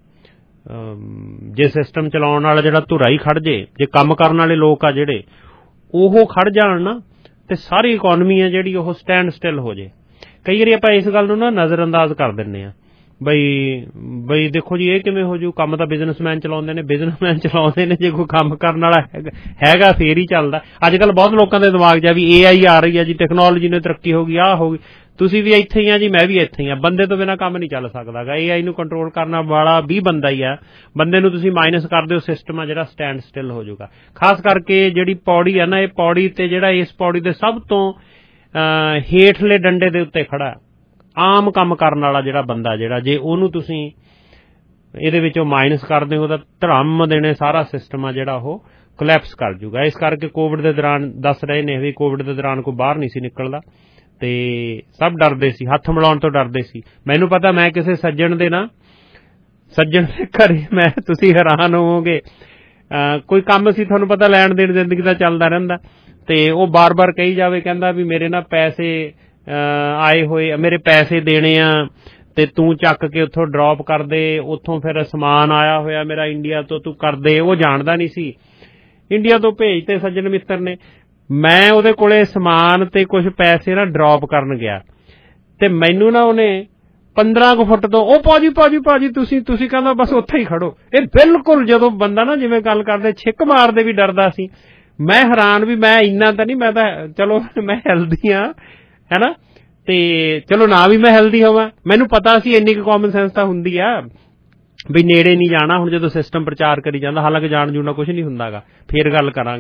ਜੇ ਸਿਸਟਮ ਚਲਾਉਣ ਵਾਲਾ ਜਿਹੜਾ ਧੁਰਾ ਹੀ ਖੜ ਜੇ, ਜੇ ਕੰਮ ਕਰਨ ਵਾਲੇ ਲੋਕ ਆ ਜਿਹੜੇ ਉਹ ਖੜ ਜਾਣ ਨਾ, ਤੇ ਸਾਰੀ ਇਕੋਨਮੀ ਆ ਜਿਹੜੀ ਉਹ ਸਟੈਂਡ ਸਟਿਲ ਹੋ ਜੇ। ਕਈ ਵਾਰੀ ਆਪਾਂ ਇਸ ਗੱਲ ਨੂੰ ਨਾ ਨਜ਼ਰ ਅੰਦਾਜ਼ ਕਰ ਦਿੰਦੇ ਆ ਬਈ ਬਈ ਦੇਖੋ ਜੀ ਇਹ ਕਿਵੇਂ ਹੋ ਜੂ, ਕੰਮ ਤਾਂ ਬਿਜ਼ਨਸਮੈਨ ਚਲਾਉਂਦੇ ਨੇ, ਬਿਜ਼ਨਸਮੈਨ ਚਲਾਉਂਦੇ ਨੇ, ਜੇ ਕੋਈ ਕੰਮ ਕਰਨ ਵਾਲਾ ਹੈਗਾ ਫੇਰ ਹੀ ਚੱਲਦਾ। ਅੱਜ ਕੱਲ੍ਹ ਬਹੁਤ ਲੋਕਾਂ ਦੇ ਦਿਮਾਗ 'ਚ ਆ ਵੀ ਏ ਆਈ ਆ ਰਹੀ ਆ ਜੀ, ਟੈਕਨੋਲੋਜੀ ਨੇ ਤਰੱਕੀ ਹੋ ਗਈ, ਆਹ ਹੋ ਗਈ। ਤੁਸੀਂ ਵੀ ਇੱਥੇ ਹੀ ਆ ਜੀ, ਮੈਂ ਵੀ ਇੱਥੇ ਹੀ ਆ। ਬੰਦੇ ਤੋਂ ਬਿਨਾਂ ਕੰਮ ਨਹੀਂ ਚੱਲ ਸਕਦਾ ਗਾ। ਏ ਆਈ ਨੂੰ ਕੰਟਰੋਲ ਕਰਨ ਵਾਲਾ ਵੀ ਬੰਦਾ ਹੀ ਆ। ਬੰਦੇ ਨੂੰ ਤੁਸੀਂ ਮਾਈਨਸ ਕਰ ਦਿਓ, ਸਿਸਟਮ ਆ ਜਿਹੜਾ ਸਟੈਂਡ ਸਟਿਲ ਹੋ ਜਾਊਗਾ। ਖਾਸ ਕਰਕੇ ਜਿਹੜੀ ਪੌੜੀ ਆ ਨਾ, ਇਹ ਪੌੜੀ ਤੇ ਜਿਹੜਾ ਇਸ ਪੌੜੀ ਦੇ ਸਭ ਤੋਂ ਹੇਠਲੇ ਡੰਡੇ ਦੇ ਉੱਤੇ ਖੜਾ ਆਮ ਕੰਮ ਕਰਨ ਵਾਲਾ ਜਿਹੜਾ ਬੰਦਾ, ਜਿਹੜਾ ਜੇ ਉਹਨੂੰ ਤੁਸੀਂ ਇਹਦੇ ਵਿੱਚੋਂ ਮਾਈਨਸ ਕਰਦੇ ਹੋ ਤਾਂ ਧਰਮ ਦੇਣੇ ਸਾਰਾ ਸਿਸਟਮ ਆ ਜਿਹੜਾ ਉਹ ਕੋਲੈਪਸ ਕਰ ਜੂਗਾ। ਇਸ ਕਰਕੇ ਕੋਵਿਡ ਦੇ ਦੌਰਾਨ ਦੱਸ ਰਹੇ ਨੇ ਵੀ ਕੋਵਿਡ ਦੇ ਦੌਰਾਨ ਕੋਈ ਬਾਹਰ ਨਹੀਂ ਸੀ ਨਿਕਲਦਾ ਤੇ ਸਭ ਡਰਦੇ ਸੀ, ਹੱਥ ਮਿਲਾਉਣ ਤੋਂ ਡਰਦੇ ਸੀ। ਮੈਨੂੰ ਪਤਾ, ਮੈਂ ਕਿਸੇ ਸੱਜਣ ਦੇ ਨਾ ਸੱਜਣ ਦੇ ਘਰੇ, ਮੈਂ ਤੁਸੀਂ ਹੈਰਾਨ ਹੋਵੋਗੇ, ਕੋਈ ਕੰਮ ਸੀ, ਤੁਹਾਨੂੰ ਪਤਾ ਲੈਣ ਦੇਣ ਜ਼ਿੰਦਗੀ ਦਾ ਚੱਲਦਾ ਰਹਿੰਦਾ, ਤੇ ਉਹ ਬਾਰ ਬਾਰ ਕਹੀ ਜਾਵੇ, ਕਹਿੰਦਾ ਵੀ ਮੇਰੇ ਨਾ ਪੈਸੇ ਆਏ ਹੋਏ, ਮੇਰੇ ਪੈਸੇ ਦੇਣੇ ਆ ਤੇ ਤੂੰ ਚੱਕ ਕੇ ਉੱਥੋਂ ਡ੍ਰੌਪ ਕਰ ਦੇ, ਉੱਥੋਂ ਫਿਰ ਸਮਾਨ ਆਇਆ ਹੋਇਆ ਮੇਰਾ ਇੰਡੀਆ ਤੋਂ, ਤੂੰ ਕਰ ਦੇ। ਉਹ ਜਾਣਦਾ ਨਹੀਂ ਸੀ ਇੰਡੀਆ ਤੋਂ ਭੇਜਤੇ ਸੱਜਣ ਮਿੱਤਰ ਨੇ। ਮੈਂ ਉਹਦੇ ਕੋਲੇ ਸਮਾਨ ਤੇ ਕੁਝ ਪੈਸੇ ਨਾ ਡ੍ਰੌਪ ਕਰਨ ਗਿਆ ਤੇ ਮੈਨੂੰ ਨਾ ਉਹਨੇ ਪੰਦਰਾਂ ਕੁ ਫੁੱਟ ਤੋਂ, ਉਹ ਭਾਜੀ ਭਾਜੀ ਭਾਜੀ ਤੁਸੀਂ ਤੁਸੀਂ ਕਹਿੰਦਾ ਬਸ ਉੱਥੇ ਹੀ ਖੜੋ। ਇਹ ਬਿਲਕੁਲ ਜਦੋਂ ਬੰਦਾ ਨਾ ਜਿਵੇਂ ਗੱਲ ਕਰਦੇ ਛਿੱਕ ਮਾਰਦੇ ਵੀ ਡਰਦਾ ਸੀ। ਮੈਂ ਹੈਰਾਨ ਵੀ ਮੈਂ ਇੰਨਾ ਤਾਂ ਨਹੀਂ, ਮੈਂ ਤਾਂ ਚਲੋ ਮੈਂ ਹੈਲਦੀ ਆ ਹੈਨਾ, ਤੇ ਚਲੋ ਨਾ ਵੀ ਮੈਂ ਹੈਲਦੀ ਹੋਵਾਂ, ਮੈਨੂੰ ਪਤਾ ਸੀ ਇੰਨੀ ਕੁ ਕਾਮਨ ਸੈਂਸ ਤਾਂ ਹੁੰਦੀ ਆ ਵੀ ਨੇੜੇ ਨਹੀਂ ਜਾਣਾ। ਹੁਣ ਜਦੋਂ ਸਿਸਟਮ ਪ੍ਰਚਾਰ ਕਰੀ ਜਾਂਦਾ, ਹਾਲਾਂਕਿ ਜਾਣ ਜੂਣਾ ਕੁਛ ਨਹੀਂ ਹੁੰਦਾਗਾ, ਫੇਰ ਗੱਲ ਕਰਾਂਗੇ।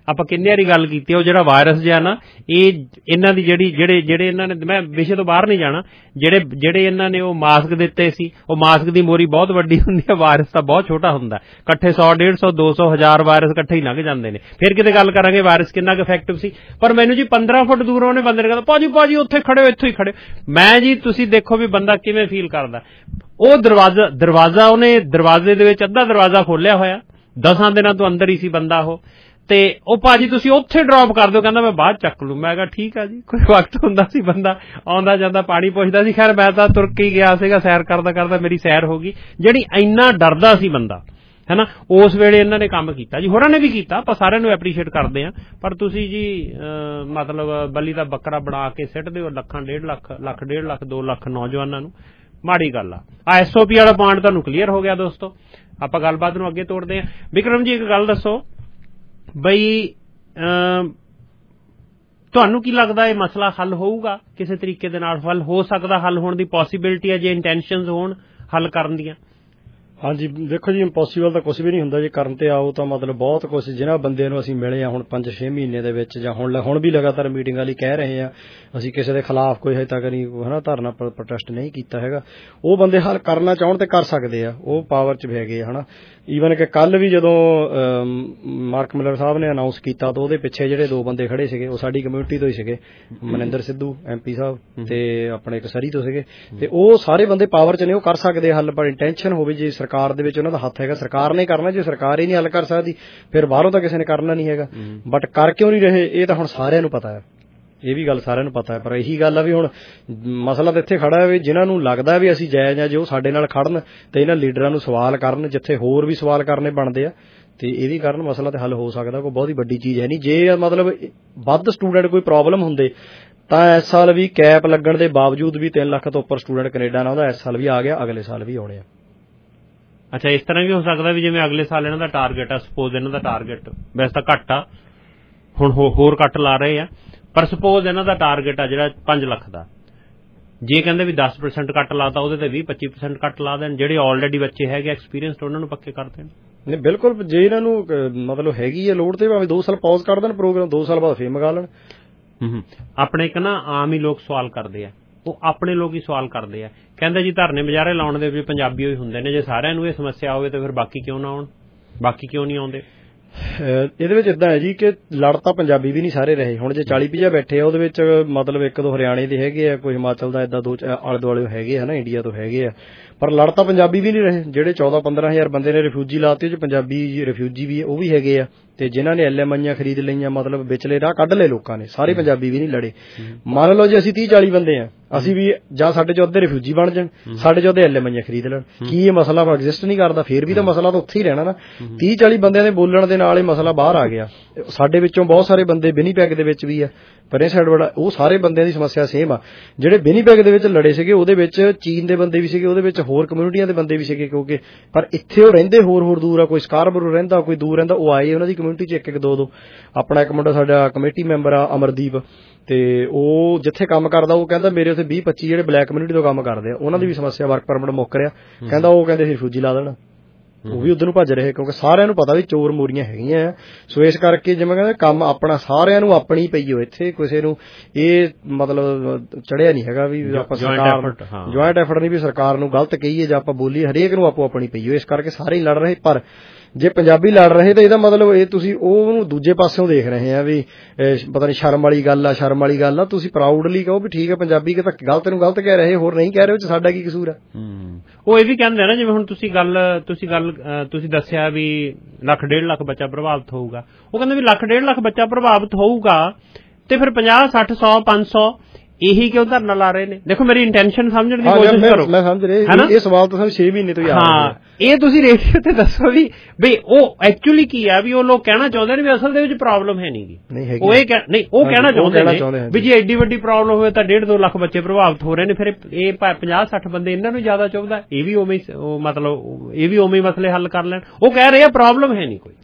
ਆਪਾਂ ਕਿੰਨੀ ਵਾਰੀ ਗੱਲ ਕੀਤੀ ਉਹ ਜਿਹੜਾ ਵਾਇਰਸ ਜਿਹਾ ਨਾ ਇਹ ਇਹਨਾਂ ਦੀ ਜਿਹੜੀ ਜਿਹੜੇ ਜਿਹੜੇ ਇਹਨਾਂ ਨੇ ਮੈਂ ਵਿਸ਼ੇ ਤੋਂ ਬਾਹਰ ਨਹੀਂ ਜਾਣਾ ਜਿਹੜੇ ਜਿਹੜੇ ਇਹਨਾਂ ਨੇ ਉਹ ਮਾਸਕ ਦਿੱਤੇ ਸੀ ਉਹ ਮਾਸਕ ਦੀ ਮੋਰੀ ਬਹੁਤ ਵੱਡੀ ਹੁੰਦੀ ਹੈ ਵਾਇਰਸ ਤਾਂ ਬਹੁਤ ਛੋਟਾ ਹੁੰਦਾ ਇਕੱਠੇ ਸੌ ਡੇਢ ਸੌ ਦੋ ਸੌ ਹਜ਼ਾਰ ਵਾਇਰਸ ਇਕੱਠੇ ਹੀ ਲੰਘ ਜਾਂਦੇ ਨੇ ਫਿਰ ਕਿਤੇ ਗੱਲ ਕਰਾਂਗੇ ਵਾਇਰਸ ਕਿੰਨਾ ਕੁ ਇਫੈਕਟਿਵ ਸੀ ਪਰ ਮੈਨੂੰ ਜੀ ਪੰਦਰਾਂ ਫੁੱਟ ਦੂਰੋਂ ਉਹਨੇ ਬੰਦੇ ਨੇ ਕਹਿੰਦਾ ਭਾਜੀ ਭਾਜੀ ਉੱਥੇ ਖੜੇ ਹੋ ਇੱਥੋਂ ਹੀ ਖੜੇ ਮੈਂ ਜੀ ਤੁਸੀਂ ਦੇਖੋ ਵੀ ਬੰਦਾ ਕਿਵੇਂ ਫੀਲ ਕਰਦਾ ਉਹ ਦਰਵਾਜ਼ਾ ਦਰਵਾਜ਼ਾ ਉਹਨੇ ਦਰਵਾਜ਼ੇ ਦੇ ਵਿੱਚ ਅੱਧਾ ਦਰਵਾਜ਼ਾ ਖੋਲਿਆ ਹੋਇਆ ਦਸਾਂ ਦਿਨਾਂ ਤੋਂ ਅੰਦਰ ਹੀ ਸੀ ਬੰਦਾ ਉਹ ਤੇ ਉਹ ਭਾਜੀ ਤੁਸੀਂ ਉੱਥੇ ਡ੍ਰੌਪ ਕਰ ਦਿਓ ਕਹਿੰਦਾ ਮੈਂ ਬਾਅਦ ਚੱਕ ਲੂ ਮੈਂ ਕਿਹਾ ਠੀਕ ਆ ਜੀ ਕੋਈ ਵਕਤ ਹੁੰਦਾ ਸੀ ਬੰਦਾ ਆਉਂਦਾ ਜਾਂਦਾ ਪਾਣੀ ਪੁੱਛਦਾ ਸੀ ਖੈਰ ਮੈਂ ਤਾਂ ਤੁਰ ਕੇ ਗਿਆ ਸੀਗਾ ਸੈਰ ਕਰਦਾ ਕਰਦਾ ਮੇਰੀ ਸੈਰ ਹੋ ਗਈ ਜਿਹੜੀ ਇੰਨਾ ਡਰਦਾ ਸੀ ਬੰਦਾ ਹੈ ਨਾ ਉਸ ਵੇਲੇ ਇਹਨਾਂ ਨੇ ਕੰਮ ਕੀਤਾ ਜੀ ਹੋਰਾਂ ਨੇ ਵੀ ਕੀਤਾ ਆਪਾਂ ਸਾਰਿਆਂ ਨੂੰ ਐਪਰੀਸ਼ੀਏਟ ਕਰਦੇ ਹਾਂ ਪਰ ਤੁਸੀਂ ਜੀ ਮਤਲਬ ਬਲੀ ਦਾ ਬੱਕਰਾ ਬਣਾ ਕੇ ਸਿੱਟ ਦਿਓ ਲੱਖਾਂ ਡੇਢ ਲੱਖ ਲੱਖ ਡੇਢ ਲੱਖ ਦੋ ਲੱਖ ਨੌਜਵਾਨਾਂ ਨੂੰ ਮਾੜੀ ਗੱਲ ਆ ਆ ਐਸ ਓ ਪੀ ਵਾਲਾ ਪੁਆਇੰਟ ਤੁਹਾਨੂੰ ਕਲੀਅਰ ਹੋ ਗਿਆ ਦੋਸਤੋ ਆਪਾਂ ਗੱਲਬਾਤ ਨੂੰ ਅੱਗੇ ਤੋੜਦੇ ਹਾਂ ਵਿਕਰਮ ਜੀ ਇੱਕ ਗੱਲ ਦੱਸੋ ਬਈ ਤੁਹਾਨੂੰ ਕੀ ਲੱਗਦਾ ਇਹ ਮਸਲਾ ਹੱਲ ਹੋਊਗਾ ਕਿਸੇ ਤਰੀਕੇ ਦੇ ਨਾਲ ਹੱਲ ਹੋ ਸਕਦਾ ਹੱਲ ਹੋਣ ਦੀ ਪੋਸੀਬਿਲਿਟੀ ਹੈ ਜੇ ਇੰਟੈਂਸ਼ਨਸ ਹੋਣ ਹੱਲ ਕਰਨ ਦੀਆਂ ਹਾਂਜੀ ਦੇਖੋ ਜੀ ਇੰਪੋਸੀਬਲ ਤਾਂ ਕੁਝ ਵੀ ਨਹੀਂ ਹੁੰਦਾ ਜੇ ਕਰਨ ਤੇ ਆਓ ਤਾਂ ਮਤਲਬ ਬਹੁਤ ਕੁਝ ਜਿਹਨਾਂ ਬੰਦਿਆਂ ਨੂੰ ਅਸੀਂ ਮਿਲੇ ਆ ਹੁਣ ਪੰਜ ਛੇ ਮਹੀਨੇ ਦੇ ਵਿੱਚ ਜਾਂ ਹੁਣ ਹੁਣ ਵੀ ਲਗਾਤਾਰ ਮੀਟਿੰਗਾਂ ਲਈ ਕਹਿ ਰਹੇ ਆ ਅਸੀਂ ਕਿਸੇ ਦੇ ਖਿਲਾਫ ਕੋਈ ਹਜੇ ਤੱਕ ਨਹੀਂ ਹਨਾ ਧਰਨਾ ਪ੍ਰੋਟੈਸਟ ਨਹੀਂ ਕੀਤਾ ਹੈਗਾ ਉਹ ਬੰਦੇ ਹੱਲ ਕਰਨਾ ਚਾਹਣ ਤੇ ਕਰ ਸਕਦੇ ਆ ਉਹ ਪਾਵਰ 'ਚ ਵੀ ਹੈਗੇ ਹਨਾ ਈਵਨ ਕਿ ਕੱਲ ਵੀ ਜਦੋਂ ਮਾਰਕ ਮਿਲਰ ਸਾਹਿਬ ਨੇ ਅਨਾਉਂਸ ਕੀਤਾ ਤਾਂ ਉਹਦੇ ਪਿੱਛੇ ਜਿਹੜੇ ਦੋ ਬੰਦੇ ਖੜੇ ਸੀਗੇ ਉਹ ਸਾਡੀ ਕਮਿਊਨਿਟੀ ਤੋਂ ਹੀ ਸੀਗੇ ਮਨਿੰਦਰ ਸਿੱਧੂ ਐਮ ਪੀ ਸਾਹਿਬ ਤੇ ਆਪਣੇ ਇੱਕ ਸਰੀ ਤੋਂ ਸੀਗੇ ਤੇ ਉਹ ਸਾਰੇ ਬੰਦੇ ਪਾਵਰ 'ਚ ਨੇ ਉਹ ਕਰ ਸਕਦੇ ਹੱਲ ਪਰ ਇੰਟੈਂਸ਼ਨ ਹੋਵੇ ਜੇ ਸਰਕਾਰ ਦੇ ਵਿੱਚ ਉਹਨਾਂ ਦਾ ਹੱਥ ਹੈਗਾ ਸਰਕਾਰ ਨੇ ਕਰਨਾ ਜੇ ਸਰਕਾਰ ਹੀ ਨਹੀਂ ਹੱਲ ਕਰ ਸਕਦੀ ਫਿਰ ਬਾਹਰੋਂ ਤਾਂ ਕਿਸੇ ਨੇ ਕਰਨਾ ਨਹੀਂ ਹੈਗਾ ਬਟ ਕਰ ਕਿਉਂ ਨਹੀਂ ਰਹੇ ਇਹ ਤਾਂ ਹੁਣ ਸਾਰਿਆਂ ਨੂੰ ਪਤਾ ਹੈ ਇਹ ਵੀ ਗੱਲ ਸਾਰਿਆਂ ਨੂੰ ਪਤਾ ਹੈ ਪਰ ਇਹੀ ਗੱਲ ਆ ਵੀ ਹੁਣ ਮਸਲਾ ਤਾਂ ਇੱਥੇ ਖੜਾ ਹੈ ਵੀ ਜਿਨ੍ਹਾਂ ਨੂੰ ਲੱਗਦਾ ਵੀ ਅਸੀਂ ਜਾਇਜ਼ ਆ ਜੋ ਸਾਡੇ ਨਾਲ ਖੜਨ ਤੇ ਇਹਨਾਂ ਲੀਡਰਾਂ ਨੂੰ ਸਵਾਲ ਕਰਨ ਜਿੱਥੇ ਹੋਰ ਵੀ ਸਵਾਲ ਕਰਨੇ ਬਣਦੇ ਆ ਤੇ ਇਹ ਵੀ ਕਰਨ ਮਸਲਾ ਤੇ ਹੱਲ ਹੋ ਸਕਦਾ ਕੋਈ ਬਹੁਤੀ ਵੱਡੀ ਚੀਜ਼ ਹੈ ਨਹੀਂ ਜੇ ਮਤਲਬ ਵੱਧ ਸਟੂਡੈਂਟ ਕੋਈ ਪ੍ਰੋਬਲਮ ਹੁੰਦੇ ਤਾਂ ਇਸ ਸਾਲ ਵੀ ਕੈਪ ਲੱਗਣ ਦੇ ਬਾਵਜੂਦ ਵੀ ਤਿੰਨ ਲੱਖ ਤੋਂ ਉੱਪਰ ਸਟੂਡੈਂਟ ਕੈਨੇਡਾ ਨਾਲ ਉਹਦਾ ਇਸ ਸਾਲ ਵੀ ਆ ਗਿਆ ਅਗਲੇ ਸਾਲ ਵੀ ਆਉਣੇ ਆ ਅੱਛਾ ਇਸ ਤਰ੍ਹਾਂ ਵੀ ਹੋ ਸਕਦਾ ਵੀ ਜਿਵੇਂ ਅਗਲੇ ਸਾਲ ਇਹਨਾਂ ਦਾ ਟਾਰਗੇਟ ਆ ਸਪੋਜ਼ ਇਹਨਾਂ ਦਾ ਟਾਰਗੇਟ ਵੈਸੇ ਤਾਂ ਘੱਟ ਆ ਹੁਣ ਹੋਰ ਘੱਟ ਲਾ ਰਹੇ ਆ ਪਰ ਸਪੋਜ਼ ਇਹਨਾਂ ਦਾ ਟਾਰਗੇਟ ਆ ਜਿਹੜਾ ਪੰਜ ਲੱਖ ਦਾ ਜੇ ਕਹਿੰਦੇ ਵੀ ਦਸ ਪਰਸੈਂਟ ਕੱਟ ਲਾਤਾ ਉਹਦੇ ਤੇ ਵੀਹ ਪੱਚੀ ਪਰਸੈਂਟ ਕੱਟ ਲਾ ਦੇਣ ਜਿਹੜੇ ਆਲਰੇਡੀ ਬੱਚੇ ਹੈਗੇ ਐਕਸਪੀਰੀਅੰਸਡ ਉਹਨਾਂ ਨੂੰ ਪੱਕੇ ਕਰ ਦੇਣ ਨਹੀਂ ਬਿਲਕੁਲ ਜੇ ਇਹਨਾਂ ਨੂੰ ਮਤਲਬ ਹੈਗੀ ਹੈ ਲੋੜ ਤੇ ਭਾਵੇਂ ਦੋ ਸਾਲ ਪੌਜ਼ ਕਰ ਦੇਣ ਪ੍ਰੋਗਰਾਮ ਦੋ ਸਾਲ ਬਾਅਦ ਫੇਰ ਮੰਗਾ ਲੈਣ ਆਪਣੇ ਇੱਕ ਨਾ ਆਮ ਹੀ ਲੋਕ ਸਵਾਲ ਕਰਦੇ ਆ ਉਹ ਆਪਣੇ ਲੋਕ ਹੀ ਸਵਾਲ ਕਰਦੇ ਆ ਕਹਿੰਦੇ ਜੀ ਧਰਨੇ ਮੁਜ਼ਾਹਰੇ ਲਾਉਣ ਦੇ ਵੀ ਪੰਜਾਬੀ ਹੋਈ ਹੁੰਦੇ ਨੇ ਜੇ ਸਾਰਿਆਂ ਨੂੰ ਇਹ ਸਮੱਸਿਆ ਹੋਵੇ ਤਾਂ ਫਿਰ ਬਾਕੀ ਕਿਉਂ ਨਾ ਆਉਣ ਬਾਕੀ ਕਿਉਂ ਨਹੀਂ ਆਉਂਦੇ ਇਹਦੇ ਵਿੱਚ ਇਦਾਂ ਹੈ ਜੀ ਕਿ ਲੜ ਤਾਂ ਪੰਜਾਬੀ ਵੀ ਨਹੀਂ ਸਾਰੇ ਰਹੇ ਹੁਣ ਜੇ ਚਾਲੀ ਪੰਜਾਹ ਬੈਠੇ ਆ ਉਹਦੇ ਵਿੱਚ ਮਤਲਬ ਇੱਕ ਦੋ ਹਰਿਆਣੇ ਦੇ ਹੈਗੇ ਆ ਕੋਈ ਹਿਮਾਚਲ ਦਾ ਏਦਾਂ ਦੋ ਆਲੇ ਦੁਆਲੇ ਹੈਗੇ ਆ ਨਾ ਇੰਡੀਆ ਤੋਂ ਹੈਗੇ ਆ ਪਰ ਲੜ ਤਾਂ ਪੰਜਾਬੀ ਵੀ ਨਹੀਂ ਰਹੇ ਜਿਹੜੇ ਚੌਦਾਂ ਪੰਦਰਾਂ ਹਜ਼ਾਰ ਬੰਦੇ ਨੇ ਰਿਫਿਊਜੀ ਲਾਤੇ ਉਹ 'ਚ ਪੰਜਾਬੀ ਰਿਫਿਊਜੀ ਵੀ ਉਹ ਵੀ ਹੈਗੇ ਆ ਤੇ ਜਿਨ੍ਹਾਂ ਨੇ ਐਲ ਐਮ ਆਈਆਂ ਖਰੀਦ ਲਈਆਂ ਮਤਲਬ ਵਿਚਲੇ ਰਾਹ ਕੱਢ ਲਏ ਲੋਕਾਂ ਨੇ ਸਾਰੇ ਪੰਜਾਬੀ ਵੀ ਨਹੀਂ ਲੜੇ ਮੰਨ ਲਓ ਜੇ ਅਸੀਂ ਤੀਹ ਚਾਲੀ ਬੰਦੇ ਆ ਅਸੀਂ ਵੀ ਜਾਂ ਸਾਡੇ ਚ ਅੱਧੇ ਰਿਫਿਊਜੀ ਬਣ ਜਾਣ ਸਾਡੇ ਚ ਅੱਧੇ ਐਲ ਐਮ ਆਈਆਂ ਖਰੀਦ ਲੈਣ ਕੀ ਇਹ ਮਸਲਾ ਐਗਜ਼ਿਸਟ ਨਹੀਂ ਕਰਦਾ ਫੇਰ ਵੀ ਤਾਂ ਮਸਲਾ ਤਾਂ ਉੱਥੇ ਹੀ ਰਹਿਣਾ ਨਾ ਤੀਹ ਚਾਲੀ ਬੰਦਿਆਂ ਦੇ ਬੋਲਣ ਦੇ ਨਾਲ ਇਹ ਮਸਲਾ ਬਾਹਰ ਆ ਗਿਆ ਸਾਡੇ ਵਿੱਚੋਂ ਬਹੁਤ ਸਾਰੇ ਬੰਦੇ ਵਿਨੀਪੈਗ ਦੇ ਵਿੱਚ ਵੀ ਆ ਪਰੇ ਸਾਈਡ ਬੜਾ ਉਹ ਸਾਰੇ ਬੰਦਿਆਂ ਦੀ ਸਮੱਸਿਆ ਸੇਮ ਆ ਜਿਹੜੇ ਵਿਨੀਪੈਗ ਦੇ ਵਿੱਚ ਲੜੇ ਸੀਗੇ ਉਹਦੇ ਵਿੱਚ ਚੀਨ ਦੇ ਬੰਦੇ ਵੀ ਸੀਗੇ ਉਹਦੇ ਵਿੱਚ ਹੋਰ ਕਮਿਊਨਿਟੀਆਂ ਦੇ ਬੰਦੇ ਵੀ ਸੀਗੇ ਕਿਉਂਕਿ ਪਰ ਇੱਥੇ ਉਹ ਰਹਿੰਦੇ ਹੋਰ ਹੋਰ ਦੂਰ ਆ ਕੋਈ ਸਕਾਰਬਰੋ ਰਹਿੰਦਾ ਕੋਈ ਦੂਰ ਰਹਿੰਦਾ ਉਹ ਆਏ ਉਹਨਾਂ ਦੀ ਕਮਿਊਨਿਟੀ ਚ ਇੱਕ ਇੱਕ ਦੋ ਦੋ ਆਪਣਾ ਇੱਕ ਮੁੰਡਾ ਸਾਡਾ ਕਮੇਟੀ ਮੈਂਬਰ ਆ ਅਮਰਦੀਪ ਤੇ ਉਹ ਜਿੱਥੇ ਕੰਮ ਕਰਦਾ ਉਹ ਕਹਿੰਦਾ ਮੇਰੇ ਉੱਥੇ ਵੀਹ ਪੱਚੀ ਜਿਹੜੇ ਬਲੈਕ ਕਮਿਊਨਿਟੀ ਤੋਂ ਕੰਮ ਕਰਦੇ ਆ ਉਹਨਾਂ ਦੀ ਵੀ ਸਮੱਸਿਆ ਵਰਕ ਪਰਮਿਟ ਮੁੱਕ ਰਿਹਾ ਕਹਿੰਦਾ ਉਹ ਕਹਿੰਦੇ ਰਿਫਿਊਜੀ ਲਾ ਦੇਣਾ ਉਹ ਵੀ ਉਧਰ ਨੂੰ ਭੱਜ ਰਹੇ ਕਿਉਂਕਿ ਸਾਰਿਆਂ ਨੂੰ ਪਤਾ ਵੀ ਚੋਰ ਮੋਰੀਆਂ ਹੈਗੀਆਂ ਸੋ ਇਸ ਕਰਕੇ ਜਿਵੇਂ ਕਹਿੰਦੇ ਕੰਮ ਆਪਣਾ ਸਾਰਿਆਂ ਨੂੰ ਆਪਣੀ ਪਈ ਹੋ ਇੱਥੇ ਕਿਸੇ ਨੂੰ ਇਹ ਮਤਲਬ ਚੜਿਆ ਨਹੀਂ ਹੈਗਾ ਵੀ ਆਪਾਂ ਸਰਕਾਰ ਜੁਆਇੰਟ ਐਫਰਟ ਨਹੀਂ ਵੀ ਸਰਕਾਰ ਨੂੰ ਗਲਤ ਕਹੀਏ ਜਾਂ ਆਪਾਂ ਬੋਲੀਏ ਹਰੇਕ ਨੂੰ ਆਪੋ ਆਪਣੀ ਪਈ ਹੋ ਇਸ ਕਰਕੇ ਸਾਰੇ ਹੀ ਲੜ ਰਹੇ ਪਰ ਜੇ ਪੰਜਾਬੀ ਲੜ ਰਹੇ ਤਾਂ ਇਹਦਾ ਮਤਲਬ ਇਹ ਤੁਸੀਂ ਉਹਨੂੰ ਦੂਜੇ ਪਾਸਿਓਂ ਦੇਖ ਰਹੇ ਆ ਵੀ ਪਤਾ ਨਹੀਂ ਸ਼ਰਮ ਵਾਲੀ ਗੱਲ ਆ ਸ਼ਰਮ ਵਾਲੀ ਗੱਲ ਆ ਤੁਸੀਂ ਪ੍ਰਾਊਡਲੀ ਕਹੋ ਵੀ ਠੀਕ ਹੈ ਪੰਜਾਬੀ ਕਿ ਤਾਂ ਗਲਤ ਨੂੰ ਗਲਤ ਕਹਿ ਰਹੇ ਹੋਰ ਨਹੀਂ ਕਹਿ ਰਹੇ ਉਹ 'ਚ ਸਾਡਾ ਕੀ ਕਸੂਰ ਆ ਉਹ ਇਹ ਵੀ ਕਹਿੰਦੇ ਨਾ ਜਿਵੇਂ ਹੁਣ ਤੁਸੀਂ ਗੱਲ ਤੁਸੀਂ ਗੱਲ ਤੁਸੀਂ ਦੱਸਿਆ ਵੀ ਲੱਖ ਡੇਢ ਲੱਖ ਬੱਚਾ ਪ੍ਰਭਾਵਿਤ ਹੋਊਗਾ ਉਹ ਕਹਿੰਦੇ ਵੀ ਲੱਖ ਡੇਢ ਲੱਖ ਬੱਚਾ ਪ੍ਰਭਾਵਿਤ ਹੋਊਗਾ ਤੇ ਫਿਰ ਪੰਜਾਹ ਸੱਠ ਸੌ ਪੰਜ ਸੌ ਇਹੀ ਕਿਉਂ ਧਰਨਾ ਲਾ ਰਹੇ ਨੇ ਦੇਖੋ ਮੇਰੀ ਇੰਟੈਂਸ਼ਨ ਸਮਝਣ ਦੀ ਕੋਸ਼ਿਸ਼ ਕਰੋ ਮੈਂ ਸਮਝ ਰਿਹਾ ਇਹ ਸਵਾਲ ਤਾਂ ਸਾਨੂੰ ਛੇ ਮਹੀਨੇ ਤੋਂ ਹੀ ਆ ਹਾਂ ਇਹ ਤੁਸੀਂ ਰੇਡੀਓ ਤੇ ਦੱਸੋ ਵੀ ਬਈ ਉਹ ਐਕਚੁਅਲੀ ਕੀ ਆ ਵੀ ਉਹ ਲੋਕ ਕਹਿਣਾ ਚਾਹੁੰਦੇ ਨੇ ਵੀ ਅਸਲ ਦੇ ਵਿੱਚ ਪ੍ਰੋਬਲਮ ਹੈ ਨਹੀਂਗੀ ਉਹ ਇਹ ਨਹੀਂ ਉਹ ਕਹਿਣਾ ਚਾਹੁੰਦੇ ਨੇ ਵੀ ਜੇ ਐਡੀ ਵੱਡੀ ਪ੍ਰੋਬਲਮ ਹੋਵੇ ਤਾਂ ਡੇਢ ਦੋ ਲੱਖ ਬੱਚੇ ਪ੍ਰਭਾਵਿਤ ਹੋ ਰਹੇ ਨੇ ਫਿਰ ਇਹ ਪੰਜਾਹ ਸੱਠ ਬੰਦੇ ਇਹਨਾਂ ਨੂੰ ਜ਼ਿਆਦਾ ਚਾਹੁੰਦਾ ਇਹ ਵੀ ਉਵੇਂ ਮਤਲਬ ਇਹ ਵੀ ਉਵੇਂ ਮਸਲੇ ਹੱਲ ਕਰ ਲੈਣ ਉਹ ਕਹਿ ਰਹੇ ਆ ਪ੍ਰੋਬਲਮ ਹੈ ਨਹੀਂ ਕੋਈ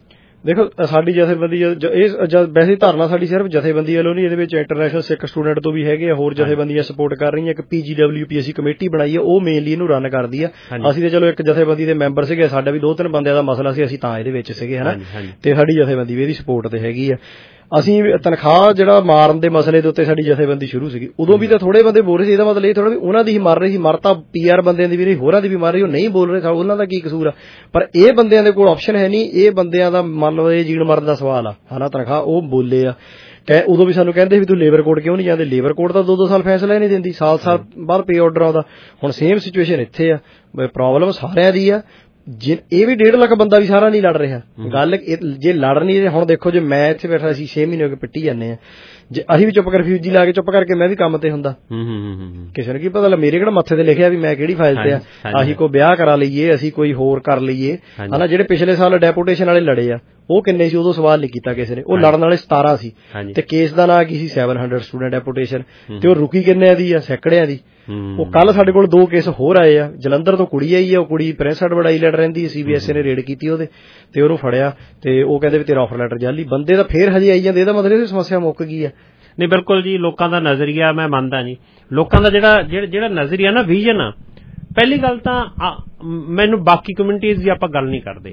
ਦੇਖੋ ਸਾਡੀ ਜਥੇਬੰਦੀ ਇਹ ਵੈਸੇ ਧਾਰਨਾ ਸਾਡੀ ਸਿਰਫ ਜਥੇਬੰਦੀ ਵੱਲੋਂ ਨਹੀਂ, ਇਹਦੇ ਵਿੱਚ ਇੰਟਰਨੈਸ਼ਨਲ ਸਿੱਖ ਸਟੂਡੈਂਟ ਤੋਂ ਵੀ ਹੈਗੇ ਆ, ਹੋਰ ਜਥੇਬੰਦੀਆਂ ਸਪੋਰਟ ਕਰ ਰਹੀਆਂ। ਇੱਕ ਪੀ ਜੀ ਡਬਲਿਊ ਪੀ ਅਸੀਂ ਕਮੇਟੀ ਬਣਾਈ ਹੈ, ਉਹ ਮੇਨਲੀ ਇਹਨੂੰ ਰਨ ਕਰਦੀ ਆ। ਅਸੀਂ ਤੇ ਚਲੋ ਇੱਕ ਜਥੇਬੰਦੀ ਦੇ ਮੈਂਬਰ ਸੀਗੇ, ਸਾਡਾ ਵੀ ਦੋ ਤਿੰਨ ਬੰਦਿਆਂ ਦਾ ਮਸਲਾ ਸੀ, ਅਸੀਂ ਤਾਂ ਇਹਦੇ ਵਿੱਚ ਸੀਗੇ ਹਨਾ, ਤੇ ਸਾਡੀ ਜਥੇਬੰਦੀ ਵੀ ਇਹਦੀ ਸਪੋਰਟ ਤੇ ਹੈਗੀ ਆ। ਅਸੀਂ ਤਨਖਾਹ ਜਿਹੜਾ ਮਾਰਨ ਦੇ ਮਸਲੇ ਦੇ ਉੱਤੇ ਸਾਡੀ ਜਥੇਬੰਦੀ ਸ਼ੁਰੂ ਸੀਗੀ, ਉਦੋਂ ਵੀ ਤਾਂ ਥੋੜੇ ਬੰਦੇ ਬੋਲ ਰਹੇ ਸੀ। ਇਹਦਾ ਮਤਲਬ ਇਹ ਥੋੜਾ ਵੀ ਉਹਨਾਂ ਦੀ ਹੀ ਮਰ ਰਹੀ ਸੀ, ਮਰ ਤਾਂ ਪੀ ਆਰ ਬੰਦਿਆਂ ਦੀ ਵੀ ਰਹੀ, ਹੋਰਾਂ ਦੀ ਵੀ ਮਰ ਰਹੀ, ਉਹ ਨਹੀਂ ਬੋਲ ਰਹੇ, ਉਹਨਾਂ ਦਾ ਕੀ ਕਸੂਰ ਆ। ਪਰ ਇਹ ਬੰਦਿਆਂ ਦੇ ਕੋਲ ਆਪਸ਼ਨ ਹੈ ਨਹੀਂ, ਇਹ ਬੰਦਿਆਂ ਦਾ ਮੰਨ ਲਓ ਇਹ ਜੀਣ ਮਰਨ ਦਾ ਸਵਾਲ ਆ ਹਨਾ। ਤਨਖਾਹ ਉਹ ਬੋਲੇ ਆ, ਕਹਿ ਉਦੋਂ ਵੀ ਸਾਨੂੰ ਕਹਿੰਦੇ ਵੀ ਤੂੰ ਲੇਬਰ ਕੋਡ ਕਿਉਂ ਨਹੀਂ ਜਾਂਦੇ, ਲੇਬਰ ਕੋਡ ਤਾਂ ਦੋ ਦੋ ਸਾਲ ਫੈਸਲਾ ਨਹੀਂ ਦਿੰਦੀ, ਸਾਲ ਸਾਲ ਬਾਅਦ ਪੇ ਆਰਡਰ ਆਉਂਦਾ। ਹੁਣ ਸੇਮ ਸਿਚੁਏਸ਼ਨ ਇੱਥੇ ਆ, ਪ੍ਰੋਬਲਮ ਸਾਰਿਆਂ ਦੀ ਆ। ਜੇ ਇਹ ਵੀ ਡੇਢ ਲੱਖ ਬੰਦਾ ਵੀ ਸਾਰਾ ਨਹੀਂ ਲੜ ਰਿਹਾ, ਗੱਲ ਜੇ ਲੜ ਨਹੀਂ ਰਹੇ। ਹੁਣ ਦੇਖੋ ਜੇ ਮੈਂ ਇੱਥੇ ਬੈਠਾ ਸੀ ਛੇ ਮਹੀਨੇ ਹੋ ਕੇ ਪਿੱਟੀ ਜਾਂਦੇ ਆ, ਜੇ ਅਸੀਂ ਵੀ ਚੁੱਪ ਕਰ ਰਿਫਿਊਜੀ ਲਾ ਕੇ ਚੁੱਪ ਕਰਕੇ ਮੈਂ ਵੀ ਕੰਮ ਤੇ ਹੁੰਦਾ, ਕਿਸੇ ਨੂੰ ਕੀ ਪਤਾ ਲੱਗ ਮੇਰੇ ਕਿਹੜਾ ਮੱਥੇ ਤੇ ਲਿਖਿਆ ਵੀ ਮੈਂ ਕਿਹੜੀ ਫਾਈਲ ਤੇ ਆ। ਅਸੀਂ ਕੋਈ ਵਿਆਹ ਕਰਾ ਲਈਏ, ਅਸੀਂ ਕੋਈ ਹੋਰ ਕਰ ਲਈਏ ਹਨਾ। ਜਿਹੜੇ ਪਿਛਲੇ ਸਾਲ ਡੈਪੂਟੇਸ਼ਨ ਵਾਲੇ ਲੜੇ ਆ ਉਹ ਕਿੰਨੇ ਸੀ, ਉਦੋਂ ਸਵਾਲ ਨਹੀਂ ਕੀਤਾ ਕਿਸੇ ਨੇ, ਉਹ ਲੜਨ ਵਾਲੇ ਸਤਾਰਾਂ ਸੀ ਤੇ ਕੇਸ ਦਾ ਨਾਂ ਕੀ ਸੀ ਸੈਵਨ ਹੰਡਰਡ ਸਟੂਡੈਂਟ ਡੈਪੂਟੇਸ਼ਨ, ਤੇ ਉਹ ਰੁਕੀ ਕਿੰਨਿਆਂ ਦੀ ਆ, ਸੈਂਕੜਿਆਂ ਦੀ। ਉਹ ਕੱਲ ਸਾਡੇ ਕੋਲ ਦੋ ਕੇਸ ਹੋਰ ਆਏ ਆ, ਜਲੰਧਰ ਤੋਂ ਕੁੜੀ ਆਈ ਆ, ਉਹ ਕੁੜੀ ਪ੍ਰੈਸ ਐਡਵਰਟਾਈਜ਼ਰ ਰਹਿੰਦੀ, ਸੀ ਬੀ ਐਸ ਈ ਨੇ ਰੇਡ ਕੀਤੀ ਉਹਦੇ ਤੇ ਉਹਨੂੰ ਫੜਿਆ, ਤੇ ਉਹ ਕਹਿੰਦੇ ਵੀ ਤੇਰਾ ਆਫਰ ਲੈਟਰ ਜਾਲੀ। ਬੰਦੇ ਤਾਂ ਫੇਰ ਹਜੇ ਆਈ ਜਾਂਦੇ, ਇਹਦਾ ਮਤਲਬ ਇਹ ਸਮੱਸਿਆ ਮੁੱਕ ਗਈ ਆ। ਨਹੀਂ ਬਿਲਕੁਲ ਜੀ, ਲੋਕਾਂ ਦਾ ਨਜ਼ਰੀਆ ਮੈਂ ਮੰਨਦਾ ਜੀ, ਲੋਕਾਂ ਦਾ ਜਿਹੜਾ ਜਿਹੜਾ ਨਜ਼ਰੀਆ ਨਾ ਵਿਜ਼ਨ ਆ। ਪਹਿਲੀ ਗੱਲ ਤਾਂ ਮੈਨੂੰ ਬਾਕੀ ਕਮਿਊਨਿਟੀਜ਼ ਦੀ ਆਪਾਂ ਗੱਲ ਨਹੀਂ ਕਰਦੇ,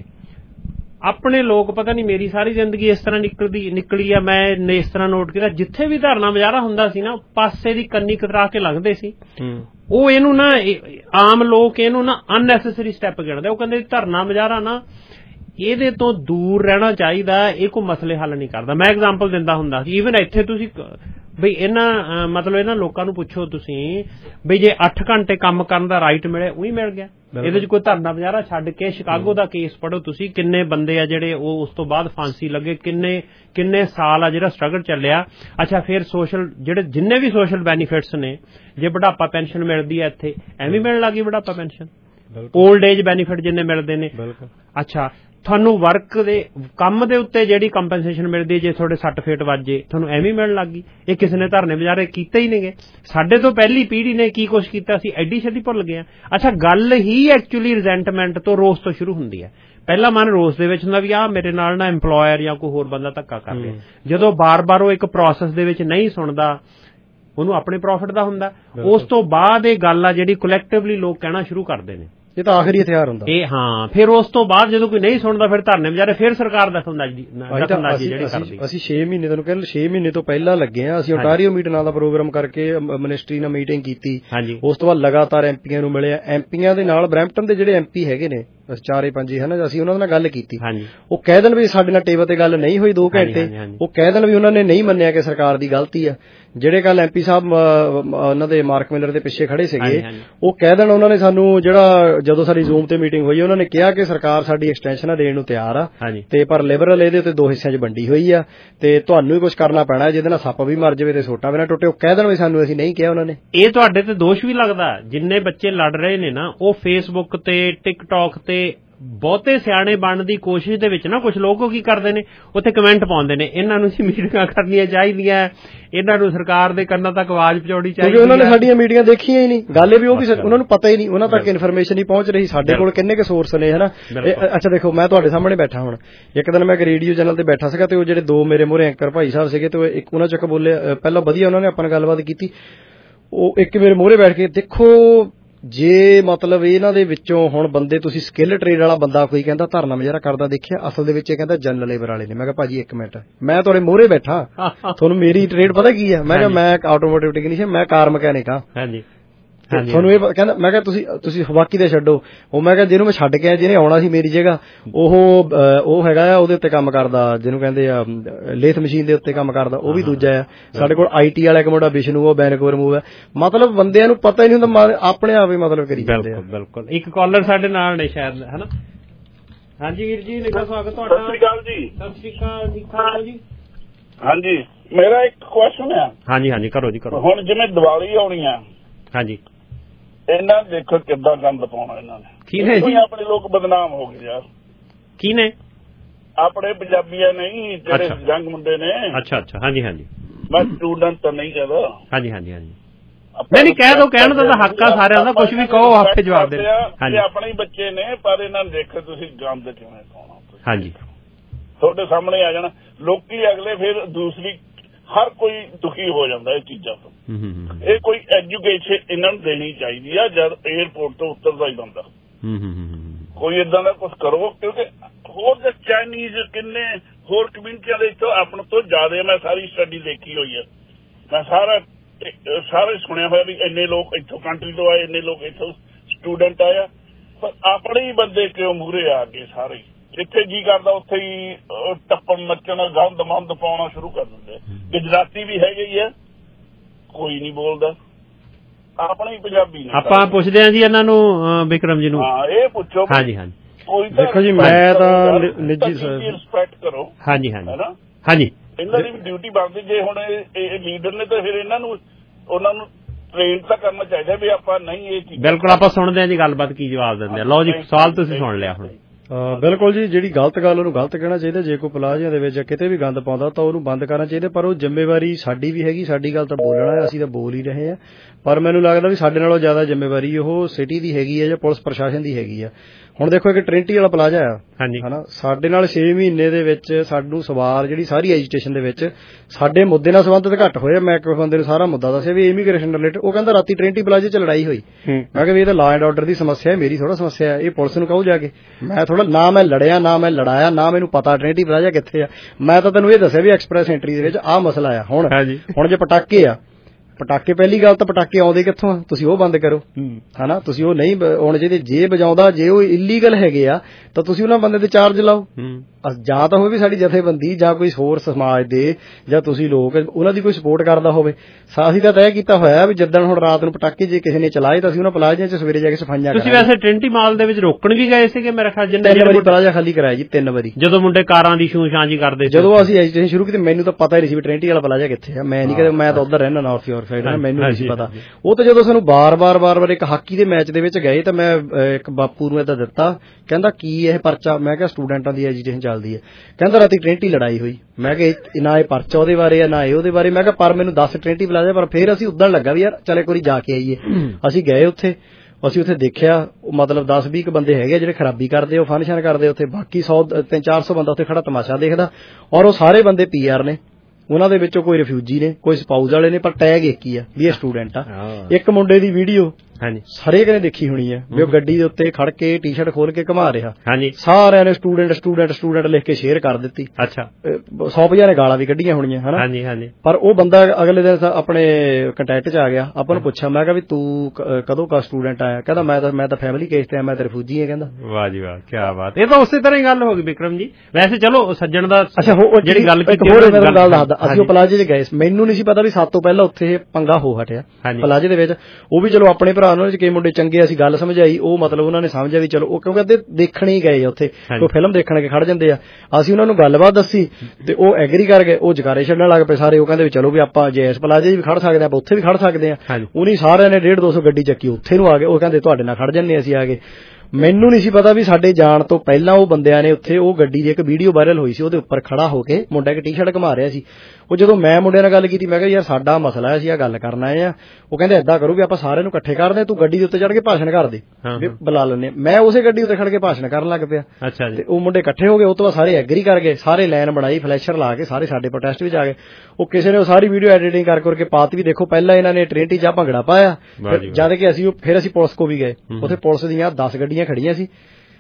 ਆਪਣੇ ਲੋਕ ਪਤਾ ਨਹੀਂ ਮੇਰੀ ਸਾਰੀ ਜ਼ਿੰਦਗੀ ਇਸ ਤਰ੍ਹਾਂ ਨਿਕਲਦੀ ਨਿਕਲੀ ਆ। ਮੈਂ ਇਸ ਤਰ੍ਹਾਂ ਨੋਟ ਕੀਤਾ, ਜਿੱਥੇ ਵੀ ਧਰਨਾ ਮੁਜ਼ਾਹਰਾ ਹੁੰਦਾ ਸੀ ਨਾ, ਪਾਸੇ ਦੀ ਕੰਨੀ ਕਤਰਾ ਕੇ ਲੰਘਦੇ ਸੀ। ਉਹ ਇਹਨੂੰ ਨਾ ਆਮ ਲੋਕ ਇਹਨੂੰ ਨਾ ਅਨਨੈਸੈਸਰੀ ਸਟੈਪ ਗਿਣਦੇ। ਉਹ ਕਹਿੰਦੇ ਧਰਨਾ ਮੁਜ਼ਾਹਰਾ ਨਾ ਇਹਦੇ ਤੋਂ ਦੂਰ ਰਹਿਣਾ ਚਾਹੀਦਾ, ਇਹ ਕੋਈ ਮਸਲੇ ਹੱਲ ਨਹੀਂ ਕਰਦਾ। ਮੈਂ ਐਗਜ਼ਾਮਪਲ ਦਿੰਦਾ ਹੁੰਦਾ ਸੀ, ਈਵਨ ਇੱਥੇ ਤੁਸੀਂ ਬਈ ਇਹਨਾਂ ਮਤਲਬ ਇਹਨਾਂ ਲੋਕਾਂ ਨੂੰ ਪੁੱਛੋ ਤੁਸੀਂ ਬਈ ਜੇ ਅੱਠ ਘੰਟੇ ਕੰਮ ਕਰਨ ਦਾ ਰਾਈਟ ਮਿਲੇ, ਉਹੀ ਮਿਲ ਗਿਆ। ਇਹਦੇ ਚ ਕੋਈ ਧਰਨਾ ਮੁਜ਼ਾਹਰਾ ਛੱਡ ਕੇ ਸ਼ਿਕਾਗੋ ਦਾ ਕੇਸ ਪੜ੍ਹੋ ਤੁਸੀਂ, ਕਿੰਨੇ ਬੰਦੇ ਆ ਜਿਹੜੇ ਉਹ ਉਸ ਤੋਂ ਬਾਅਦ ਫਾਂਸੀ ਲੱਗੇ, ਕਿੰਨੇ ਕਿੰਨੇ ਸਾਲ ਆ ਜਿਹੜਾ ਸਟਰਗਲ ਚੱਲਿਆ। ਅੱਛਾ ਫਿਰ ਸੋਸ਼ਲ ਜਿਹੜੇ ਜਿੰਨੇ ਵੀ ਸੋਸ਼ਲ ਬੈਨੀਫਿਟਸ ਨੇ, ਜੇ ਬੁਢਾਪਾ ਪੈਨਸ਼ਨ ਮਿਲਦੀ ਹੈ ਇੱਥੇ ਐਵੇਂ ਮਿਲਣ ਲੱਗੀ ਬੁਢਾਪਾ ਪੈਨਸ਼ਨ, ਓਲਡ ਏਜ ਬੈਨੀਫਿਟ ਜਿੰਨੇ ਮਿਲਦੇ ਨੇ। ਅੱਛਾ ਤੁਹਾਨੂੰ ਵਰਕ ਦੇ ਕੰਮ ਦੇ ਉੱਤੇ ਜਿਹੜੀ ਕੰਪਨਸੇਸ਼ਨ ਮਿਲਦੀ, ਜੇ ਤੁਹਾਡੇ ਸੱਟ ਫੇਟ ਵੱਜੇ ਤੁਹਾਨੂੰ ਐਵੇਂ ਮਿਲਣ ਲੱਗ ਗਈ। ਇਹ ਕਿਸੇ ਨੇ ਧਰਨੇ ਮੁਜ਼ਾਹਰੇ ਕੀਤੇ ਹੀ ਨਹੀਂਗੇ। ਸਾਡੇ ਤੋਂ ਪਹਿਲੀ ਪੀੜ੍ਹੀ ਨੇ ਕੀ ਕੁਛ ਕੀਤਾ ਸੀ, ਐਡੀ ਛੇਤੀ ਭੁੱਲ ਗਏ। ਅੱਛਾ ਗੱਲ ਹੀ ਐਕਚੁਅਲੀ ਰਿਜ਼ੈਂਟਮੈਂਟ ਤੋਂ, ਰੋਸ ਤੋਂ ਸ਼ੁਰੂ ਹੁੰਦੀ ਹੈ। ਪਹਿਲਾ ਮਨ ਰੋਸ ਦੇ ਵਿੱਚ ਹੁੰਦਾ ਵੀ ਆਹ ਮੇਰੇ ਨਾਲ ਨਾ ਇੰਪਲੋਇਰ ਜਾਂ ਕੋਈ ਹੋਰ ਬੰਦਾ ਧੱਕਾ ਕਰ ਰਿਹਾ। ਜਦੋਂ ਬਾਰ-ਬਾਰ ਉਹ ਇੱਕ ਪ੍ਰੋਸੈਸ ਦੇ ਵਿੱਚ ਨਹੀਂ ਸੁਣਦਾ, ਉਹਨੂੰ ਆਪਣੇ ਪ੍ਰੋਫਿਟ ਦਾ ਹੁੰਦਾ, ਉਸ ਤੋਂ ਬਾਅਦ ਇਹ ਗੱਲ ਆ ਜਿਹੜੀ ਕਲੈਕਟਿਵਲੀ ਲੋਕ ਕਹਿਣਾ ਸ਼ੁਰੂ ਕਰਦੇ ਨੇ। ਇਹ ਤਾਂ ਆਖਰੀ ਹਥਿਆਰ ਹੁੰਦਾ ਇਹ। ਹਾਂ ਫਿਰ ਉਸ ਤੋਂ ਬਾਅਦ ਜਦੋਂ ਕੋਈ ਨਹੀਂ ਸੁਣਦਾ ਫਿਰ ਧਰਨੇ ਮੁਜ਼ਾਹਰੇ, ਫਿਰ ਸਰਕਾਰ ਦਖਲਅੰਦਾਜ਼ੀ ਜਿਹੜੀ ਕਰਦੀ। ਅਸੀਂ ਛੇ ਮਹੀਨੇ ਤੁਹਾਨੂੰ ਕਹਿੰਦੇ ਛੇ ਮਹੀਨੇ ਤੋਂ ਪਹਿਲਾਂ ਲੱਗੇ ਆ। ਅਸੀਂ ਓਟਾਰੀਓ ਮੀਟ ਨਾਂ ਦਾ ਪ੍ਰੋਗਰਾਮ ਕਰਕੇ ਮਿਨਿਸਟਰੀ ਨਾਲ ਮੀਟਿੰਗ ਕੀਤੀ, ਉਸ ਤੋਂ ਬਾਅਦ ਲਗਾਤਾਰ ਐਮਪੀਆਂ ਨੂੰ ਮਿਲੇ। ਐਮਪੀਆਂ ਦੇ ਨਾਲ ਬਰੈਂਪਟਨ ਦੇ ਜਿਹੜੇ ਐਮਪੀ ਹੈਗੇ ਨੇ ਚਾਰੇ ਪੰਜੇ ਹਨਾ, ਅਸੀਂ ਉਹਨਾਂ ਨਾਲ ਗੱਲ ਕੀਤੀ। ਉਹ ਕਹਿ ਦੇਣ ਵੀ ਸਾਡੇ ਨਾਲ ਟੇਬਲ ਤੇ ਗੱਲ ਨਹੀਂ ਹੋਈ ਦੋ ਘੰਟੇ, ਉਹ ਕਹਿ ਦੇਣ ਵੀ ਉਹਨਾਂ ਨੇ ਨਹੀਂ ਮੰਨਿਆ ਕਿ ਸਰਕਾਰ ਦੀ ਗਲਤੀ ਆ। ਜਿਹੜੇ ਕੱਲ ਐਮਪੀ ਸਾਹਿਬ ਉਹਨਾਂ ਦੇ ਮਾਰਕ ਮਿਲਰ ਦੇ ਪਿੱਛੇ ਖੜੇ ਸੀਗੇ, ਉਹ ਕਹਿ ਦੇਣ ਉਹਨਾਂ ਨੇ ਸਾਨੂੰ ਜਿਹੜਾ ਜਦੋਂ ਸਾਡੀ ਜ਼ੂਮ ਤੇ ਮੀਟਿੰਗ ਹੋਈ ਉਹਨਾਂ ਨੇ ਕਿਹਾ ਕਿ ਸਰਕਾਰ ਸਾਡੀ ਐਕਸਟੈਂਸ਼ਨਾਂ ਦੇਣ ਨੂੰ ਤਿਆਰ ਆ, ਤੇ ਪਰ ਲਿਬਰਲ ਇਹਦੇ ਉੱਤੇ ਦੋ ਹਿੱਸਿਆਂ 'ਚ ਵੰਡੀ ਹੋਈ ਆ, ਤੇ ਤੁਹਾਨੂੰ ਹੀ ਕੁਝ ਕਰਨਾ ਪੈਣਾ ਜਿਹਦੇ ਨਾਲ ਸੱਪ ਵੀ ਮਰ ਜਾਵੇ ਤੇ ਸੋਟਾ ਵੀ ਨਾ ਟੁੱਟੇ। ਉਹ ਕਹਿ ਦੇਣ ਵੀ ਸਾਨੂੰ ਅਸੀਂ ਨਹੀਂ ਕਿਹਾ ਉਹਨਾਂ ਨੇ। ਇਹ ਤੁਹਾਡੇ ਤੇ ਦੋਸ਼ ਵੀ ਲੱਗਦਾ। ਜਿੰਨੇ ਬੱਚੇ ਲੜ ਰਹੇ ਨੇ ਨਾ, ਉਹ ਫੇਸਬੁੱਕ ਤੇ ਟਿਕਟੌਕ ਤੇ ਬਹੁਤੇ ਸਿਆਣੇ ਬਣਨ ਦੀ ਕੋਸ਼ਿਸ਼ ਦੇ ਵਿੱਚ ਨਾ ਕੁਝ ਲੋਕ ਕੀ ਕਰਦੇ ਨੇ, ਉੱਥੇ ਕਮੈਂਟ ਪਾਉਂਦੇ ਨੇ ਇਹਨਾਂ ਨੂੰ ਸੀ ਮੀਟਿੰਗਾਂ ਕਰਨੀਆਂ ਚਾਹੀਦੀਆਂ, ਇਹਨਾਂ ਨੂੰ ਸਰਕਾਰ ਦੇ ਕੰਨਾਂ ਤੱਕ ਆਵਾਜ਼ ਪਹੁੰਚਾਉਣੀ ਚਾਹੀਦੀ। ਉਹਨਾਂ ਨੇ ਸਾਡੀਆਂ ਮੀਟਿੰਗਾਂ ਦੇਖੀਆਂ ਹੀ ਨਹੀਂ। ਗੱਲ ਇਹ ਵੀ ਉਹ ਵੀ ਉਹਨਾਂ ਨੂੰ ਪਤਾ ਹੀ ਨਹੀਂ, ਉਹਨਾਂ ਤੱਕ ਇਨਫੋਰਮੇਸ਼ਨ ਨਹੀਂ ਪਹੁੰਚ ਰਹੀ। ਸਾਡੇ ਕੋਲ ਕਿੰਨੇ ਕੁ ਸੋਰਸ ਨੇ ਹਨਾ। ਅੱਛਾ ਦੇਖੋ ਮੈਂ ਤੁਹਾਡੇ ਸਾਹਮਣੇ ਬੈਠਾ, ਹੁਣ ਇੱਕ ਦਿਨ ਮੈਂ ਇੱਕ ਰੇਡੀਓ ਚੈਨਲ ਤੇ ਬੈਠਾ ਸੀਗਾ, ਤੇ ਉਹ ਜਿਹੜੇ ਦੋ ਮੇਰੇ ਮੂਹਰੇ ਐਂਕਰ ਭਾਈ ਸਾਹਿਬ ਸੀਗੇ, ਤੇ ਇੱਕ ਉਹਨਾਂ ਚ ਇੱਕ ਬੋਲੇ, ਪਹਿਲਾਂ ਵਧੀਆ ਉਹਨਾਂ ਨੇ ਆਪਾਂ ਨਾਲ ਗੱਲਬਾਤ ਕੀਤੀ। ਉਹ ਇੱਕ ਮੇਰੇ ਮੂਹਰੇ ਬੈਠ ਕੇ ਦੇਖੋ, ਜੇ ਮਤਲਬ ਇਹਨਾਂ ਦੇ ਵਿੱਚੋਂ ਹੁਣ ਬੰਦੇ ਤੁਸੀਂ ਸਕਿੱਲ ਟ੍ਰੇਡ ਵਾਲਾ ਬੰਦਾ ਕੋਈ ਕਹਿੰਦਾ ਧਰਨਾ ਮੁਜ਼ਾਹਰਾ ਕਰਦਾ ਦੇਖਿਆ, ਅਸਲ ਦੇ ਵਿੱਚ ਇਹ ਕਹਿੰਦਾ ਜਨਰਲ ਲੇਬਰ ਵਾਲੇ ਨੇ। ਮੈਂ ਕਿਹਾ ਭਾਜੀ ਇੱਕ ਮਿੰਟ, ਮੈਂ ਤੁਹਾਡੇ ਮੂਹਰੇ ਬੈਠਾ, ਤੁਹਾਨੂੰ ਮੇਰੀ ਟ੍ਰੇਡ ਪਤਾ ਕੀ ਹੈ? ਮੈਂ ਕਿਹਾ ਮੈਂ ਆਟੋਮੋਟਿਵ ਟੈਕਨੀਸ਼ੀਅਨ, ਮੈਂ ਕਾਰ ਮਕੈਨਿਕ ਹਾਂ। ਤੁਹਾਨੂੰ ਇਹ ਕਹਿੰਦਾ, ਮੈਂ ਕਿਹਾ ਤੁਸੀਂ ਤੁਸੀਂ ਬਾਕੀ ਦਾ ਛੱਡੋ। ਉਹ ਮੈਂ ਕਿਹਾ ਜਿਹਨੂੰ ਮੈਂ ਛੱਡ ਕੇ ਆਇਆ, ਜਿਹਨੇ ਆਉਣਾ ਸੀ ਮੇਰੀ ਜਗ੍ਹਾ, ਉਹ ਉਹ ਹੈਗਾ ਆ ਉਹਦੇ ਉੱਤੇ ਕੰਮ ਕਰਦਾ, ਜਿਹਨੂੰ ਕਹਿੰਦੇ ਆ ਲੇਥ ਮਸ਼ੀਨ ਦੇ ਉੱਤੇ ਕੰਮ ਕਰਦਾ, ਉਹ ਵੀ ਦੂਜਾ ਆ। ਸਾਡੇ ਕੋਲ ਆਈ ਟੀ ਵਾਲਾ ਇੱਕ ਮੁੰਡਾ ਵਿਸ਼ਨੂੰ, ਉਹ ਬੈਨਕੋਰ ਮੂਵ ਹੈ। ਮਤਲਬ ਬੰਦਿਆਂ ਨੂੰ ਪਤਾ ਹੀ ਨਹੀਂ ਹੁੰਦਾ, ਆਪਣੇ ਆਪ ਹੀ ਮਤਲਬ ਕਰੀ ਜਾਂਦੇ ਆ। ਬਿਲਕੁਲ। ਇੱਕ ਕਾਲਰ ਸਾਡੇ ਨਾਲ ਨੇ ਸ਼ਾਇਦ, ਹਨਾ? ਹਾਂਜੀ ਵੀਰ ਜੀ, ਨਿੱਘਾ ਸਵਾਗਤ ਤੁਹਾਡਾ। ਸਤਿ ਸ਼੍ਰੀ ਅਕਾਲ ਜੀ। ਸਤਿ ਸ਼੍ਰੀ ਅਕਾਲ, ਠੀਕ ਠਾਕ ਹੋ ਜੀ? ਹਾਂਜੀ, ਮੇਰਾ ਇੱਕ ਕੁਐਸਚਨ ਹੈ। ਹਾਂਜੀ ਹਾਂਜੀ ਕਰੋ ਜੀ ਕਰੋ। ਹੁਣ ਜਿਵੇਂ ਦੀਵਾਲੀ ਆਉਣੀ ਆ, ਹਾਂਜੀ, ਇਹਨਾਂ ਦੇਖੋ ਕਿੱਦਾਂ ਗੰਦ ਪਾਉਣਾ ਇਹਨਾਂ ਨੇ। ਕੀ ਨੇ ਜੀ? ਆਪਣੇ ਲੋਕ ਬਦਨਾਮ ਹੋ ਗਏ ਯਾਰ। ਕੀ ਨੇ? ਆਪਣੇ ਪੰਜਾਬੀਆਂ ਨਹੀਂ, ਜਿਹੜੇ ਜੰਗ ਮੁੰਡੇ ਨੇ। ਅੱਛਾ ਅੱਛਾ, ਹਾਂਜੀ ਹਾਂਜੀ। ਮੈਂ ਸਟੂਡੈਂਟ ਤਾਂ ਨਹੀਂ ਕਹਦਾ। ਹਾਂਜੀ ਹਾਂਜੀ ਹਾਂਜੀ, ਨਹੀਂ ਨਹੀਂ ਕਹਿ ਦੋ, ਕਹਿਣ ਦਾ ਤਾਂ ਹੱਕ ਆ ਸਾਰਿਆਂ ਦਾ, ਕੁਝ ਵੀ ਕਹੋ ਆਪੇ ਜਵਾਬ ਦੇ। ਹਾਂਜੀ, ਆਪਣੇ ਹੀ ਬੱਚੇ ਨੇ, ਪਰ ਇਹਨਾਂ ਨੂੰ ਦੇਖੋ ਤੁਸੀਂ ਗੰਦ ਕਿਵੇਂ ਪਾਉਣਾ। ਹਾਂਜੀ ਤੁਹਾਡੇ ਸਾਹਮਣੇ ਆ ਜਾਣਾ। ਲੋਕੀ ਅਗਲੇ ਫਿਰ ਦੂਸਰੀ ਹਰ ਕੋਈ ਦੁਖੀ ਹੋ ਜਾਂਦਾ ਇਹ ਚੀਜ਼ਾਂ ਤੋਂ। ਇਹ ਕੋਈ ਐਜੂਕੇਸ਼ਨ ਇਹਨਾਂ ਨੂੰ ਦੇਣੀ ਚਾਹੀਦੀ ਆ ਜਦ ਏਅਰਪੋਰਟ ਤੋਂ ਉਤਰਦਾ ਹੀ ਬੰਦਾ। ਕੋਈ ਏਦਾਂ ਦਾ ਕੁਝ ਕਰੋ, ਕਿਉਂਕਿ ਹੋਰ ਜੇ ਚਾਈਨੀਜ਼ ਕਿੰਨੇ ਹੋਰ ਕਮਿਊਨਿਟੀਆਂ ਦੇ ਇੱਥੋਂ ਆਪਣੇ ਤੋਂ ਜ਼ਿਆਦਾ ਮੈਂ ਸਾਰੀ ਸਟੱਡੀ ਦੇਖੀ ਹੋਈ ਹੈ। ਮੈਂ ਸਾਰਾ ਸਾਰੇ ਸੁਣਿਆ ਹੋਇਆ ਵੀ ਇੰਨੇ ਲੋਕ ਇੱਥੋਂ ਕੰਟਰੀ ਤੋਂ ਆਏ, ਇੰਨੇ ਲੋਕ ਇੱਥੋਂ ਸਟੂਡੈਂਟ ਆਇਆ, ਪਰ ਆਪਣੇ ਹੀ ਬੰਦੇ ਕਿਉਂ ਮੂਹਰੇ ਆ ਗਏ ਸਾਰੇ। ਜਿੱਥੇ ਜੀ ਕਰਦਾ ਉੱਥੇ ਹੀ ਟੱਪਣ ਨੱਚਣ ਗੰਦ ਮੰਦ ਪਾਉਣਾ ਸ਼ੁਰੂ ਕਰ ਦਿੰਦੇ। ਗੁਜਰਾਤੀ ਵੀ ਹੈਗੇ ਹੀ ਆ, ਕੋਈ ਨਹੀਂ ਬੋਲਦਾ, ਆਪਣੇ ਹੀ ਪੰਜਾਬੀ ਨੇ। ਆਪਾਂ ਪੁੱਛਦੇ ਹਾਂ ਜੀ ਇਹਨਾਂ ਨੂੰ ਵਿਕਰਮ ਜੀ ਨੂੰ। ਹਾਂ ਇਹ ਪੁੱਛੋ। ਹਾਂਜੀ ਹਾਂਜੀ ਕੋਈ ਦੇਖੋ ਜੀ ਮੈਂ ਤਾਂ ਨਿੱਜੀ ਰਿਸਪੈਕਟ ਕਰੋ। ਹਾਂਜੀ ਹਾਂਜੀ ਹਾਂਜੀ ਇਹਨਾਂ ਦੀ ਵੀ ਡਿਊਟੀ ਬਣਦੀ। ਜੇ ਹੁਣ ਇਹ ਲੀਡਰ ਨੇ ਤਾਂ ਫਿਰ ਇਹਨਾਂ ਨੂੰ ਉਹਨਾਂ ਨੂੰ ਟ੍ਰੇਨ ਤਾਂ ਕਰਨਾ ਚਾਹੀਦਾ ਵੀ ਆਪਾਂ ਨਹੀਂ ਇਹ ਚੀਜ਼। ਬਿਲਕੁਲ ਆਪਾਂ ਸੁਣਦੇ ਹਾਂ ਜੀ ਗੱਲਬਾਤ ਕੀ ਜਵਾਬ ਦਿੰਦੇ ਆ। ਲਓ ਜੀ ਸਵਾਲ ਤੁਸੀਂ ਸੁਣ ਲਿਆ ਹੁਣ। ਬਿਲਕੁਲ ਜੀ, ਜਿਹੜੀ ਗਲਤ ਗੱਲ ਉਹਨੂੰ ਗਲਤ ਕਹਿਣਾ ਚਾਹੀਦਾ। ਜੇ ਕੋਈ ਪਲਾਜ਼ਿਆਂ ਦੇ ਵਿੱਚ ਕਿਤੇ ਵੀ ਗੰਦ ਪਾਉਂਦਾ ਤਾਂ ਉਹਨੂੰ ਬੰਦ ਕਰਨਾ ਚਾਹੀਦਾ, ਪਰ ਉਹ ਜ਼ਿੰਮੇਵਾਰੀ ਸਾਡੀ ਵੀ ਹੈਗੀ। ਸਾਡੀ ਗੱਲ ਤਾਂ ਬੋਲਣਾ ਹੈ, ਅਸੀਂ ਤਾਂ ਬੋਲ ਹੀ ਰਹੇ ਹਾਂ, ਪਰ ਮੈਨੂੰ ਲੱਗਦਾ ਵੀ ਸਾਡੇ ਨਾਲੋਂ ਜ਼ਿਆਦਾ ਜ਼ਿੰਮੇਵਾਰੀ ਉਹ ਸਿਟੀ ਦੀ ਹੈਗੀ ਹੈ ਜਾਂ ਪੁਲਿਸ ਪ੍ਰਸ਼ਾਸਨ ਦੀ ਹੈਗੀ ਆ। ਹੁਣ ਦੇਖੋ ਇੱਕ ਟ੍ਰਿੰਟੀ ਵਾਲਾ ਪਲਾਜ਼ਾ ਆ ਹਨਾ, ਸਾਡੇ ਨਾਲ ਛੇ ਮਹੀਨੇ ਦੇ ਵਿੱਚ ਸਾਨੂੰ ਸਵਾਲ ਜਿਹੜੀ ਸਾਰੀ ਐਜੀਟੇਸ਼ਨ ਦੇ ਵਿੱਚ ਸਾਡੇ ਮੁੱਦੇ ਨਾਲ ਸੰਬੰਧਿਤ ਘੱਟ ਹੋਏ। ਮੈਂ ਇੱਕ ਬੰਦੇ ਨੂੰ ਸਾਰਾ ਮੁੱਦਾ ਦੱਸਿਆ ਵੀ ਇਮੀਗ੍ਰੇਸ਼ਨ ਰਿਲੇਟਡ। ਉਹ ਕਹਿੰਦਾ ਰਾਤੀ ਟ੍ਰਿੰਟੀ ਪਲਾਜ਼ੇ 'ਚ ਲੜਾਈ ਹੋਈ। ਮੈਂ ਕਿਹਾ ਵੀ ਇਹ ਤਾਂ ਲਾਅ ਐਂਡ ਆਰਡਰ ਦੀ ਸਮੱਸਿਆ ਹੈ, ਮੇਰੀ ਥੋੜਾ ਸਮੱਸਿਆ ਹੈ। ਇਹ ਪੁਲਿਸ ਨੂੰ ਕਹੋ ਜਾ ਕੇ। ਮੈਂ ਥੋੜਾ ਨਾ ਮੈਂ ਲੜਿਆ ਨਾ ਮੈਂ ਲੜਾਇਆ ਨਾ ਮੈਨੂੰ ਪਤਾ ਟ੍ਰਿੰਟੀ ਪਲਾਜ਼ਾ ਕਿੱਥੇ ਆ। ਮੈਂ ਤਾਂ ਤੈਨੂੰ ਇਹ ਦੱਸਿਆ ਵੀ ਐਕਸਪ੍ਰੈਸ ਐਂਟਰੀ ਦੇ ਵਿੱਚ ਆਹ ਮਸਲਾ ਆ। ਹੁਣ ਹੁਣ ਜੇ ਪਟਾਕੇ ਆ, ਪਟਾਕੇ ਪਹਿਲੀ ਗੱਲ ਤਾਂ ਪਟਾਕੇ ਆਉਂਦੇ ਕਿੱਥੋਂ ਆ, ਤੁਸੀਂ ਉਹ ਬੰਦ ਕਰੋ ਹਨਾ। ਤੁਸੀਂ ਉਹ ਨਹੀਂ ਆਉਣੇ ਚਾਹੀਦੇ। ਜੇ ਵਜਾਉਂਦਾ ਜੇ ਉਹ ਇਲੀਗਲ ਹੈਗੇ ਆ ਤਾਂ ਤੁਸੀਂ ਉਹਨਾਂ ਬੰਦੇ ਤੇ ਚਾਰਜ ਲਾਓ। ਜਾਂ ਤਾਂ ਹੋਵੇ ਵੀ ਸਾਡੀ ਜਥੇਬੰਦੀ ਜਾਂ ਕੋਈ ਹੋਰ ਸਮਾਜ ਦੇ ਜਾਂ ਤੁਸੀਂ ਲੋਕ ਉਹਨਾਂ ਦੀ ਕੋਈ ਸਪੋਰਟ ਕਰਦਾ ਹੋਵੇ। ਅਸੀਂ ਤਾਂ ਤੈਅ ਕੀਤਾ ਹੋਇਆ ਵੀ ਜਿੱਦਣ ਹੁਣ ਰਾਤ ਨੂੰ ਪਟਾਕੇ ਜੇ ਕਿਸੇ ਨੇ ਚਲਾਏ ਤਾਂ ਅਸੀਂ ਉਹਨਾਂ ਪਲਾਜ਼ਿਆਂ 'ਚ ਸਵੇਰੇ ਜਾ ਕੇ ਸਫਾਈਆਂ ਕਰਾਂਗੇ। ਤੁਸੀਂ ਵੈਸੇ ਟ੍ਰਿੰਟੀ ਮਾਲ ਦੇ ਵਿੱਚ ਰੋਕਣ ਵੀ ਗਏ ਸੀਗੇ ਮੇਰੇ ਖਿਆਲ ਜਿੰਨੇ ਤਿੰਨ ਵਾਰੀ ਪਲਾਜ਼ਾ ਖਾਲੀ ਕਰਾਇਆ ਜੀ, ਤਿੰਨ ਵਾਰੀ। ਜਦੋਂ ਮੁੰਡੇ ਕਾਰਾਂ ਦੀ ਛੂੰ ਛਾਂ ਜੀ ਕਰਦੇ ਸੀ, ਜਦੋਂ ਅਸੀਂ ਐਜੀਟੇਸ਼ਨ ਸ਼ੁਰੂ ਕੀਤੀ ਮੈਨੂੰ ਤਾਂ ਪਤਾ ਹੀ ਨਹੀਂ ਸੀ ਵੀ ਟ੍ਰਿੰਟੀ ਵਾਲਾ ਪਲਾਜ਼ਾ ਕਿੱਥੇ ਆ। ਮੈਂ ਨਹੀਂ ਕਦੇ, ਮੈਂ ਤਾਂ ਉੱਧਰ ਰਹਿਣਾ ਨਾਰਥ ਯਾਰਕ ਸਾਈਡ, ਮੈਨੂੰ ਨਹੀਂ ਸੀ ਪਤਾ। ਉਹ ਤਾਂ ਜਦੋਂ ਸਾਨੂੰ ਬਾਰ-ਬਾਰ ਬਾਰ-ਬਾਰ ਇੱਕ ਹਾਕੀ ਦੇ ਮੈਚ ਦੇ ਵਿੱਚ ਗਏ ਤਾਂ ਮੈਂ ਇੱਕ ਬਾਪੂ ਨੂੰ ਏਦਾਂ ਦਿੱਤਾ, ਕਹਿੰਦਾ ਕੀ ਇਹ ਪਰਚਾ। ਮੈਂ ਕਿਹਾ ਸਟੂਡੈਂਟਾਂ ਦੀ ਐਜੀਟੇਸ਼ਨ ਚੱਲਦੀ ਹੈ। ਕਹਿੰਦਾ ਰਾਤੀ ਟ੍ਰਿੰਟੀ ਲੜਾਈ ਹੋਈ। ਮੈਂ ਕਿਹਾ ਨਾ ਇਹ ਪਰਚਾ ਉਹਦੇ ਬਾਰੇ ਆ ਨਾ ਇਹ ਉਹਦੇ ਬਾਰੇ। ਮੈਂ ਕਿਹਾ ਪਰ ਮੈਨੂੰ ਦੱਸ ਟ੍ਰਿੰਟੀ ਪਲਾਜ਼ਾ। ਪਰ ਫਿਰ ਅਸੀਂ ਉਦਣ ਲੱਗਾ ਵੀ ਯਾਰ ਚੱਲ ਇੱਕ ਵਾਰੀ ਜਾ ਕੇ ਆਈਏ। ਅਸੀਂ ਗਏ ਉੱਥੇ, ਅਸੀਂ ਉੱਥੇ ਦੇਖਿਆ ਮਤਲਬ ਦਸ ਵੀਹ ਬੰਦੇ ਹੈਗੇ ਜਿਹੜੇ ਖਰਾਬੀ ਕਰਦੇ, ਉਹ ਫੰਕਸ਼ਨ ਕਰਦੇ ਉੱਥੇ। ਬਾਕੀ ਸੌ ਤਿੰਨ ਚਾਰ ਸੌ ਬੰਦਾ ਉੱਥੇ ਖੜਾ ਤਮਾਸ਼ਾ ਦੇਖਦਾ, ਔਰ ਉਹ ਸਾਰੇ ਬੰਦੇ ਪੀ ਆਰ ਨੇ। ਉਹਨਾਂ ਦੇ ਵਿੱਚੋਂ ਕੋਈ ਰਿਫਿਊਜੀ ਨੇ, ਕੋਈ ਸਪਾਊਸ ਵਾਲੇ ਨੇ, ਪਰ ਟੈਗ ਇੱਕ ਹੀ ਆ ਵੀ ਇਹ ਸਟੂਡੈਂਟ ਆ। ਇੱਕ ਮੁੰਡੇ ਦੀ ਵੀਡੀਓ ਹਰੇਕ ਨੇ ਦੇਖੀ ਹੋਣੀ ਹੈ ਵੀ ਉਹ ਗੱਡੀ ਦੇ ਉੱਤੇ ਖੜ ਕੇ ਟੀ ਸ਼ਰਟ ਖੋਲ ਕੇ ਘੁਮਾ ਰਿਹਾ। ਸਾਰਿਆਂ ਨੇ ਸਟੂਡੈਂਟ ਸਟੂਡੈਂਟ ਸਟੂਡੈਂਟ ਲਿਖ ਕੇ ਸ਼ੇਅਰ ਕਰ ਦਿੱਤੀ। ਅੱਛਾ, ਸੌ ਪੰਜਾਹ ਨੇ ਗਾਲਾਂ ਵੀ ਕੱਢੀਆਂ ਹੋਣੀਆਂ ਹਨਾ। ਪਰ ਉਹ ਬੰਦਾ ਅਗਲੇ ਦਿਨ ਆਪਣੇ ਕੰਟੈਕਟ 'ਚ ਆ ਗਿਆ। ਆਪਾਂ ਨੂੰ ਪੁੱਛਿਆ, ਮੈਂ ਕਿਹਾ ਵੀ ਤੂੰ ਕਦੋਂ ਕਾ ਸਟੂਡੈਂਟ ਆਇਆ? ਕਹਿੰਦਾ ਮੈਂ ਤਾਂ ਮੈਂ ਤਾਂ ਫੈਮਿਲੀ ਕੇਸ ਤੇ ਆ, ਮੈਂ ਤਾਂ ਰਿਫਿਊਜੀ ਹਾਂ। ਕਹਿੰਦਾ ਵਾਹ ਜੀ ਵਾਹ, ਕੀ ਬਾਤ। ਇਹ ਤਾਂ ਉਸੇ ਤਰ੍ਹਾਂ ਹੀ ਗੱਲ ਹੋ ਗਈ ਵਿਕਰਮ ਜੀ। ਵੈਸੇ ਚਲੋ ਸੱਜਣ ਦਾ ਅੱਛਾ ਜਿਹੜੀ ਗੱਲ ਕੀਤੀ ਹੋਰ ਗੱਲ ਦੱਸਦਾ। ਅਸੀਂ ਉਹ ਪਲਾਜ਼ੇ 'ਚ ਗਏ, ਮੈਨੂੰ ਨਹੀਂ ਸੀ ਪਤਾ ਵੀ ਸੱਤ ਤੋਂ ਪਹਿਲਾਂ ਉੱਥੇ ਪੰਗਾ ਹੋ ਹਟਿਆ ਪਲਾਜ਼ੇ ਦੇ ਵਿੱਚ। ਉਹ ਵੀ ਚਲੋ ਆਪਣੇ ਭਰਾ ਨੂੰ ਕਈ ਮੁੰਡੇ ਚੰਗੇ, ਅਸੀਂ ਗੱਲ ਸਮਝਾਈ, ਉਹ ਮਤਲਬ ਉਹਨਾਂ ਨੇ ਸਮਝਿਆ ਵੀ ਚਲੋ ਉਹ ਕਿਉਂਕਿ ਅੱਧੇ ਦੇਖਣ ਹੀ ਗਏ ਉੱਥੇ, ਕੋਈ ਫਿਲਮ ਦੇਖਣ ਕੇ ਖੜ ਜਾਂਦੇ ਆ। ਅਸੀਂ ਉਹਨਾਂ ਨੂੰ ਗੱਲਬਾਤ ਦੱਸੀ ਤੇ ਉਹ ਐਗਰੀ ਕਰ ਗਏ। ਉਹ ਜਕਾਰੇ ਛੱਡਣ ਲੱਗ ਪਏ ਸਾਰੇ। ਉਹ ਕਹਿੰਦੇ ਵੀ ਚਲੋ ਵੀ ਆਪਾਂ ਜੇ ਇਸ ਪਲਾਜ਼ੇ 'ਚ ਵੀ ਖੜ ਸਕਦੇ ਆਪਾਂ ਉੱਥੇ ਵੀ ਖੜ ਸਕਦੇ ਆ। ਉਹਨੀ ਸਾਰਿਆਂ ਨੇ ਡੇਢ ਦੋ ਸੌ ਗੱਡੀ ਚੱਕੀ ਉੱਥੇ ਨੂੰ ਆ ਗਏ। ਉਹ ਕਹਿੰਦੇ ਤੁਹਾਡੇ ਨਾਲ ਖੜ ਜੰਨੇ ਅਸੀਂ ਆ ਗਏ। ਮੈਨੂੰ ਨਹੀਂ ਸੀ ਪਤਾ ਵੀ ਸਾਡੇ ਜਾਣ ਤੋਂ ਪਹਿਲਾਂ ਉਹ ਬੰਦਿਆਂ ਨੇ ਉੱਥੇ ਉਹ ਗੱਡੀ ਦੀ ਇੱਕ ਵੀਡੀਓ ਵਾਇਰਲ ਹੋਈ ਸੀ, ਉਹਦੇ ਉੱਪਰ ਖੜਾ ਹੋ ਕੇ ਮੁੰਡਾ ਇੱਕ ਟੀ ਸ਼ਰਟ ਘੁਮਾ ਰਿਹਾ ਸੀ। ਉਹ ਜਦੋਂ ਮੈਂ ਮੁੰਡਿਆਂ ਨਾਲ ਗੱਲ ਕੀਤੀ, ਮੈਂ ਕਿਹਾ ਯਾਰ ਸਾਡਾ ਮਸਲਾ ਹੈ, ਅਸੀਂ ਆਹ ਗੱਲ ਕਰਨਾ ਆ। ਉਹ ਕਹਿੰਦੇ ਏਦਾਂ ਕਰੋ ਵੀ ਆਪਾਂ ਸਾਰਿਆਂ ਨੂੰ ਇਕੱਠੇ ਕਰਦੇ, ਤੂੰ ਗੱਡੀ ਦੇ ਉੱਤੇ ਚੜ੍ਹ ਕੇ ਭਾਸ਼ਣ ਕਰ ਦੇ, ਬੁਲਾ ਲੈਂਦੇ। ਮੈਂ ਉਸੇ ਗੱਡੀ ਉੱਤੇ ਖੜ ਕੇ ਭਾਸ਼ਣ ਕਰਨ ਲੱਗ ਪਿਆ। ਤੇ ਉਹ ਮੁੰਡੇ ਇਕੱਠੇ ਹੋ ਗਏ। ਉਹ ਤੋਂ ਬਾਅਦ ਸਾਰੇ ਐਗਰੀ ਕਰ ਗਏ, ਸਾਰੇ ਲਾਈਨ ਬਣਾਈ, ਫਲੈਸ਼ਰ ਲਾ ਕੇ ਸਾਰੇ ਸਾਡੇ ਪ੍ਰੋਟੈਸਟ ਵਿੱਚ ਆ ਗਏ। ਉਹ ਕਿਸੇ ਨੇ ਉਹ ਸਾਰੀ ਵੀਡੀਓ ਐਡੀਟਿੰਗ ਕਰ ਕਰਕੇ ਪਾਤੀ ਵੀ ਦੇਖੋ ਪਹਿਲਾਂ ਇਹਨਾਂ ਨੇ ਟ੍ਰਿੰਟੀ 'ਚ ਭੰਗੜਾ ਪਾਇਆ, ਜਦ ਕਿ ਅਸੀਂ ਫਿਰ ਅਸੀਂ ਪੁਲਿਸ ਕੋ ਵੀ ਗਏ। ਉੱਥੇ ਪੁਲਿਸ ਦੀਆਂ ਦਸ ਗੱਡੀਆਂ ਖੜੀਆਂ ਸੀ।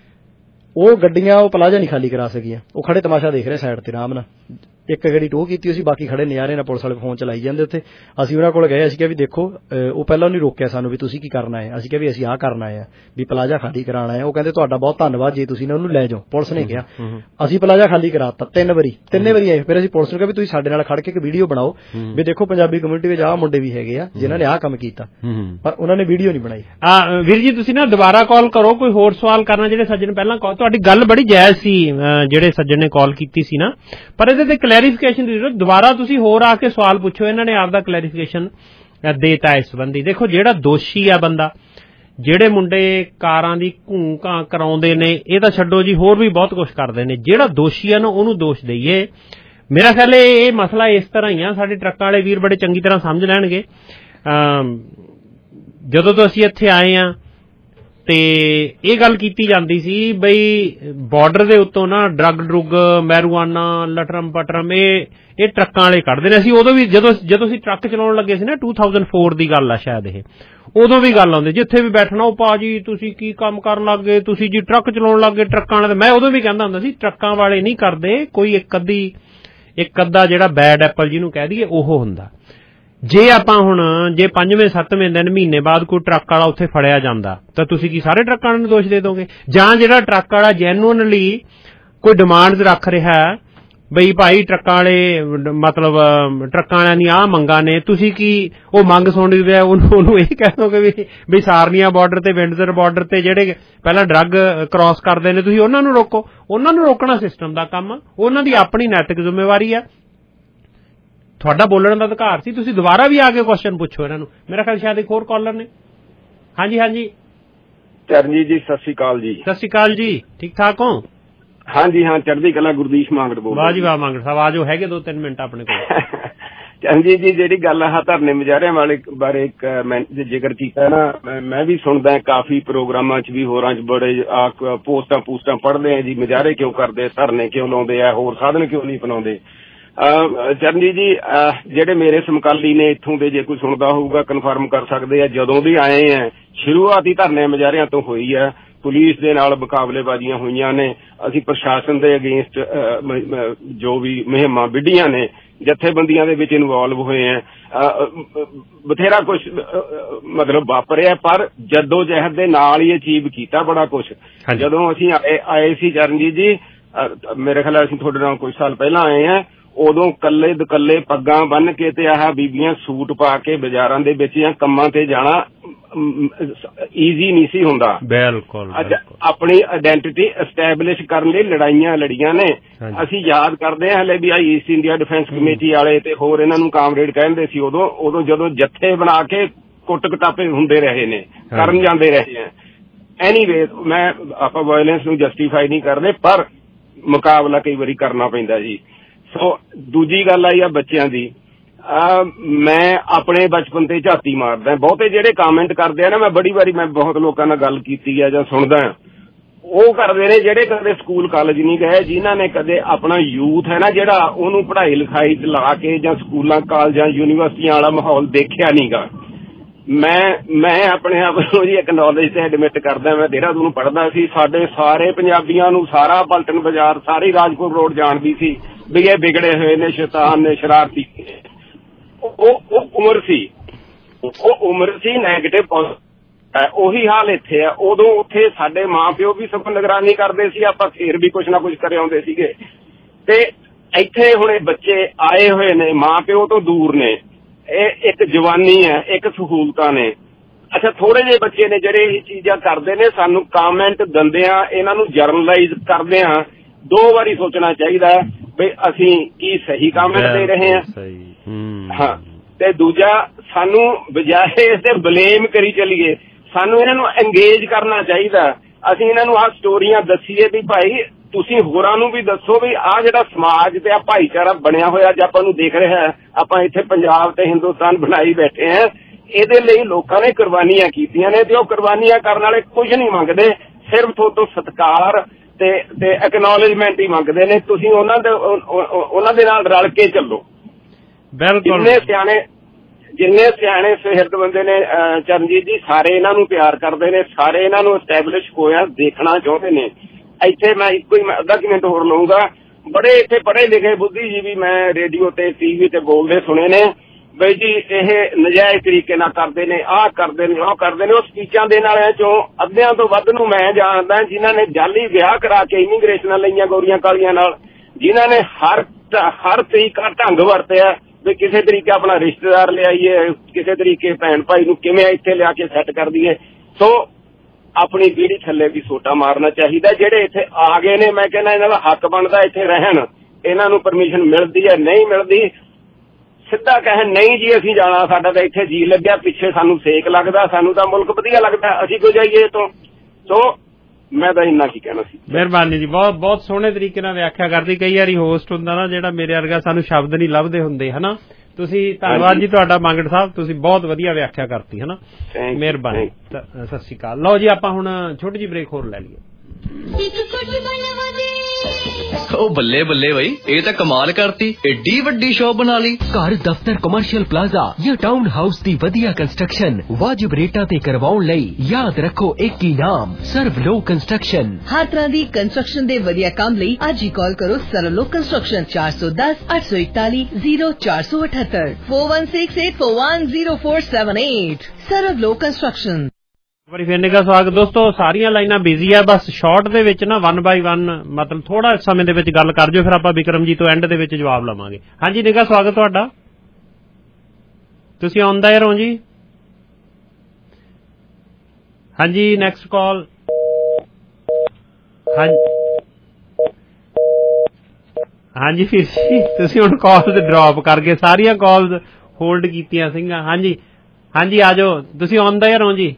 ਉਹ ਗੱਡੀਆਂ ਉਹ ਪਲਾਜ਼ਾ ਨਹੀਂ ਖਾਲੀ ਕਰਾ ਸਕੀਆਂ। ਉਹ ਖੜੇ ਤਮਾਸ਼ਾ ਦੇਖ ਰਹੇ ਸਾਈਡ ਤੇ ਆਰਾਮ ਨਾਲ। ਇੱਕ ਗੱਡੀ ਟੋ ਕੀਤੀ ਸੀ, ਬਾਕੀ ਖੜੇ ਨਜ਼ਾਰੇ ਨਾਲ ਪੁਲਿਸ ਵਾਲੇ ਫੋਨ ਚਲਾਈ ਜਾਂਦੇ ਉੱਥੇ। ਅਸੀਂ ਉਹਨਾਂ ਕੋਲ ਗਏ, ਅਸੀਂ ਕਿਹਾ ਵੀ ਦੇਖੋ, ਉਹ ਪਹਿਲਾਂ ਉਹਨੇ ਰੋਕਿਆ ਸਾਨੂੰ ਵੀ ਤੁਸੀਂ ਕੀ ਕਰਨਾ ਹੈ। ਅਸੀਂ ਕਿਹਾ ਵੀ ਅਸੀਂ ਆਹ ਕਰਨਾ ਹੈ ਵੀ ਪਲਾਜ਼ਾ ਖਾਲੀ ਕਰਾਉਣਾ ਹੈ। ਉਹ ਕਹਿੰਦੇ ਤੁਹਾਡਾ ਬਹੁਤ ਧੰਨਵਾਦ ਜੇ ਤੁਸੀਂ ਨਾ ਉਹਨੂੰ ਲੈ ਜਾਓ। ਪੁਲਿਸ ਨੇ ਕਿਹਾ ਅਸੀਂ ਪਲਾਜ਼ਾ ਖਾਲੀ ਕਰਾਤਾ ਤਿੰਨ ਵਾਰੀ ਤਿੰਨੇ ਵਾਰੀ ਆਏ। ਫਿਰ ਅਸੀਂ ਪੁਲਿਸ ਨੂੰ ਕਿਹਾ ਵੀ ਤੁਸੀਂ ਸਾਡੇ ਨਾਲ ਖੜ ਕੇ ਇੱਕ ਵੀਡੀਓ ਬਣਾਓ ਵੀ ਦੇਖੋ ਪੰਜਾਬੀ ਕਮਿਊਨਿਟੀ ਵਿੱਚ ਆਹ ਮੁੰਡੇ ਵੀ ਹੈਗੇ ਆ ਜਿਨ੍ਹਾਂ ਨੇ ਆਹ ਕੰਮ ਕੀਤਾ, ਪਰ ਉਹਨਾਂ ਨੇ ਵੀਡੀਓ ਨਹੀਂ ਬਣਾਈ। ਵੀਰ ਜੀ ਤੁਸੀਂ ਨਾ ਦੁਬਾਰਾ ਕਾਲ ਕਰੋ, ਕੋਈ ਹੋਰ ਸਵਾਲ ਕਰਨਾ। ਜਿਹੜੇ ਸੱਜਣ ਪਹਿਲਾਂ ਕਾਲ, ਤੁਹਾਡੀ ਗੱਲ ਬੜੀ ਜਾਇਜ਼ ਸੀ ਜਿਹੜੇ ਸੱਜਣ ਨੇ ਕਾਲ ਕੀਤੀ ਸੀ ਨਾ, ਪਰ ਇਹਦੇ ਤੇ ਕਲੈਰੀਫਿਕੇਸ਼ਨ ਦੀ ਜ਼ਰੂਰਤ। ਦੁਬਾਰਾ ਤੁਸੀਂ ਹੋਰ ਆ ਕੇ ਸਵਾਲ ਪੁੱਛੋ। ਇਹਨਾਂ ਨੇ ਆਪਦਾ ਕਲੈਰੀਫਿਕੇਸ਼ਨ ਦੇਤਾ ਇਸ ਸੰਬੰਧੀ। ਦੇਖੋ ਜਿਹੜਾ ਦੋਸ਼ੀ ਆ ਬੰਦਾ, ਜਿਹੜੇ ਮੁੰਡੇ ਕਾਰਾਂ ਦੀ ਘੂੰ ਘਾਂ ਕਰਾਉਂਦੇ ਨੇ, ਇਹ ਤਾਂ ਛੱਡੋ ਜੀ, ਹੋਰ ਵੀ ਬਹੁਤ ਕੁਝ ਕਰਦੇ ਨੇ। ਜਿਹੜਾ ਦੋਸ਼ੀ ਆ ਨਾ ਉਹਨੂੰ ਦੋਸ਼ ਦਈਏ। ਮੇਰਾ ਖਿਆਲ ਇਹ ਮਸਲਾ ਇਸ ਤਰ੍ਹਾਂ ਹੀ ਆ। ਸਾਡੇ ਟਰੱਕਾਂ ਵਾਲੇ ਵੀਰ ਬੜੇ ਚੰਗੀ ਤਰ੍ਹਾਂ ਸਮਝ ਲੈਣਗੇ। ਜਦੋਂ ਤੋਂ ਅਸੀਂ ਇੱਥੇ ਆਏ ਆ ਤੇ ਇਹ ਗੱਲ ਕੀਤੀ ਜਾਂਦੀ ਸੀ ਬਈ ਬਾਰਡਰ ਦੇ ਉੱਤੋਂ ਨਾ ਡਰੱਗ ਡਰੁੱਗ ਮੈਰੂਆਨਾ ਲਟਰਮ ਪਟਰਮ ਇਹ ਇਹ ਟਰੱਕਾਂ ਵਾਲੇ ਕੱਢਦੇ ਨੇ। ਅਸੀਂ ਉਦੋਂ ਵੀ ਜਦੋਂ ਜਦੋਂ ਅਸੀਂ ਟਰੱਕ ਚਲਾਉਣ ਲੱਗੇ ਸੀ ਨਾ ਦੋ ਹਜ਼ਾਰ ਚਾਰ ਦੀ ਗੱਲ ਆ ਸ਼ਾਇਦ, ਇਹ ਉਦੋਂ ਵੀ ਗੱਲ ਆਉਂਦੀ ਜਿੱਥੇ ਵੀ ਬੈਠਣਾ ਉਹ ਭਾਜੀ ਤੁਸੀਂ ਕੀ ਕੰਮ ਕਰਨ ਲੱਗ ਗਏ, ਤੁਸੀਂ ਜੀ ਟਰੱਕ ਚਲਾਉਣ ਲੱਗ ਗਏ ਟਰੱਕਾਂ ਵਾਲੇ। ਮੈਂ ਉਦੋਂ ਵੀ ਕਹਿੰਦਾ ਹੁੰਦਾ ਸੀ ਟਰੱਕਾਂ ਵਾਲੇ ਨਹੀਂ ਕਰਦੇ, ਕੋਈ ਇੱਕ ਅੱਧੀ ਇੱਕ ਅੱਧਾ ਜਿਹੜਾ ਬੈਡ ਐਪਲ ਜਿਹਨੂੰ ਕਹਿ ਦਈਏ ਉਹ ਹੁੰਦਾ। ਜੇ ਆਪਾਂ ਹੁਣ ਜੇ ਪੰਜਵੇਂ ਸੱਤਵੇਂ ਦਿਨ ਮਹੀਨੇ ਬਾਅਦ ਕੋਈ ਟਰੱਕ ਵਾਲਾ ਉੱਥੇ ਫੜਿਆ ਜਾਂਦਾ ਤਾਂ ਤੁਸੀਂ ਕੀ ਸਾਰੇ ਟਰੱਕਾਂ ਨੂੰ ਦੋਸ਼ ਦੇ ਦੋਗੇ? ਜਾਂ ਜਿਹੜਾ ਟਰੱਕ ਵਾਲਾ ਜੈਨੂਅਨਲੀ ਕੋਈ ਡਿਮਾਂਡਸ ਰੱਖ ਰਿਹਾ ਬਈ ਭਾਈ ਟਰੱਕਾਂ ਵਾਲੇ ਮਤਲਬ ਟਰੱਕਾਂ ਵਾਲਿਆਂ ਦੀਆਂ ਆਹ ਮੰਗਾਂ ਨੇ, ਤੁਸੀਂ ਕੀ ਉਹ ਮੰਗ ਸੁਣਦੇ ਆ ਉਹਨੂੰ ਉਹਨੂੰ ਇਹ ਕਹਿ ਦੋਗੇ ਵੀ ਵੀ ਸਾਰਨੀਆ ਬਾਰਡਰ ਤੇ ਵਿੰਡਸਰ ਬਾਰਡਰ ਤੇ ਜਿਹੜੇ ਪਹਿਲਾਂ ਡਰੱਗ ਕ੍ਰਾਸ ਕਰਦੇ ਨੇ ਤੁਸੀਂ ਉਹਨਾਂ ਨੂੰ ਰੋਕੋ? ਉਹਨਾਂ ਨੂੰ ਰੋਕਣਾ ਸਿਸਟਮ ਦਾ ਕੰਮ ਆ, ਉਹਨਾਂ ਦੀ ਆਪਣੀ ਨੈਤਿਕ ਜ਼ਿੰਮੇਵਾਰੀ ਆ। ਤੁਹਾਡਾ ਬੋਲਣ ਦਾ ਅਧਿਕਾਰ ਸੀ, ਤੁਸੀਂ ਦੁਬਾਰਾ ਵੀ ਆ ਕੇ ਕੁਐਸਚਨ ਪੁੱਛੋ ਇਹਨਾਂ ਨੂੰ। ਮੇਰਾ ਖਿਆਲ ਸ਼ਾਇਦ ਇੱਕ ਹੋਰ ਕਾਲਰ ਨੇ। ਹਾਂਜੀ ਹਾਂਜੀ ਚਰਨਜੀਤ ਜੀ ਸਤਿ ਸ਼੍ਰੀ ਅਕਾਲ ਜੀ। ਸਤਿ ਸ਼੍ਰੀ ਅਕਾਲ ਜੀ, ਠੀਕ ਠਾਕ ਹੋ? ਹਾਂਜੀ ਹਾਂ ਚੜ੍ਹਦੀ ਕਲਾ, ਗੁਰਦੀਸ਼ ਮਾਂਗੜ ਬੋਲ। ਵਾਹ ਜੀ ਵਾਹ ਮਾਂਗੜ ਸਾਹਿਬ, ਆਜੋ, ਹੈਗੇ ਦੋ ਤਿੰਨ ਮਿੰਟ ਆਪਣੇ ਕੋਲ। ਚਰਨਜੀਤ ਜੀ ਜਿਹੜੀ ਗੱਲ ਆ ਧਰਨੇ ਮੁਜ਼ਾਹਰਿਆਂ ਵਾਲੇ ਬਾਰੇ ਇੱਕ ਮੈਂ ਜ਼ਿਕਰ ਕੀਤਾ ਨਾ, ਮੈਂ ਵੀ ਸੁਣਦਾ ਕਾਫੀ ਪ੍ਰੋਗਰਾਮਾਂ ਚ ਵੀ ਹੋਰਾਂ ਚ ਬੜੇ ਪੋਸਟਾਂ ਪੋਸਟਾਂ ਪੜ੍ਹਦੇ ਆ ਜੀ, ਮੁਜ਼ਾਹਰੇ ਕਿਉਂ ਕਰਦੇ, ਧਰਨੇ ਕਿਉਂ ਲਾਉਂਦੇ ਆ, ਹੋਰ ਸਾਧਨ ਕਿਉਂ ਨਹੀਂ ਅਪਣਾਉਂਦੇ। ਚਰਨਜੀਤ ਜੀ ਜਿਹੜੇ ਮੇਰੇ ਸਮਕਾਲੀ ਨੇ ਇੱਥੋਂ ਦੇ ਜੇ ਕੋਈ ਸੁਣਦਾ ਹੋਊਗਾ ਕਨਫਰਮ ਕਰ ਸਕਦੇ ਆ, ਜਦੋਂ ਦੀ ਆਏ ਆ ਸ਼ੁਰੂਆਤ ਹੀ ਧਰਨੇ ਮੁਜ਼ਾਹਰਿਆਂ ਤੋਂ ਹੋਈ ਆ। ਪੁਲਿਸ ਦੇ ਨਾਲ ਮੁਕਾਬਲੇਬਾਜ਼ੀਆਂ ਹੋਈਆਂ ਨੇ, ਅਸੀਂ ਪ੍ਰਸ਼ਾਸਨ ਦੇ ਅਗੇਂਸਟ ਜੋ ਵੀ ਮੁਹਿੰਮਾਂ ਵਿੱਢੀਆਂ ਨੇ, ਜਥੇਬੰਦੀਆਂ ਦੇ ਵਿੱਚ ਇਨਵੋਲਵ ਹੋਏ ਆ, ਬਥੇਰਾ ਕੁਛ ਮਤਲਬ ਵਾਪਰਿਆ, ਪਰ ਜੱਦੋ ਜਹਿਦ ਦੇ ਨਾਲ ਹੀ ਅਚੀਵ ਕੀਤਾ ਬੜਾ ਕੁਛ। ਜਦੋਂ ਅਸੀਂ ਆਏ ਆਏ ਸੀ ਚਰਨਜੀਤ ਜੀ, ਮੇਰੇ ਖਿਆਲ ਅਸੀਂ ਤੁਹਾਡੇ ਨਾਲ ਕੁਝ ਸਾਲ ਪਹਿਲਾਂ ਆਏ ਆ, ਉਦੋਂ ਕੱਲੇ ਦੁਕੱਲੇ ਪੱਗਾਂ ਬੰਨ ਕੇ ਤੇ ਆਹ ਬੀਬੀਆਂ ਸੂਟ ਪਾ ਕੇ ਬਾਜ਼ਾਰਾਂ ਦੇ ਵਿੱਚ ਜਾਂ ਕੰਮਾਂ ਤੇ ਜਾਣਾ ਈਜ਼ੀ ਨਹੀਂ ਸੀ ਹੁੰਦਾ। ਬਿਲਕੁਲ ਆਪਣੀ ਆਇਡੈਂਟੀਟੀ ਐਸਟੈਬਲਿਸ਼ ਕਰਨ ਲਈ ਲੜਾਈਆਂ ਲੜੀਆਂ ਨੇ। ਅਸੀਂ ਯਾਦ ਕਰਦੇ ਹਾਂ ਹਲੇ ਵੀ ਆ ਈਸਟ ਇੰਡੀਆ ਡਿਫੈਂਸ ਕਮੇਟੀ ਵਾਲੇ ਤੇ ਹੋਰ ਇਹਨਾਂ ਨੂੰ ਕਾਮਰੇਡ ਕਹਿੰਦੇ ਸੀ ਉਦੋਂ ਉਦੋਂ ਜਦੋਂ ਜੱਥੇ ਬਣਾ ਕੇ ਕੁੱਟ ਕਟਾਪੇ ਹੁੰਦੇ ਰਹੇ ਨੇ, ਕਰਨ ਜਾਂਦੇ ਰਹੇ ਆ। ਐਨੀਵੇ ਮੈਂ ਆਪਾਂ ਵਾਇਲੈਂਸ ਨੂੰ ਜਸਟੀਫਾਈ ਨਹੀਂ ਕਰਦੇ, ਪਰ ਮੁਕਾਬਲਾ ਕਈ ਵਾਰੀ ਕਰਨਾ ਪੈਂਦਾ ਜੀ। ਸੋ ਦੂਜੀ ਗੱਲ ਆਈ ਆ ਬੱਚਿਆਂ ਦੀ, ਮੈਂ ਆਪਣੇ ਬਚਪਨ ਤੇ ਝਾਤੀ ਮਾਰਦਾ। ਬਹੁਤੇ ਜਿਹੜੇ ਕਾਮੈਂਟ ਕਰਦੇ ਆ ਨਾ, ਮੈਂ ਬੜੀ ਵਾਰੀ ਮੈਂ ਬਹੁਤ ਲੋਕਾਂ ਨਾਲ ਗੱਲ ਕੀਤੀ ਆ ਜਾਂ ਸੁਣਦਾ, ਉਹ ਕਰਦੇ ਨੇ ਜਿਹੜੇ ਕਦੇ ਸਕੂਲ ਕਾਲਜ ਨਹੀਂ ਗਏ, ਜਿਨ੍ਹਾਂ ਨੇ ਕਦੇ ਆਪਣਾ ਯੂਥ ਹੈ ਨਾ ਜਿਹੜਾ ਉਹਨੂੰ ਪੜ੍ਹਾਈ ਲਿਖਾਈ ਚ ਲਾ ਕੇ ਜਾਂ ਸਕੂਲਾਂ ਕਾਲਜਾਂ ਯੂਨੀਵਰਸਿਟੀਆਂ ਵਾਲਾ ਮਾਹੌਲ ਦੇਖਿਆ ਨੀ ਗਾ। ਮੈਂ ਮੈਂ ਆਪਣੇ ਆਪ ਨੂੰ ਜੀ ਐਕਨੋਲੇਜ ਤੇ ਐਡਮਿਟ ਕਰਦਾ, ਮੈਂ ਦੇਹਰਾਦੂਨ ਪੜ੍ਹਦਾ ਸੀ, ਸਾਡੇ ਸਾਰੇ ਪੰਜਾਬੀਆਂ ਨੂੰ ਸਾਰਾ ਪਲਟਨ ਬਾਜ਼ਾਰ ਸਾਰੀ ਰਾਜਪੁਰ ਰੋਡ ਜਾਣਦੀ ਸੀ ਵੀ ਇਹ ਵਿਗੜੇ ਹੋਏ ਨੇ, ਸ਼ੈਤਾਨ ਨੇ, ਸ਼ਰਾਰਤੀ। ਉਹ ਉਹ ਉਮਰ ਸੀ, ਉਹ ਉਮਰ ਸੀ ਨੈਗੇਟਿਵ। ਉਹੀ ਹਾਲ ਇੱਥੇ ਆ। ਉਦੋਂ ਉੱਥੇ ਸਾਡੇ ਮਾਂ ਪਿਓ ਵੀ ਸਭ ਨਿਗਰਾਨੀ ਕਰਦੇ ਸੀ, ਆਪਾਂ ਫੇਰ ਵੀ ਕੁਛ ਨਾ ਕੁਛ ਕਰੇ ਆਉਂਦੇ ਸੀਗੇ। ਤੇ ਇੱਥੇ ਹੁਣ ਬੱਚੇ ਆਏ ਹੋਏ ਨੇ, ਮਾਂ ਪਿਓ ਤੋਂ ਦੂਰ ਨੇ, ਇਹ ਇੱਕ ਜਵਾਨੀ ਹੈ, ਇੱਕ ਸਹੂਲਤਾਂ ਨੇ। ਅੱਛਾ ਥੋੜੇ ਜਿਹੇ ਬੱਚੇ ਨੇ ਜਿਹੜੇ ਇਹ ਚੀਜ਼ਾਂ ਕਰਦੇ ਨੇ, ਸਾਨੂੰ ਕਾਮੈਂਟ ਦਿੰਦੇ ਆ, ਇਹਨਾਂ ਨੂੰ ਜਰਨਲਾਈਜ਼ ਕਰਦੇ ਆ, ਦੋ ਵਾਰੀ ਸੋਚਣਾ ਚਾਹੀਦਾ ਵੀ ਅਸੀਂ ਕੀ ਸਹੀ ਕਾਮੈਂਟ ਦੇ ਰਹੇ ਹਾਂ। ਹਾਂ, ਤੇ ਦੂਜਾ ਸਾਨੂੰ ਬਜਾਏ ਇਸਦੇ ਬਲੇਮ ਕਰੀ ਚੱਲੀਏ, ਸਾਨੂੰ ਇਹਨਾਂ ਨੂੰ ਇੰਗੇਜ ਕਰਨਾ ਚਾਹੀਦਾ। ਅਸੀਂ ਇਹਨਾਂ ਨੂੰ ਆਹ ਸਟੋਰੀਆਂ ਦੱਸੀਏ ਵੀ ਭਾਈ ਤੁਸੀਂ ਹੋਰਾਂ ਨੂੰ ਵੀ ਦੱਸੋ ਵੀ ਆਹ ਜਿਹੜਾ ਸਮਾਜ ਤੇ ਆ ਭਾਈਚਾਰਾ ਬਣਿਆ ਹੋਇਆ ਅੱਜ ਆਪਾਂ ਨੂੰ ਦੇਖ ਰਿਹਾ, ਆਪਾਂ ਇੱਥੇ ਪੰਜਾਬ ਤੇ ਹਿੰਦੁਸਤਾਨ ਬਣਾਈ ਬੈਠੇ ਆ, ਇਹਦੇ ਲਈ ਲੋਕਾਂ ਨੇ ਕੁਰਬਾਨੀਆਂ ਕੀਤੀਆਂ ਨੇ ਤੇ ਉਹ ਕੁਰਬਾਨੀਆਂ ਕਰਨ ਵਾਲੇ ਕੁਝ ਨਹੀਂ ਮੰਗਦੇ, ਸਿਰਫ ਤੁਹਾਤੋਂ ਸਤਿਕਾਰ ਤੇ ਤੇ ਐਕਨੋਲੇਜਮੈਂਟ ਹੀ ਮੰਗਦੇ ਨੇ। ਤੁਸੀਂ ਉਹਨਾਂ ਦੇ ਉਹਨਾਂ ਦੇ ਨਾਲ ਰਲ ਕੇ ਚੱਲੋ। ਜਿੰਨੇ ਸਿਆਣੇ ਜਿੰਨੇ ਸਿਆਣੇ ਸਿਹਰਤ ਬੰਦੇ ਨੇ ਚਰਨਜੀਤ ਜੀ, ਸਾਰੇ ਇਹਨਾਂ ਨੂੰ ਪਿਆਰ ਕਰਦੇ ਨੇ, ਸਾਰੇ ਇਹਨਾਂ ਨੂੰ ਐਸਟੈਬਲਿਸ਼ ਹੋਇਆ ਦੇਖਣਾ ਚਾਹੁੰਦੇ ਨੇ। ਇੱਥੇ ਮੈਂ ਇੱਕੋ ਹੀ ਅੱਧਾ ਕੁ ਮਿੰਟ ਹੋਰ ਲਊਂਗਾ। ਬੜੇ ਇੱਥੇ ਪੜ੍ਹੇ ਲਿਖੇ ਬੁੱਧੀਜੀਵੀ ਮੈਂ ਰੇਡੀਓ ਤੇ ਟੀਵੀ ਤੇ ਬੋਲਦੇ ਸੁਣੇ ਨੇ ਬਈ ਜੀ ਇਹ ਨਜਾਇਜ਼ ਤਰੀਕੇ ਨਾਲ ਕਰਦੇ ਨੇ, ਆਹ ਕਰਦੇ ਨੇ, ਆਹ ਕਰਦੇ ਨੇ। ਉਹ ਸਪੀਚਾਂ ਦੇਣ ਵਾਲਿਆਂ ਚੋਂ ਅੱਧਿਆਂ ਤੋਂ ਵੱਧ ਨੂੰ ਮੈਂ ਜਾਣਦਾ ਜਿਨ੍ਹਾਂ ਨੇ ਜਾਲੀ ਵਿਆਹ ਕਰਾ ਕੇ ਇਮੀਗ੍ਰੇਸ਼ਨਾਂ ਲਈਆਂ ਗੋਰੀਆਂ ਕਾਲੀਆਂ ਨਾਲ, ਜਿਨ੍ਹਾਂ ਨੇ ਹਰ ਹਰ ਤਰੀਕਾ ਢੰਗ ਵਰਤਿਆ ਵੀ ਕਿਸੇ ਤਰੀਕੇ ਆਪਣਾ ਰਿਸ਼ਤੇਦਾਰ ਲਿਆਈਏ, ਕਿਸੇ ਤਰੀਕੇ ਭੈਣ ਭਾਈ ਨੂੰ ਕਿਵੇਂ ਇੱਥੇ ਲਿਆ ਕੇ ਸੈੱਟ ਕਰ ਦਈਏ। ਸੋ ਆਪਣੀ ਪੀੜ੍ਹੀ ਥੱਲੇ ਵੀ ਸੋਟਾ ਮਾਰਨਾ ਚਾਹੀਦਾ। ਜਿਹੜੇ ਇੱਥੇ ਆ ਗਏ ਨੇ, ਮੈਂ ਕਹਿੰਦਾ ਇਹਨਾਂ ਦਾ ਹੱਕ ਬਣਦਾ ਇੱਥੇ ਰਹਿਣ। ਇਹਨਾਂ ਨੂੰ ਪਰਮਿਸ਼ਨ ਮਿਲਦੀ ਹੈ ਨਹੀਂ ਮਿਲਦੀ, ਸਿੱਧਾ ਕਹਿਣ ਨਹੀਂ ਜੀ ਅਸੀਂ ਜਾਣਾ, ਸਾਡਾ ਤਾਂ ਇੱਥੇ ਜੀ ਲੱਗਿਆ, ਪਿੱਛੇ ਸਾਨੂੰ ਸੇਕ ਲੱਗਦਾ, ਸਾਨੂੰ ਤਾਂ ਮੁਲਕ ਵਧੀਆ ਲੱਗਦਾ, ਅਸੀਂ ਕਿਉਂ ਜਾਈਏ ਤੋਂ। ਸੋ ਮੈਂ ਤਾਂ ਇੰਨਾ ਕੀ ਕਹਿਣਾ ਸੀ। ਮਿਹਰਬਾਨੀ ਜੀ, ਬਹੁਤ ਬਹੁਤ ਸੋਹਣੇ ਤਰੀਕੇ ਨਾਲ ਵਿਆਖਿਆ ਕਰਦੀ। ਕਈ ਵਾਰੀ ਹੋਸਟ ਹੁੰਦਾ ਨਾ ਜਿਹੜਾ ਮੇਰੇ ਵਰਗਾ, ਸਾਨੂੰ ਸ਼ਬਦ ਨਹੀਂ ਲੱਭਦੇ ਹੁੰਦੇ ਹਨਾ, ਤੁਸੀਂ ਧੰਨਵਾਦ ਜੀ ਤੁਹਾਡਾ ਮੰਗੜ ਸਾਹਿਬ, ਤੁਸੀਂ ਬਹੁਤ ਵਧੀਆ ਵਿਆਖਿਆ ਕਰਤੀ ਹੈ ਨਾ, ਮਿਹਰਬਾਨੀ, ਸਤਿ ਸ਼੍ਰੀ ਅਕਾਲ। ਲਓ ਜੀ ਆਪਾਂ ਹੁਣ ਛੋਟੀ ਜਿਹੀ ਬ੍ਰੇਕ ਹੋਰ ਲੈ ਲਈਏ। ਉਹ ਬੱਲੇ ਬੱਲੇ ਬਈ, ਇਹ ਤਾਂ ਕਮਾਲ ਕਰਤੀ, ਏਡੀ ਵੱਡੀ ਸ਼ੌਪ ਬਣਾ ਲਈ। ਘਰ, ਦਫ਼ਤਰ, ਕਮਰਸ਼ੀਅਲ ਪਲਾਜ਼ਾ ਜਾਂ ਟਾਊਨ ਹਾਊਸ ਦੀ ਵਧੀਆ ਕੰਸਟਰਕਸ਼ਨ ਵਾਜਿਬ ਰੇਟਾਂ ਤੇ ਕਰਵਾਉਣ ਲਈ ਯਾਦ ਰੱਖੋ ਇੱਕ ਹੀ ਨਾਮ, ਸਰਵਲੋ ਕੰਸਟਰਕਸ਼ਨ। ਹਰ ਤਰ੍ਹਾਂ ਦੀ ਕੰਸਟਰਕਸ਼ਨ ਦੇ ਵਧੀਆ ਕੰਮ ਲਈ ਅੱਜ ਹੀ ਕਾਲ ਕਰੋ ਸਰਵਲੋ ਕੰਸਟਰਕਸ਼ਨ, ਚਾਰ ਸੌ ਦਸ ਅੱਠ ਸੌ ਇਕਤਾਲੀ ਜ਼ੀਰੋ ਚਾਰ ਸੌ ਅਠੱਤਰ, four one six eight four one zero four seven eight. ਸਰਵਲੋ ਕੰਸਟਰਕਸ਼ਨ। ਵਾਰੀ ਫੇਰ ਨਿੱਘਾ ਸਵਾਗਤ ਦੋਸਤੋ। ਸਾਰੀਆਂ ਲਾਈਨਾਂ ਬਿਜ਼ੀ ਆ, ਬਸ ਸ਼ਾਰਟ ਦੇ ਵਿੱਚ ਨਾ ਵਨ ਬਾਈ ਵਨ ਮਤਲਬ ਥੋੜਾ ਸਮੇਂ ਦੇ ਵਿੱਚ ਗੱਲ ਕਰ ਜਿਓ, ਫਿਰ ਆਪਾਂ ਵਿਕਰਮ ਜੀ ਤੋਂ ਐਂਡ ਦੇ ਵਿੱਚ ਜਵਾਬ ਲਵਾਂਗੇ। ਹਾਂਜੀ ਨਿੱਘਾ ਸਵਾਗਤ ਤੁਹਾਡਾ, ਤੁਸੀਂ ਆਨ ਦਾ ਏਅਰ ਹੋ ਜੀ। ਹਾਂਜੀ ਨੈਕਸਟ ਕਾਲ। ਹਾਂਜੀ ਫਿਰ ਤੁਸੀਂ ਹੁਣ ਕਾਲ ਡ੍ਰੌਪ ਕਰਕੇ ਸਾਰੀਆਂ ਕਾਲਸ ਹੋਲਡ ਕੀਤੀਆਂ ਸੀਗੀਆਂ। ਹਾਂਜੀ ਹਾਂਜੀ ਆ ਜਾਓ, ਤੁਸੀਂ ਆਨ ਦਾ ਏਅਰ ਹੋ ਜੀ।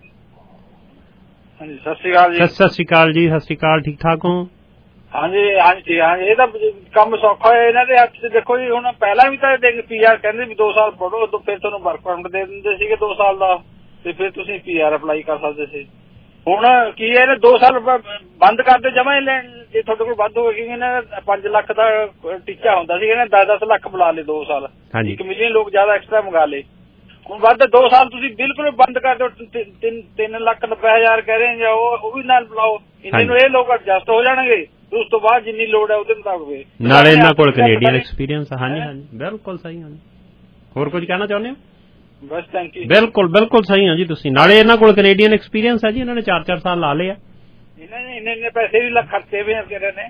ਹਾਂਜੀ ਸਤਿ ਸ਼੍ਰੀ ਅਕਾਲ ਜੀ। ਸਤਿ ਸ਼੍ਰੀ ਅਕਾਲ ਜੀ। ਸਤਿ ਸ਼੍ਰੀ ਅਕਾਲ, ਠੀਕ ਠਾਕ ਹੋ? ਹਾਂਜੀ ਹਾਂਜੀ ਹਾਂਜੀ, ਇਹ ਤਾਂ ਕੰਮ ਸੌਖਾ ਹੋਇਆ ਇਹਨਾਂ ਦੇ ਹੱਥ 'ਚ। ਦੇਖੋ ਜੀ ਹੁਣ ਪਹਿਲਾਂ ਵੀ ਤਾਂ ਪੀ ਆਰ ਕਹਿੰਦੇ ਵੀ ਦੋ ਸਾਲ ਪੜ੍ਹੋ, ਫਿਰ ਤੁਹਾਨੂੰ ਵਰਕ ਪਰਮਿਟ ਦੇ ਦਿੰਦੇ ਸੀਗੇ ਦੋ ਸਾਲ ਦਾ, ਤੇ ਫਿਰ ਤੁਸੀਂ ਪੀ ਆਰ ਅਪਲਾਈ ਕਰ ਸਕਦੇ ਸੀ। ਹੁਣ ਕੀ ਹੈ, ਇਹਨੇ ਦੋ ਸਾਲ ਬੰਦ ਕਰਦੇ ਜਮਾ ਲੈਣ, ਜੇ ਤੁਹਾਡੇ ਕੋਲ ਵੱਧ ਹੋ ਗਏ, ਇਹਨੇ ਪੰਜ ਲੱਖ ਦਾ ਟੀਚਾ ਹੁੰਦਾ ਸੀ, ਇਹਨੇ ਦਸ ਦਸ ਲੱਖ ਬੁਲਾ ਲਏ ਦੋ ਸਾਲ, ਇੱਕ ਮਿਲੀਅਨ ਲੋਕ ਜ਼ਿਆਦਾ ਐਕਸਟਰਾ ਮੰਗਾ ਲਏ। ਹੁਣ ਵੱਧ ਦੋ ਸਾਲ ਤੁਸੀਂ ਬਿਲਕੁਲ ਬੰਦ ਕਰ ਦਿਓ, ਤਿੰਨ ਤਿੰਨ ਲੱਖ ਨੱਬੇ ਹਜ਼ਾਰ ਕਹਿ ਰਹੇ ਜਾਂ ਉਹ ਵੀ ਨਾਲ ਬੁਲਾਓ, ਇੰਨੇ ਨੂੰ ਇਹ ਲੋਕ ਐਡਜਸਟ ਹੋ ਜਾਣਗੇ, ਉਸ ਤੋਂ ਬਾਅਦ ਜਿੰਨੀ ਲੋੜ ਹੈ ਉਹਦੇ ਮੁਤਾਬਕ। ਨਾਲੇ ਇਹਨਾਂ ਕੋਲ ਕੈਨੇਡੀਅਨ ਐਕਸਪੀਰੀਅੰਸ। ਹਾਂਜੀ ਹਾਂਜੀ ਬਿਲਕੁਲ ਸਹੀ। ਹਾਂਜੀ ਹੋਰ ਕੁਝ ਕਹਿਣਾ ਚਾਹੁੰਦੇ ਹੋ? ਬਸ ਥੈਂਕ ਯੂ। ਬਿਲਕੁਲ ਬਿਲਕੁਲ ਸਹੀ ਹਾਂ ਜੀ ਤੁਸੀਂ। ਨਾਲੇ ਇਹਨਾਂ ਕੋਲ ਕੈਨੇਡੀਅਨ ਐਕਸਪੀਰੀਅੰਸ ਹੈ ਜੀ, ਇਹਨਾਂ ਨੇ ਚਾਰ ਚਾਰ ਸਾਲ ਲਾ ਲਏ ਆ। ਇਹਨਾਂ ਨੇ ਇੰਨੇ ਇੰਨੇ ਪੈਸੇ ਵੀ ਲੱਖ ਖਰਚੇ ਵੀ ਵਿਚਾਰੇ ਨੇ।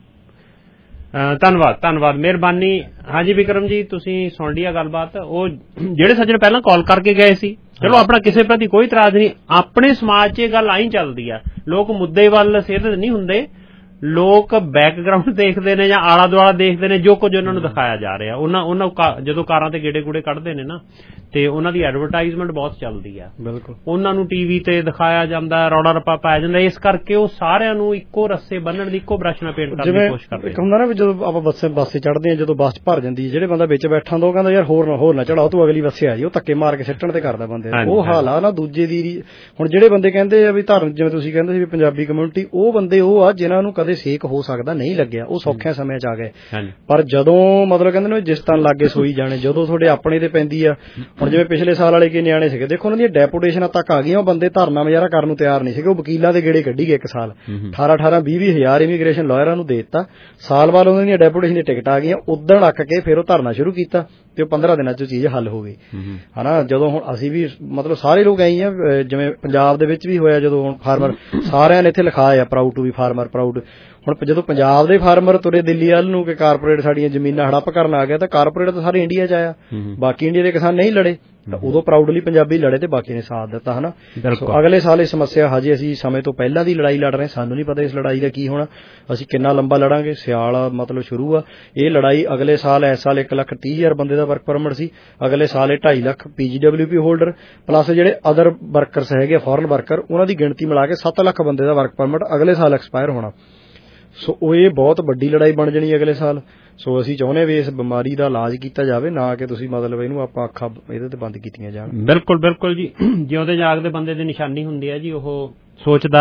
ਧੰਨਵਾਦ ਧੰਨਵਾਦ, ਮਿਹਰਬਾਨੀ। ਹਾਂਜੀ ਵਿਕਰਮ ਜੀ ਤੁਸੀਂ ਸੁਣ ਲਿਆ ਗੱਲਬਾਤ। ਉਹ ਜਿਹੜੇ ਸੱਜਣ ਪਹਿਲਾਂ ਕਾਲ ਕਰਕੇ ਗਏ ਸੀ, ਚਲੋ ਆਪਣਾ ਕਿਸੇ ਪ੍ਰਤੀ ਕੋਈ ਇਤਰਾਜ਼ ਨਹੀਂ, ਆਪਣੇ ਸਮਾਜ 'ਚ ਇਹ ਗੱਲ ਆਈ ਚੱਲਦੀ ਆ, ਲੋਕ ਮੁੱਦੇ ਵੱਲ ਸਿੱਧ ਨਹੀਂ ਹੁੰਦੇ, ਲੋਕ ਬੈਕਗਰਾਉਂਡ ਦੇਖਦੇ ਨੇ ਜਾਂ ਆਲਾ ਦੁਆਲਾ ਦੇਖਦੇ ਨੇ, ਜੋ ਕੁਝ ਉਹਨਾਂ ਨੂੰ ਦਿਖਾਇਆ ਜਾ ਰਿਹਾ। ਉਹਨਾਂ ਉਹਨਾਂ ਜਦੋਂ ਕਾਰਾਂ ਤੇ ਗੇੜੇ ਗੂੜੇ ਕੱਢਦੇ ਨੇ ਨਾ, ਤੇ ਉਹਨਾਂ ਦੀ ਐਡਵਰਟਾਈਜ਼ਮੈਂਟ ਬਹੁਤ ਚੱਲਦੀ ਆ, ਬਿਲਕੁਲ ਉਹਨਾਂ ਨੂੰ ਟੀਵੀ ਤੇ ਦਿਖਾਇਆ ਜਾਂਦਾ, ਰੌਲਾ ਰੱਪਾ ਪਾਇਆ ਜਾਂਦਾ, ਇਸ ਕਰਕੇ ਉਹ ਸਾਰਿਆਂ ਨੂੰ ਇੱਕੋ ਰੱਸੇ ਬੰਨਣ ਦੀ, ਇੱਕੋ ਬ੍ਰਸ਼ ਨਾਲ ਪੇਂਟ ਕਰਨ ਦੀ ਕੋਸ਼ਿਸ਼ ਕਰਦੇ। ਇੱਕ ਹੁੰਦਾ ਨਾ ਵੀ ਜਦੋਂ ਆਪਾਂ ਬੱਸੇ ਬੱਸੇ ਚੜ੍ਹਦੇ ਹਾਂ, ਜਦੋਂ ਬੱਸ ਭਰ ਜਾਂਦੀ, ਜਿਹੜੇ ਬੰਦਾ ਵਿੱਚ ਬੈਠਾ ਹੁੰਦਾ ਉਹ ਕਹਿੰਦਾ ਯਾਰ ਹੋਰ ਨਾ ਹੋਰ ਨਾ ਚੜਾਓ, ਤੂੰ ਅਗਲੀ ਬੱਸੇ ਆ ਜੀ, ਉਹ ਧੱਕੇ ਮਾਰ ਕੇ ਸਿੱਟਣ ਤੇ ਕਰਦਾ ਬੰਦੇ। ਉਹ ਹਾਲ ਆ ਨਾ ਦੂਜੇ ਦੀ। ਹੁਣ ਜਿਹੜੇ ਬੰਦੇ ਕਹਿੰਦੇ ਆ ਵੀ ਧਰਮ, ਜਿਵੇਂ ਤੁਸੀਂ ਕਹਿੰਦੇ ਸੀ ਵੀ ਪੰਜਾਬੀ ਕਮਿਊਨਿਟੀ, ਉਹ ਬੰਦੇ ਉਹ ਆ ਜਿਨ੍ਹਾਂ ਨੂੰ ਕਦੇ ਸੇਕ ਹੋ ਸਕਦਾ ਨਹੀਂ ਲੱਗਿਆ, ਉਹ ਸੌਖਿਆਂ ਸਮਿਆਂ 'ਚ ਆ ਗਏ। ਪਰ ਜਦੋਂ ਮਤਲਬ ਕਹਿੰਦੇ ਨੇ ਜਿਸ ਤਰ੍ਹਾਂ ਲਾਗੇ ਸੋਈ ਜਾਣੇ, ਜਦੋਂ ਤੁਹਾਡੇ ਆਪਣੇ ਤੇ ਪੈਂਦੀ ਆ, ਹੁਣ ਜਿਵੇਂ ਪਿਛਲੇ ਸਾਲ ਵਾਲੇ ਕੀ ਨਿਆਣੇ ਸੀਗੇ, ਦੇਖੋ ਉਹਨਾਂ ਦੀਆਂ ਡੈਪੂਟੇਸ਼ਨਾਂ ਤੱਕ ਆ ਗਈਆਂ, ਉਹ ਬੰਦੇ ਧਰਨਾ ਮੁਜ਼ਾਹਰਾ ਕਰਨ ਨੂੰ ਤਿਆਰ ਨਹੀਂ ਸੀਗੇ, ਉਹ ਵਕੀਲਾਂ ਦੇ ਗੇੜੇ ਕੱਢੀ ਗਏ ਇੱਕ ਸਾਲ, ਅਠਾਰਾਂ ਅਠਾਰਾਂ ਵੀਹ ਵੀਹ ਹਜ਼ਾਰ ਇਮੀਗ੍ਰੇਸ਼ਨ ਲਾਇਰਾਂ ਨੂੰ ਦੇ ਦਿੱਤਾ, ਸਾਲ ਬਾਅਦ ਉਹਨਾਂ ਦੀਆਂ ਡੈਪੂਟੇਸ਼ਨ ਦੀ ਟਿਕਟ ਆ ਗਈਆਂ, ਉਦਣ ਅੱਕ ਕੇ ਫਿਰ ਉਹ ਧਰਨਾ ਸ਼ੁਰੂ ਕੀਤਾ ਤੇ ਉਹ ਪੰਦਰਾਂ ਦਿਨਾਂ 'ਚ ਚੀਜ਼ ਹੱਲ ਹੋ ਗਈ ਹਨਾ। ਜਦੋਂ ਹੁਣ ਅਸੀਂ ਵੀ ਮਤਲਬ ਸਾਰੇ ਲੋਕ ਐਂ ਆ, ਜਿਵੇਂ ਪੰਜਾਬ ਦੇ ਵਿੱਚ ਵੀ ਹੋਇਆ, ਜਦੋਂ ਹੁਣ ਫਾਰਮਰ ਸਾਰਿਆਂ ਨੇ ਇੱਥੇ ਲਿਖਾਇਆ proud to be farmer proud. ਹੁਣ ਜਦੋਂ ਪੰਜਾਬ ਦੇ ਫਾਰਮਰ ਤੁਰੇ ਦਿੱਲੀ ਵੱਲ ਨੂੰ ਕਿ ਕਾਰਪੋਰੇਟ ਸਾਡੀਆਂ ਜ਼ਮੀਨਾਂ ਹੜੱਪ ਕਰਨ ਆ ਗਿਆ, ਤਾਂ ਕਾਰਪੋਰੇਟ ਤਾਂ ਸਾਰੇ ਇੰਡੀਆ 'ਚ ਆਇਆ, ਬਾਕੀ ਇੰਡੀਆ ਦੇ ਕਿਸਾਨ ਨਹੀਂ ਲੜੇ, ਤਾਂ ਉਦੋਂ ਪ੍ਰਾਊਡਲੀ ਪੰਜਾਬੀ ਲੜੇ ਤੇ ਬਾਕੀ ਨੇ ਸਾਥ ਦਿੱਤਾ ਹਨਾ। ਅਗਲੇ ਸਾਲ ਇਹ ਸਮੱਸਿਆ ਹਜੇ ਅਸੀਂ ਸਮੇਂ ਤੋਂ ਪਹਿਲਾਂ ਦੀ ਲੜਾਈ ਲੜ ਰਹੇ, ਸਾਨੂੰ ਨਹੀਂ ਪਤਾ ਇਸ ਲੜਾਈ ਦਾ ਕੀ ਹੋਣਾ, ਅਸੀਂ ਕਿੰਨਾ ਲੰਬਾ ਲੜਾਂਗੇ। ਸਿਆਲ ਮਤਲਬ ਸ਼ੁਰੂ ਆ ਇਹ ਲੜਾਈ, ਅਗਲੇ ਸਾਲ ਇਸ ਸਾਲ ਇੱਕ ਲੱਖ ਤੀਹ ਹਜ਼ਾਰ ਬੰਦੇ ਦਾ ਵਰਕ ਪਰਮਿਟ ਸੀ, ਅਗਲੇ ਸਾਲ ਇਹ ਢਾਈ lakh PGW P holder plus ਜਿਹੜੇ ਅਦਰ ਵਰਕਰਸ ਹੈਗੇ ਫੋਰਨ ਵਰਕਰ, ਉਹਨਾਂ ਦੀ ਗਿਣਤੀ ਮਿਲਾ ਕੇ ਸੱਤ ਲੱਖ ਬੰਦੇ ਦਾ ਵਰਕ ਪਰਮਿਟ ਅਗਲੇ ਸਾਲ ਐਕਸਪਾਇਰ ਹੋਣਾ। ਸੋ ਉਹ ਇਹ ਬਹੁਤ ਵੱਡੀ ਲੜਾਈ ਬਣ ਜਾਣੀ ਅਗਲੇ ਸਾਲ। ਸੋ ਅਸੀਂ ਚਾਹੁੰਦੇ ਵੀ ਇਸ ਬਿਮਾਰੀ ਦਾ ਇਲਾਜ ਕੀਤਾ ਜਾਵੇ, ਨਾ ਕਿ ਤੁਸੀਂ ਮਤਲਬ ਇਹਨੂੰ ਆਪਾਂ ਅੱਖਾਂ ਇਹਦੇ ਤੇ ਬੰਦ ਕੀਤੀਆਂ ਜਾਣ। ਬਿਲਕੁਲ ਬਿਲਕੁਲ ਜੀ, ਜਿਉਂਦੇ ਜਾਗਦੇ ਬੰਦੇ ਦੀ ਨਿਸ਼ਾਨੀ ਹੁੰਦੀ ਹੈ ਜੀ, ਉਹ ਸੋਚਦਾ,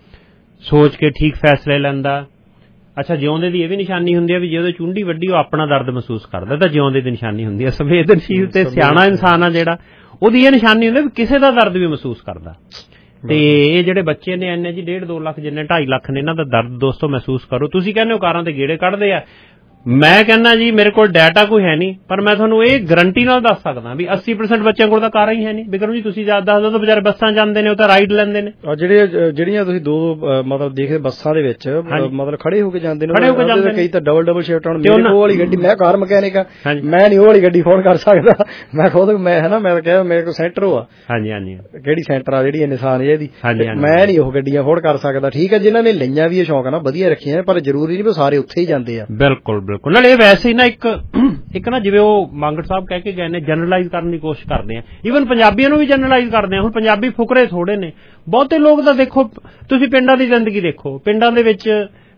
ਸੋਚ ਕੇ ਠੀਕ ਫੈਸਲੇ ਲੈਂਦਾ। ਅੱਛਾ ਜਿਉਂਦੇ ਦੀ ਇਹ ਵੀ ਨਿਸ਼ਾਨੀ ਹੁੰਦੀ ਹੈ ਵੀ ਜੇ ਉਹਦੇ ਚੁੰਡੀ ਵੱਡੀ ਉਹ ਆਪਣਾ ਦਰਦ ਮਹਿਸੂਸ ਕਰਦਾ, ਤਾਂ ਜਿਉਂਦੇ ਦੀ ਨਿਸ਼ਾਨੀ ਹੁੰਦੀ ਹੈ ਸੰਵੇਦਨਸ਼ੀਲ ਤੇ ਸਿਆਣਾ ਇਨਸਾਨ ਆ ਜਿਹੜਾ, ਉਹਦੀ ਇਹ ਨਿਸ਼ਾਨੀ ਹੁੰਦੀ ਵੀ ਕਿਸੇ ਦਾ ਦਰਦ ਵੀ ਮਹਿਸੂਸ ਕਰਦਾ। ਤੇ ਇਹ ਜਿਹੜੇ ਬੱਚੇ ਨੇ ਇੰਨੇ ਜੀ ਡੇਢ ਦੋ ਲੱਖ ਜਿੰਨੇ ਢਾਈ ਲੱਖ ਨੇ, ਇਹਨਾਂ ਦਾ ਦਰਦ ਦੋਸਤੋ ਮਹਿਸੂਸ ਕਰੋ। ਤੁਸੀਂ ਕਹਿੰਦੇ ਹੋ ਕਾਰਾਂ ਤੇ ਗੇੜੇ ਕੱਢਦੇ ਆ, ਮੈਂ ਕਹਿੰਦਾ ਜੀ ਮੇਰੇ ਕੋਲ ਡਾਟਾ ਕੋਈ ਹੈ ਨਹੀਂ, ਪਰ ਮੈਂ ਤੁਹਾਨੂੰ ਇਹ ਗਰੰਟੀ ਨਾਲ ਦੱਸ ਸਕਦਾ ਵੀ ਅੱਸੀ ਪਰਸੈਂਟ ਬੱਚਿਆਂ ਕੋਲ ਤਾਂ ਕਾਰਾਂ ਹੀ ਹੈ ਨਹੀਂ। ਵਿਕਰਮ ਜੀ ਤੁਸੀਂ ਦੱਸ ਦਿਓ, ਤਾਂ ਵਿਚਾਰੇ ਬੱਸਾਂ ਜਾਂਦੇ ਨੇ, ਉਹ ਤਾਂ ਰਾਈਡ ਲੈਂਦੇ ਨੇ। ਜਿਹੜੇ ਜਿਹੜੀਆਂ ਤੁਸੀਂ ਦੋ ਮਤਲਬ ਦੇਖਦੇ ਬੱਸਾਂ ਦੇ ਵਿੱਚ ਮਤਲਬ ਖੜੇ ਹੋ ਕੇ ਜਾਂਦੇ ਨੇ, ਕਈ ਤਾਂ ਡਬਲ ਡਬਲ ਸ਼ਿਫਟ। ਹੁਣ ਮੇਰੇ ਉਹ ਵਾਲੀ ਗੱਡੀ, ਮੈਂ ਕਾਰ ਮਕੈਨਿਕ ਆ, ਮੈਂ ਨਹੀਂ ਉਹ ਵਾਲੀ ਗੱਡੀ ਫੋਨ ਕਰ ਸਕਦਾ, ਮੈਂ ਖੁਦ ਮੈਂ ਹੈ ਨਾ, ਮੈਂ ਕਿਹਾ ਮੇਰੇ ਕੋਲ ਸੈਂਟਰ ਆ। ਹਾਂਜੀ ਹਾਂਜੀ ਕਿਹੜੀ ਸੈਂਟਰ ਆ ਜਿਹੜੀ ਨਿਸ਼ਾਨ ਇਹਦੀ, ਮੈਂ ਨਹੀਂ ਉਹ ਗੱਡੀਆਂ ਫੋਨ ਕਰ ਸਕਦਾ। ਠੀਕ ਹੈ ਜਿਨ੍ਹਾਂ ਨੇ ਲਈਆਂ ਵੀ ਇਹ ਸ਼ੌਕ ਨਾ ਵਧੀਆ ਰੱਖੀਆਂ, ਪਰ ਜ਼ਰੂਰੀ ਨਹੀਂ ਵੀ ਸਾਰੇ ਉੱਥੇ ਹੀ ਜਾਂਦੇ ਆ। ਬਿਲਕੁਲ ਬਿਲਕੁਲ। ਨਾਲ ਇਹ ਵੈਸੇ ਹੀ ਨਾ ਇੱਕ ਇੱਕ ਨਾ ਜਿਵੇਂ ਉਹ ਮੰਗੜ ਸਾਹਿਬ ਕਹਿ ਕੇ ਗਏ ਨੇ, ਜਨਰਲਾਈਜ਼ ਕਰਨ ਦੀ ਕੋਸ਼ਿਸ਼ ਕਰਦੇ ਆ, ਈਵਨ ਪੰਜਾਬੀਆਂ ਨੂੰ ਵੀ ਜਨਰਲਾਈਜ਼ ਕਰਦੇ ਆ। ਹੁਣ ਪੰਜਾਬੀ ਫੁਕਰੇ ਥੋੜੇ ਨੇ, ਬਹੁਤੇ ਲੋਕ ਤਾਂ ਦੇਖੋ ਤੁਸੀਂ ਪਿੰਡਾਂ ਦੀ ਜ਼ਿੰਦਗੀ ਦੇਖੋ, ਪਿੰਡਾਂ ਦੇ ਵਿੱਚ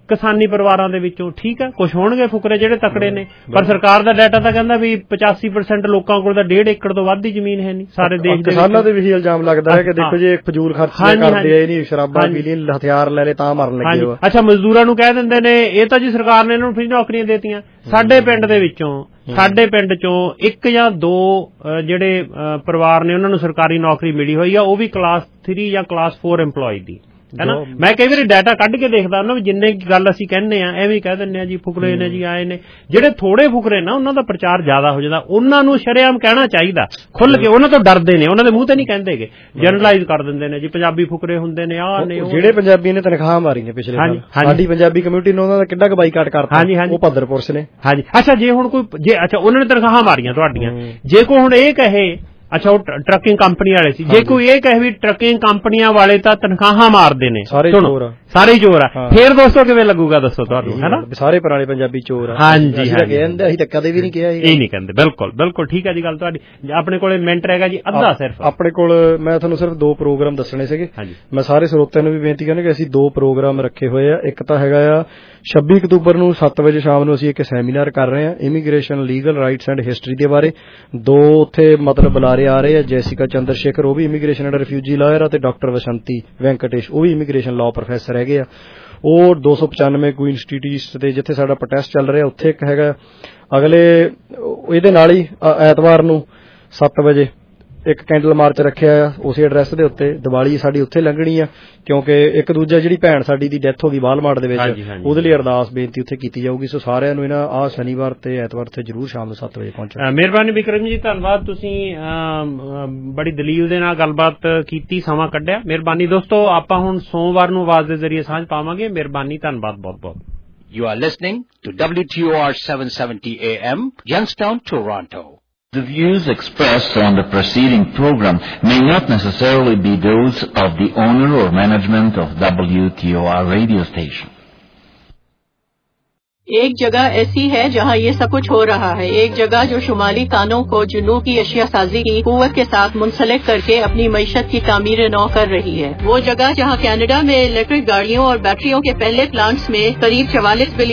ਕਿਸਾਨੀ ਪਰਿਵਾਰਾਂ ਦੇ ਵਿੱਚੋਂ। ਠੀਕ ਹੈ, ਕੁਝ ਹੋਣਗੇ ਫੁਕਰੇ ਜਿਹੜੇ ਤਕੜੇ ਨੇ, ਪਰ ਸਰਕਾਰ ਦਾ ਡਾਟਾ ਤਾਂ ਕਹਿੰਦਾ ਵੀ ਪਚਾਸੀ ਪਰਸੈਂਟ ਲੋਕਾਂ ਕੋਲ ਤਾਂ ਡੇਢ ਏਕੜ ਤੋਂ ਵੱਧ ਦੀ ਜ਼ਮੀਨ ਹੈ ਨਹੀਂ ਸਾਰੇ ਦੇਸ਼ ਦੇ। ਕਿਸਾਨਾਂ ਤੇ ਵੀ ਇਲਜ਼ਾਮ ਲੱਗਦਾ ਹੈ ਕਿ ਦੇਖੋ ਜੀ ਫਜ਼ੂਲ ਖਰਚੇ ਕਰਦੇ ਆ, ਨਹੀਂ ਸ਼ਰਾਬਾਂ ਪੀ ਲਈ, ਹਥਿਆਰ ਲੈ ਲੈ ਤਾਂ ਮਰਨ ਲੱਗੇ ਹੋ। ਅੱਛਾ, ਮਜ਼ਦੂਰਾਂ ਨੂੰ ਕਹਿ ਦਿੰਦੇ ਨੇ ਇਹ ਤਾਂ ਜੀ ਸਰਕਾਰ ਨੇ ਇਹਨਾਂ ਨੂੰ ਫ੍ਰੀ ਨੌਕਰੀਆਂ ਦੇਤੀਆਂ। ਸਾਡੇ ਪਿੰਡ ਦੇ ਵਿੱਚੋਂ ਸਾਡੇ ਪਿੰਡ ਚੋਂ ਇੱਕ ਜਾਂ ਦੋ ਜਿਹੜੇ ਪਰਿਵਾਰ ਨੇ ਉਹਨਾਂ ਨੂੰ ਸਰਕਾਰੀ ਨੌਕਰੀ ਮਿਲੀ ਹੋਈ ਆ, ਉਹ ਵੀ ਕਲਾਸ ਥ੍ਰੀ ਜਾਂ ਕਲਾਸ ਫੋਰ EMPLOYE ਦੀ ਹੈ ਨਾ। ਮੈਂ ਕਈ ਵਾਰੀ ਡਾਟਾ ਕੱਢ ਕੇ ਦੇਖਦਾ ਉਹਨਾਂ ਵੀ ਜਿੰਨੇ ਗੱਲ ਅਸੀਂ ਕਹਿੰਦੇ ਆ ਐਵੇਂ ਕਹਿ ਦਿੰਦੇ ਆ ਜੀ ਫੁਕਰੇ ਨੇ ਜੀ ਆਏ ਨੇ। ਜਿਹੜੇ ਥੋੜੇ ਫੁਕਰੇ ਨਾ ਉਹਨਾਂ ਦਾ ਪ੍ਰਚਾਰ ਜ਼ਿਆਦਾ ਹੋ ਜਾਂਦਾ, ਉਹਨਾਂ ਨੂੰ ਸ਼ਰੇਆਮ ਕਹਿਣਾ ਚਾਹੀਦਾ ਖੁੱਲ ਕੇ। ਉਹਨਾਂ ਤੋਂ ਡਰਦੇ ਨੇ, ਉਹਨਾਂ ਦੇ ਮੂੰਹ ਤੇ ਨਹੀਂ ਕਹਿੰਦੇਗੇ, ਜਨਰਲਾਈਜ਼ ਕਰ ਦਿੰਦੇ ਨੇ ਜੀ ਪੰਜਾਬੀ ਫੁਕਰੇ ਹੁੰਦੇ ਨੇ ਆਹ ਨੇ। ਜਿਹੜੇ ਪੰਜਾਬੀ ਨੇ ਤਨਖਾਹ ਮਾਰੀਆਂ ਪਿਛਲੇ ਸਾਲ, ਸਾਡੀ ਪੰਜਾਬੀ ਕਮਿਊਨਿਟੀ ਨੇ ਉਹਨਾਂ ਦਾ ਕਿੱਡਾ ਕੁ ਬਾਈਕਾਟ ਕਰਤਾ, ਉਹ ਭੱਦਰਪੁਰ ਨੇ। ਹਾਂਜੀ, ਅੱਛਾ ਜੇ ਹੁਣ ਕੋਈ ਜੇ ਅੱਛਾ ਉਹਨਾਂ ਨੇ ਤਨਖਾਹਾਂ ਮਾਰੀਆਂ ਤੁਹਾਡੀਆਂ, ਜੇ ਕੋਈ ਹੁਣ ਇਹ ਕਹੇ ਅੱਛਾ ਉਹ ਟਰੱਕਿੰਗ ਕੰਪਨੀ ਵਾਲੇ ਸੀ, ਜੇ ਕੋਈ ਇਹ ਕਹੇ ਵੀ ਟਰੱਕਿੰਗ ਕੰਪਨੀਆਂ ਵਾਲੇ ਤਾਂ ਤਨਖਾਹਾਂ ਮਾਰਦੇ ਨੇ, ਸਾਰੇ ਚੋਰ ਆ, ਸਾਰੇ ਹੀ ਚੋਰ ਆ, ਫੇਰ ਦੋਸਤੋ ਕਿਵੇਂ ਲੱਗੂਗਾ ਦੱਸੋ ਤੁਹਾਨੂੰ, ਹੈ ਨਾ। ਸਾਰੇ ਪੁਰਾਣੇ ਪੰਜਾਬੀ ਚੋਰ ਆ। ਹਾਂਜੀ, ਕਹਿੰਦੇ ਅਸੀਂ ਤਾਂ ਕਦੇ ਵੀ ਨਹੀਂ ਕਿਹਾ ਇਹ ਨਹੀਂ ਕਹਿੰਦੇ। ਬਿਲਕੁਲ ਬਿਲਕੁਲ ਠੀਕ ਹੈ ਜੀ ਗੱਲ ਤੁਹਾਡੀ। ਆਪਣੇ ਕੋਲੇ ਮਿੰਟ ਰਹਿ ਗਿਆ ਜੀ ਅੱਧਾ ਸਿਰਫ। ਆਪਣੇ ਕੋਲ ਮੈਂ ਤੁਹਾਨੂੰ ਸਿਰਫ ਦੋ ਪ੍ਰੋਗਰਾਮ ਦੱਸਣੇ ਸੀਗੇ। ਮੈਂ ਸਾਰੇ ਸਰੋਤਿਆਂ ਨੂੰ ਵੀ ਬੇਨਤੀ ਕਰਨੀ ਕਿ ਅਸੀਂ ਦੋ ਪ੍ਰੋਗਰਾਮ ਰੱਖੇ ਹੋਏ ਆ। ਇੱਕ ਤਾਂ ਹੈਗਾ ਆ ਛੱਬੀ ਅਕਤੂਬਰ ਨੂੰ ਸੱਤ ਵਜੇ ਸ਼ਾਮ ਨੂੰ ਅਸੀਂ ਇੱਕ ਸੈਮੀਨਾਰ ਕਰ ਰਹੇ ਹਾਂ immigration legal rights and history ਦੇ ਬਾਰੇ। ਦੋ ਉੱਥੇ ਮਤਲਬ ਬੁਲਾਰੇ ਆ ਰਹੇ ਆ, ਜੈਸਿਕਾ ਚੰਦਰ ਸ਼ੇਖਰ ਉਹ ਵੀ ਇਮੀਗ੍ਰੇਸ਼ਨ ਐਂਡ ਰਿਫਿਊਜੀ ਲਾਇਰ ਆ, ਤੇ ਡਾਕਟਰ ਵਸੰਤੀ ਵੈਂਕਟੇਸ਼ ਉਹ ਵੀ ਇਮੀਗ੍ਰੇਸ਼ਨ ਲਾਅ ਪ੍ਰੋਫੈਸਰ ਹੈਗੇ ਆ। ਉਹ ਦੋ ਸੌ ਪਚਾਨਵੇਂ ਕੁਈਨ ਸਟਰੀਟ ਈਸਟ ਤੇ ਜਿੱਥੇ ਸਾਡਾ ਪ੍ਰੋਟੈਸਟ ਚੱਲ ਰਿਹਾ ਉੱਥੇ ਇੱਕ ਹੈਗਾ। ਅਗਲੇ ਇਹਦੇ ਨਾਲ ਹੀ ਐਤਵਾਰ ਨੂੰ ਸੱਤ ਵਜੇ ਇੱਕ ਕੈਂਡਲ ਮਾਰਚ ਰੱਖਿਆ ਆ ਉਸੇ ਐਡਰੈਸ ਦੇ ਉੱਤੇ। ਦੀਵਾਲੀ ਸਾਡੀ ਉੱਥੇ ਲੰਘਣੀ ਆ ਕਿਉਂਕਿ ਇੱਕ ਦੂਜਾ ਜਿਹੜੀ ਭੈਣ ਸਾਡੀ ਦੀ ਡੈਥ ਹੋ ਗਈ ਵਾਲਮਾਰਟ ਦੇ ਵਿੱਚ, ਉਹਦੇ ਲਈ ਅਰਦਾਸ ਬੇਨਤੀ ਉੱਥੇ ਕੀਤੀ ਜਾਊਗੀ। ਸੋ ਸਾਰਿਆਂ ਨੂੰ ਇਹਨਾਂ ਆਹ ਸ਼ਨੀਵਾਰ ਤੇ ਐਤਵਾਰ ਤੇ ਜ਼ਰੂਰ ਸ਼ਾਮ ਨੂੰ ਸੱਤ ਵਜੇ ਪਹੁੰਚੋ। ਮਿਹਰਬਾਨੀ ਵਿਕਰਮ ਜੀ, ਧੰਨਵਾਦ, ਤੁਸੀਂ ਬੜੀ ਦਲੀਲ ਦੇ ਨਾਲ ਗੱਲਬਾਤ ਕੀਤੀ, ਸਮਾਂ ਕੱਢਿਆ, ਮਿਹਰਬਾਨੀ। ਦੋਸਤੋ ਆਪਾਂ ਹੁਣ ਸੋਮਵਾਰ ਨੂੰ ਆਵਾਜ਼ ਦੇ ਜ਼ਰੀਏ ਸਾਂਝ ਪਾਵਾਂਗੇ। ਮਿਹਰਬਾਨੀ, ਧੰਨਵਾਦ ਬਹੁਤ ਬਹੁਤ। You are listening to W T O R seven seventy A M, Youngstown, Toronto. The views expressed on the preceding program may not necessarily be those of the owner or management of W T O R radio station. एक जगह ऐसी है जहां ये सब कुछ हो रहा है, एक जगह जो शुमाली तानों को जुनूब की अशिया साजी की कुव्वत के साथ मुंसलिक करके अपनी मईशत की तामीर नौ कर रही है। वो जगह जहां कनाडा में इलेक्ट्रिक गाड़ियों और बैटरियों के पहले प्लांट्स में करीब चवालीस बिलियन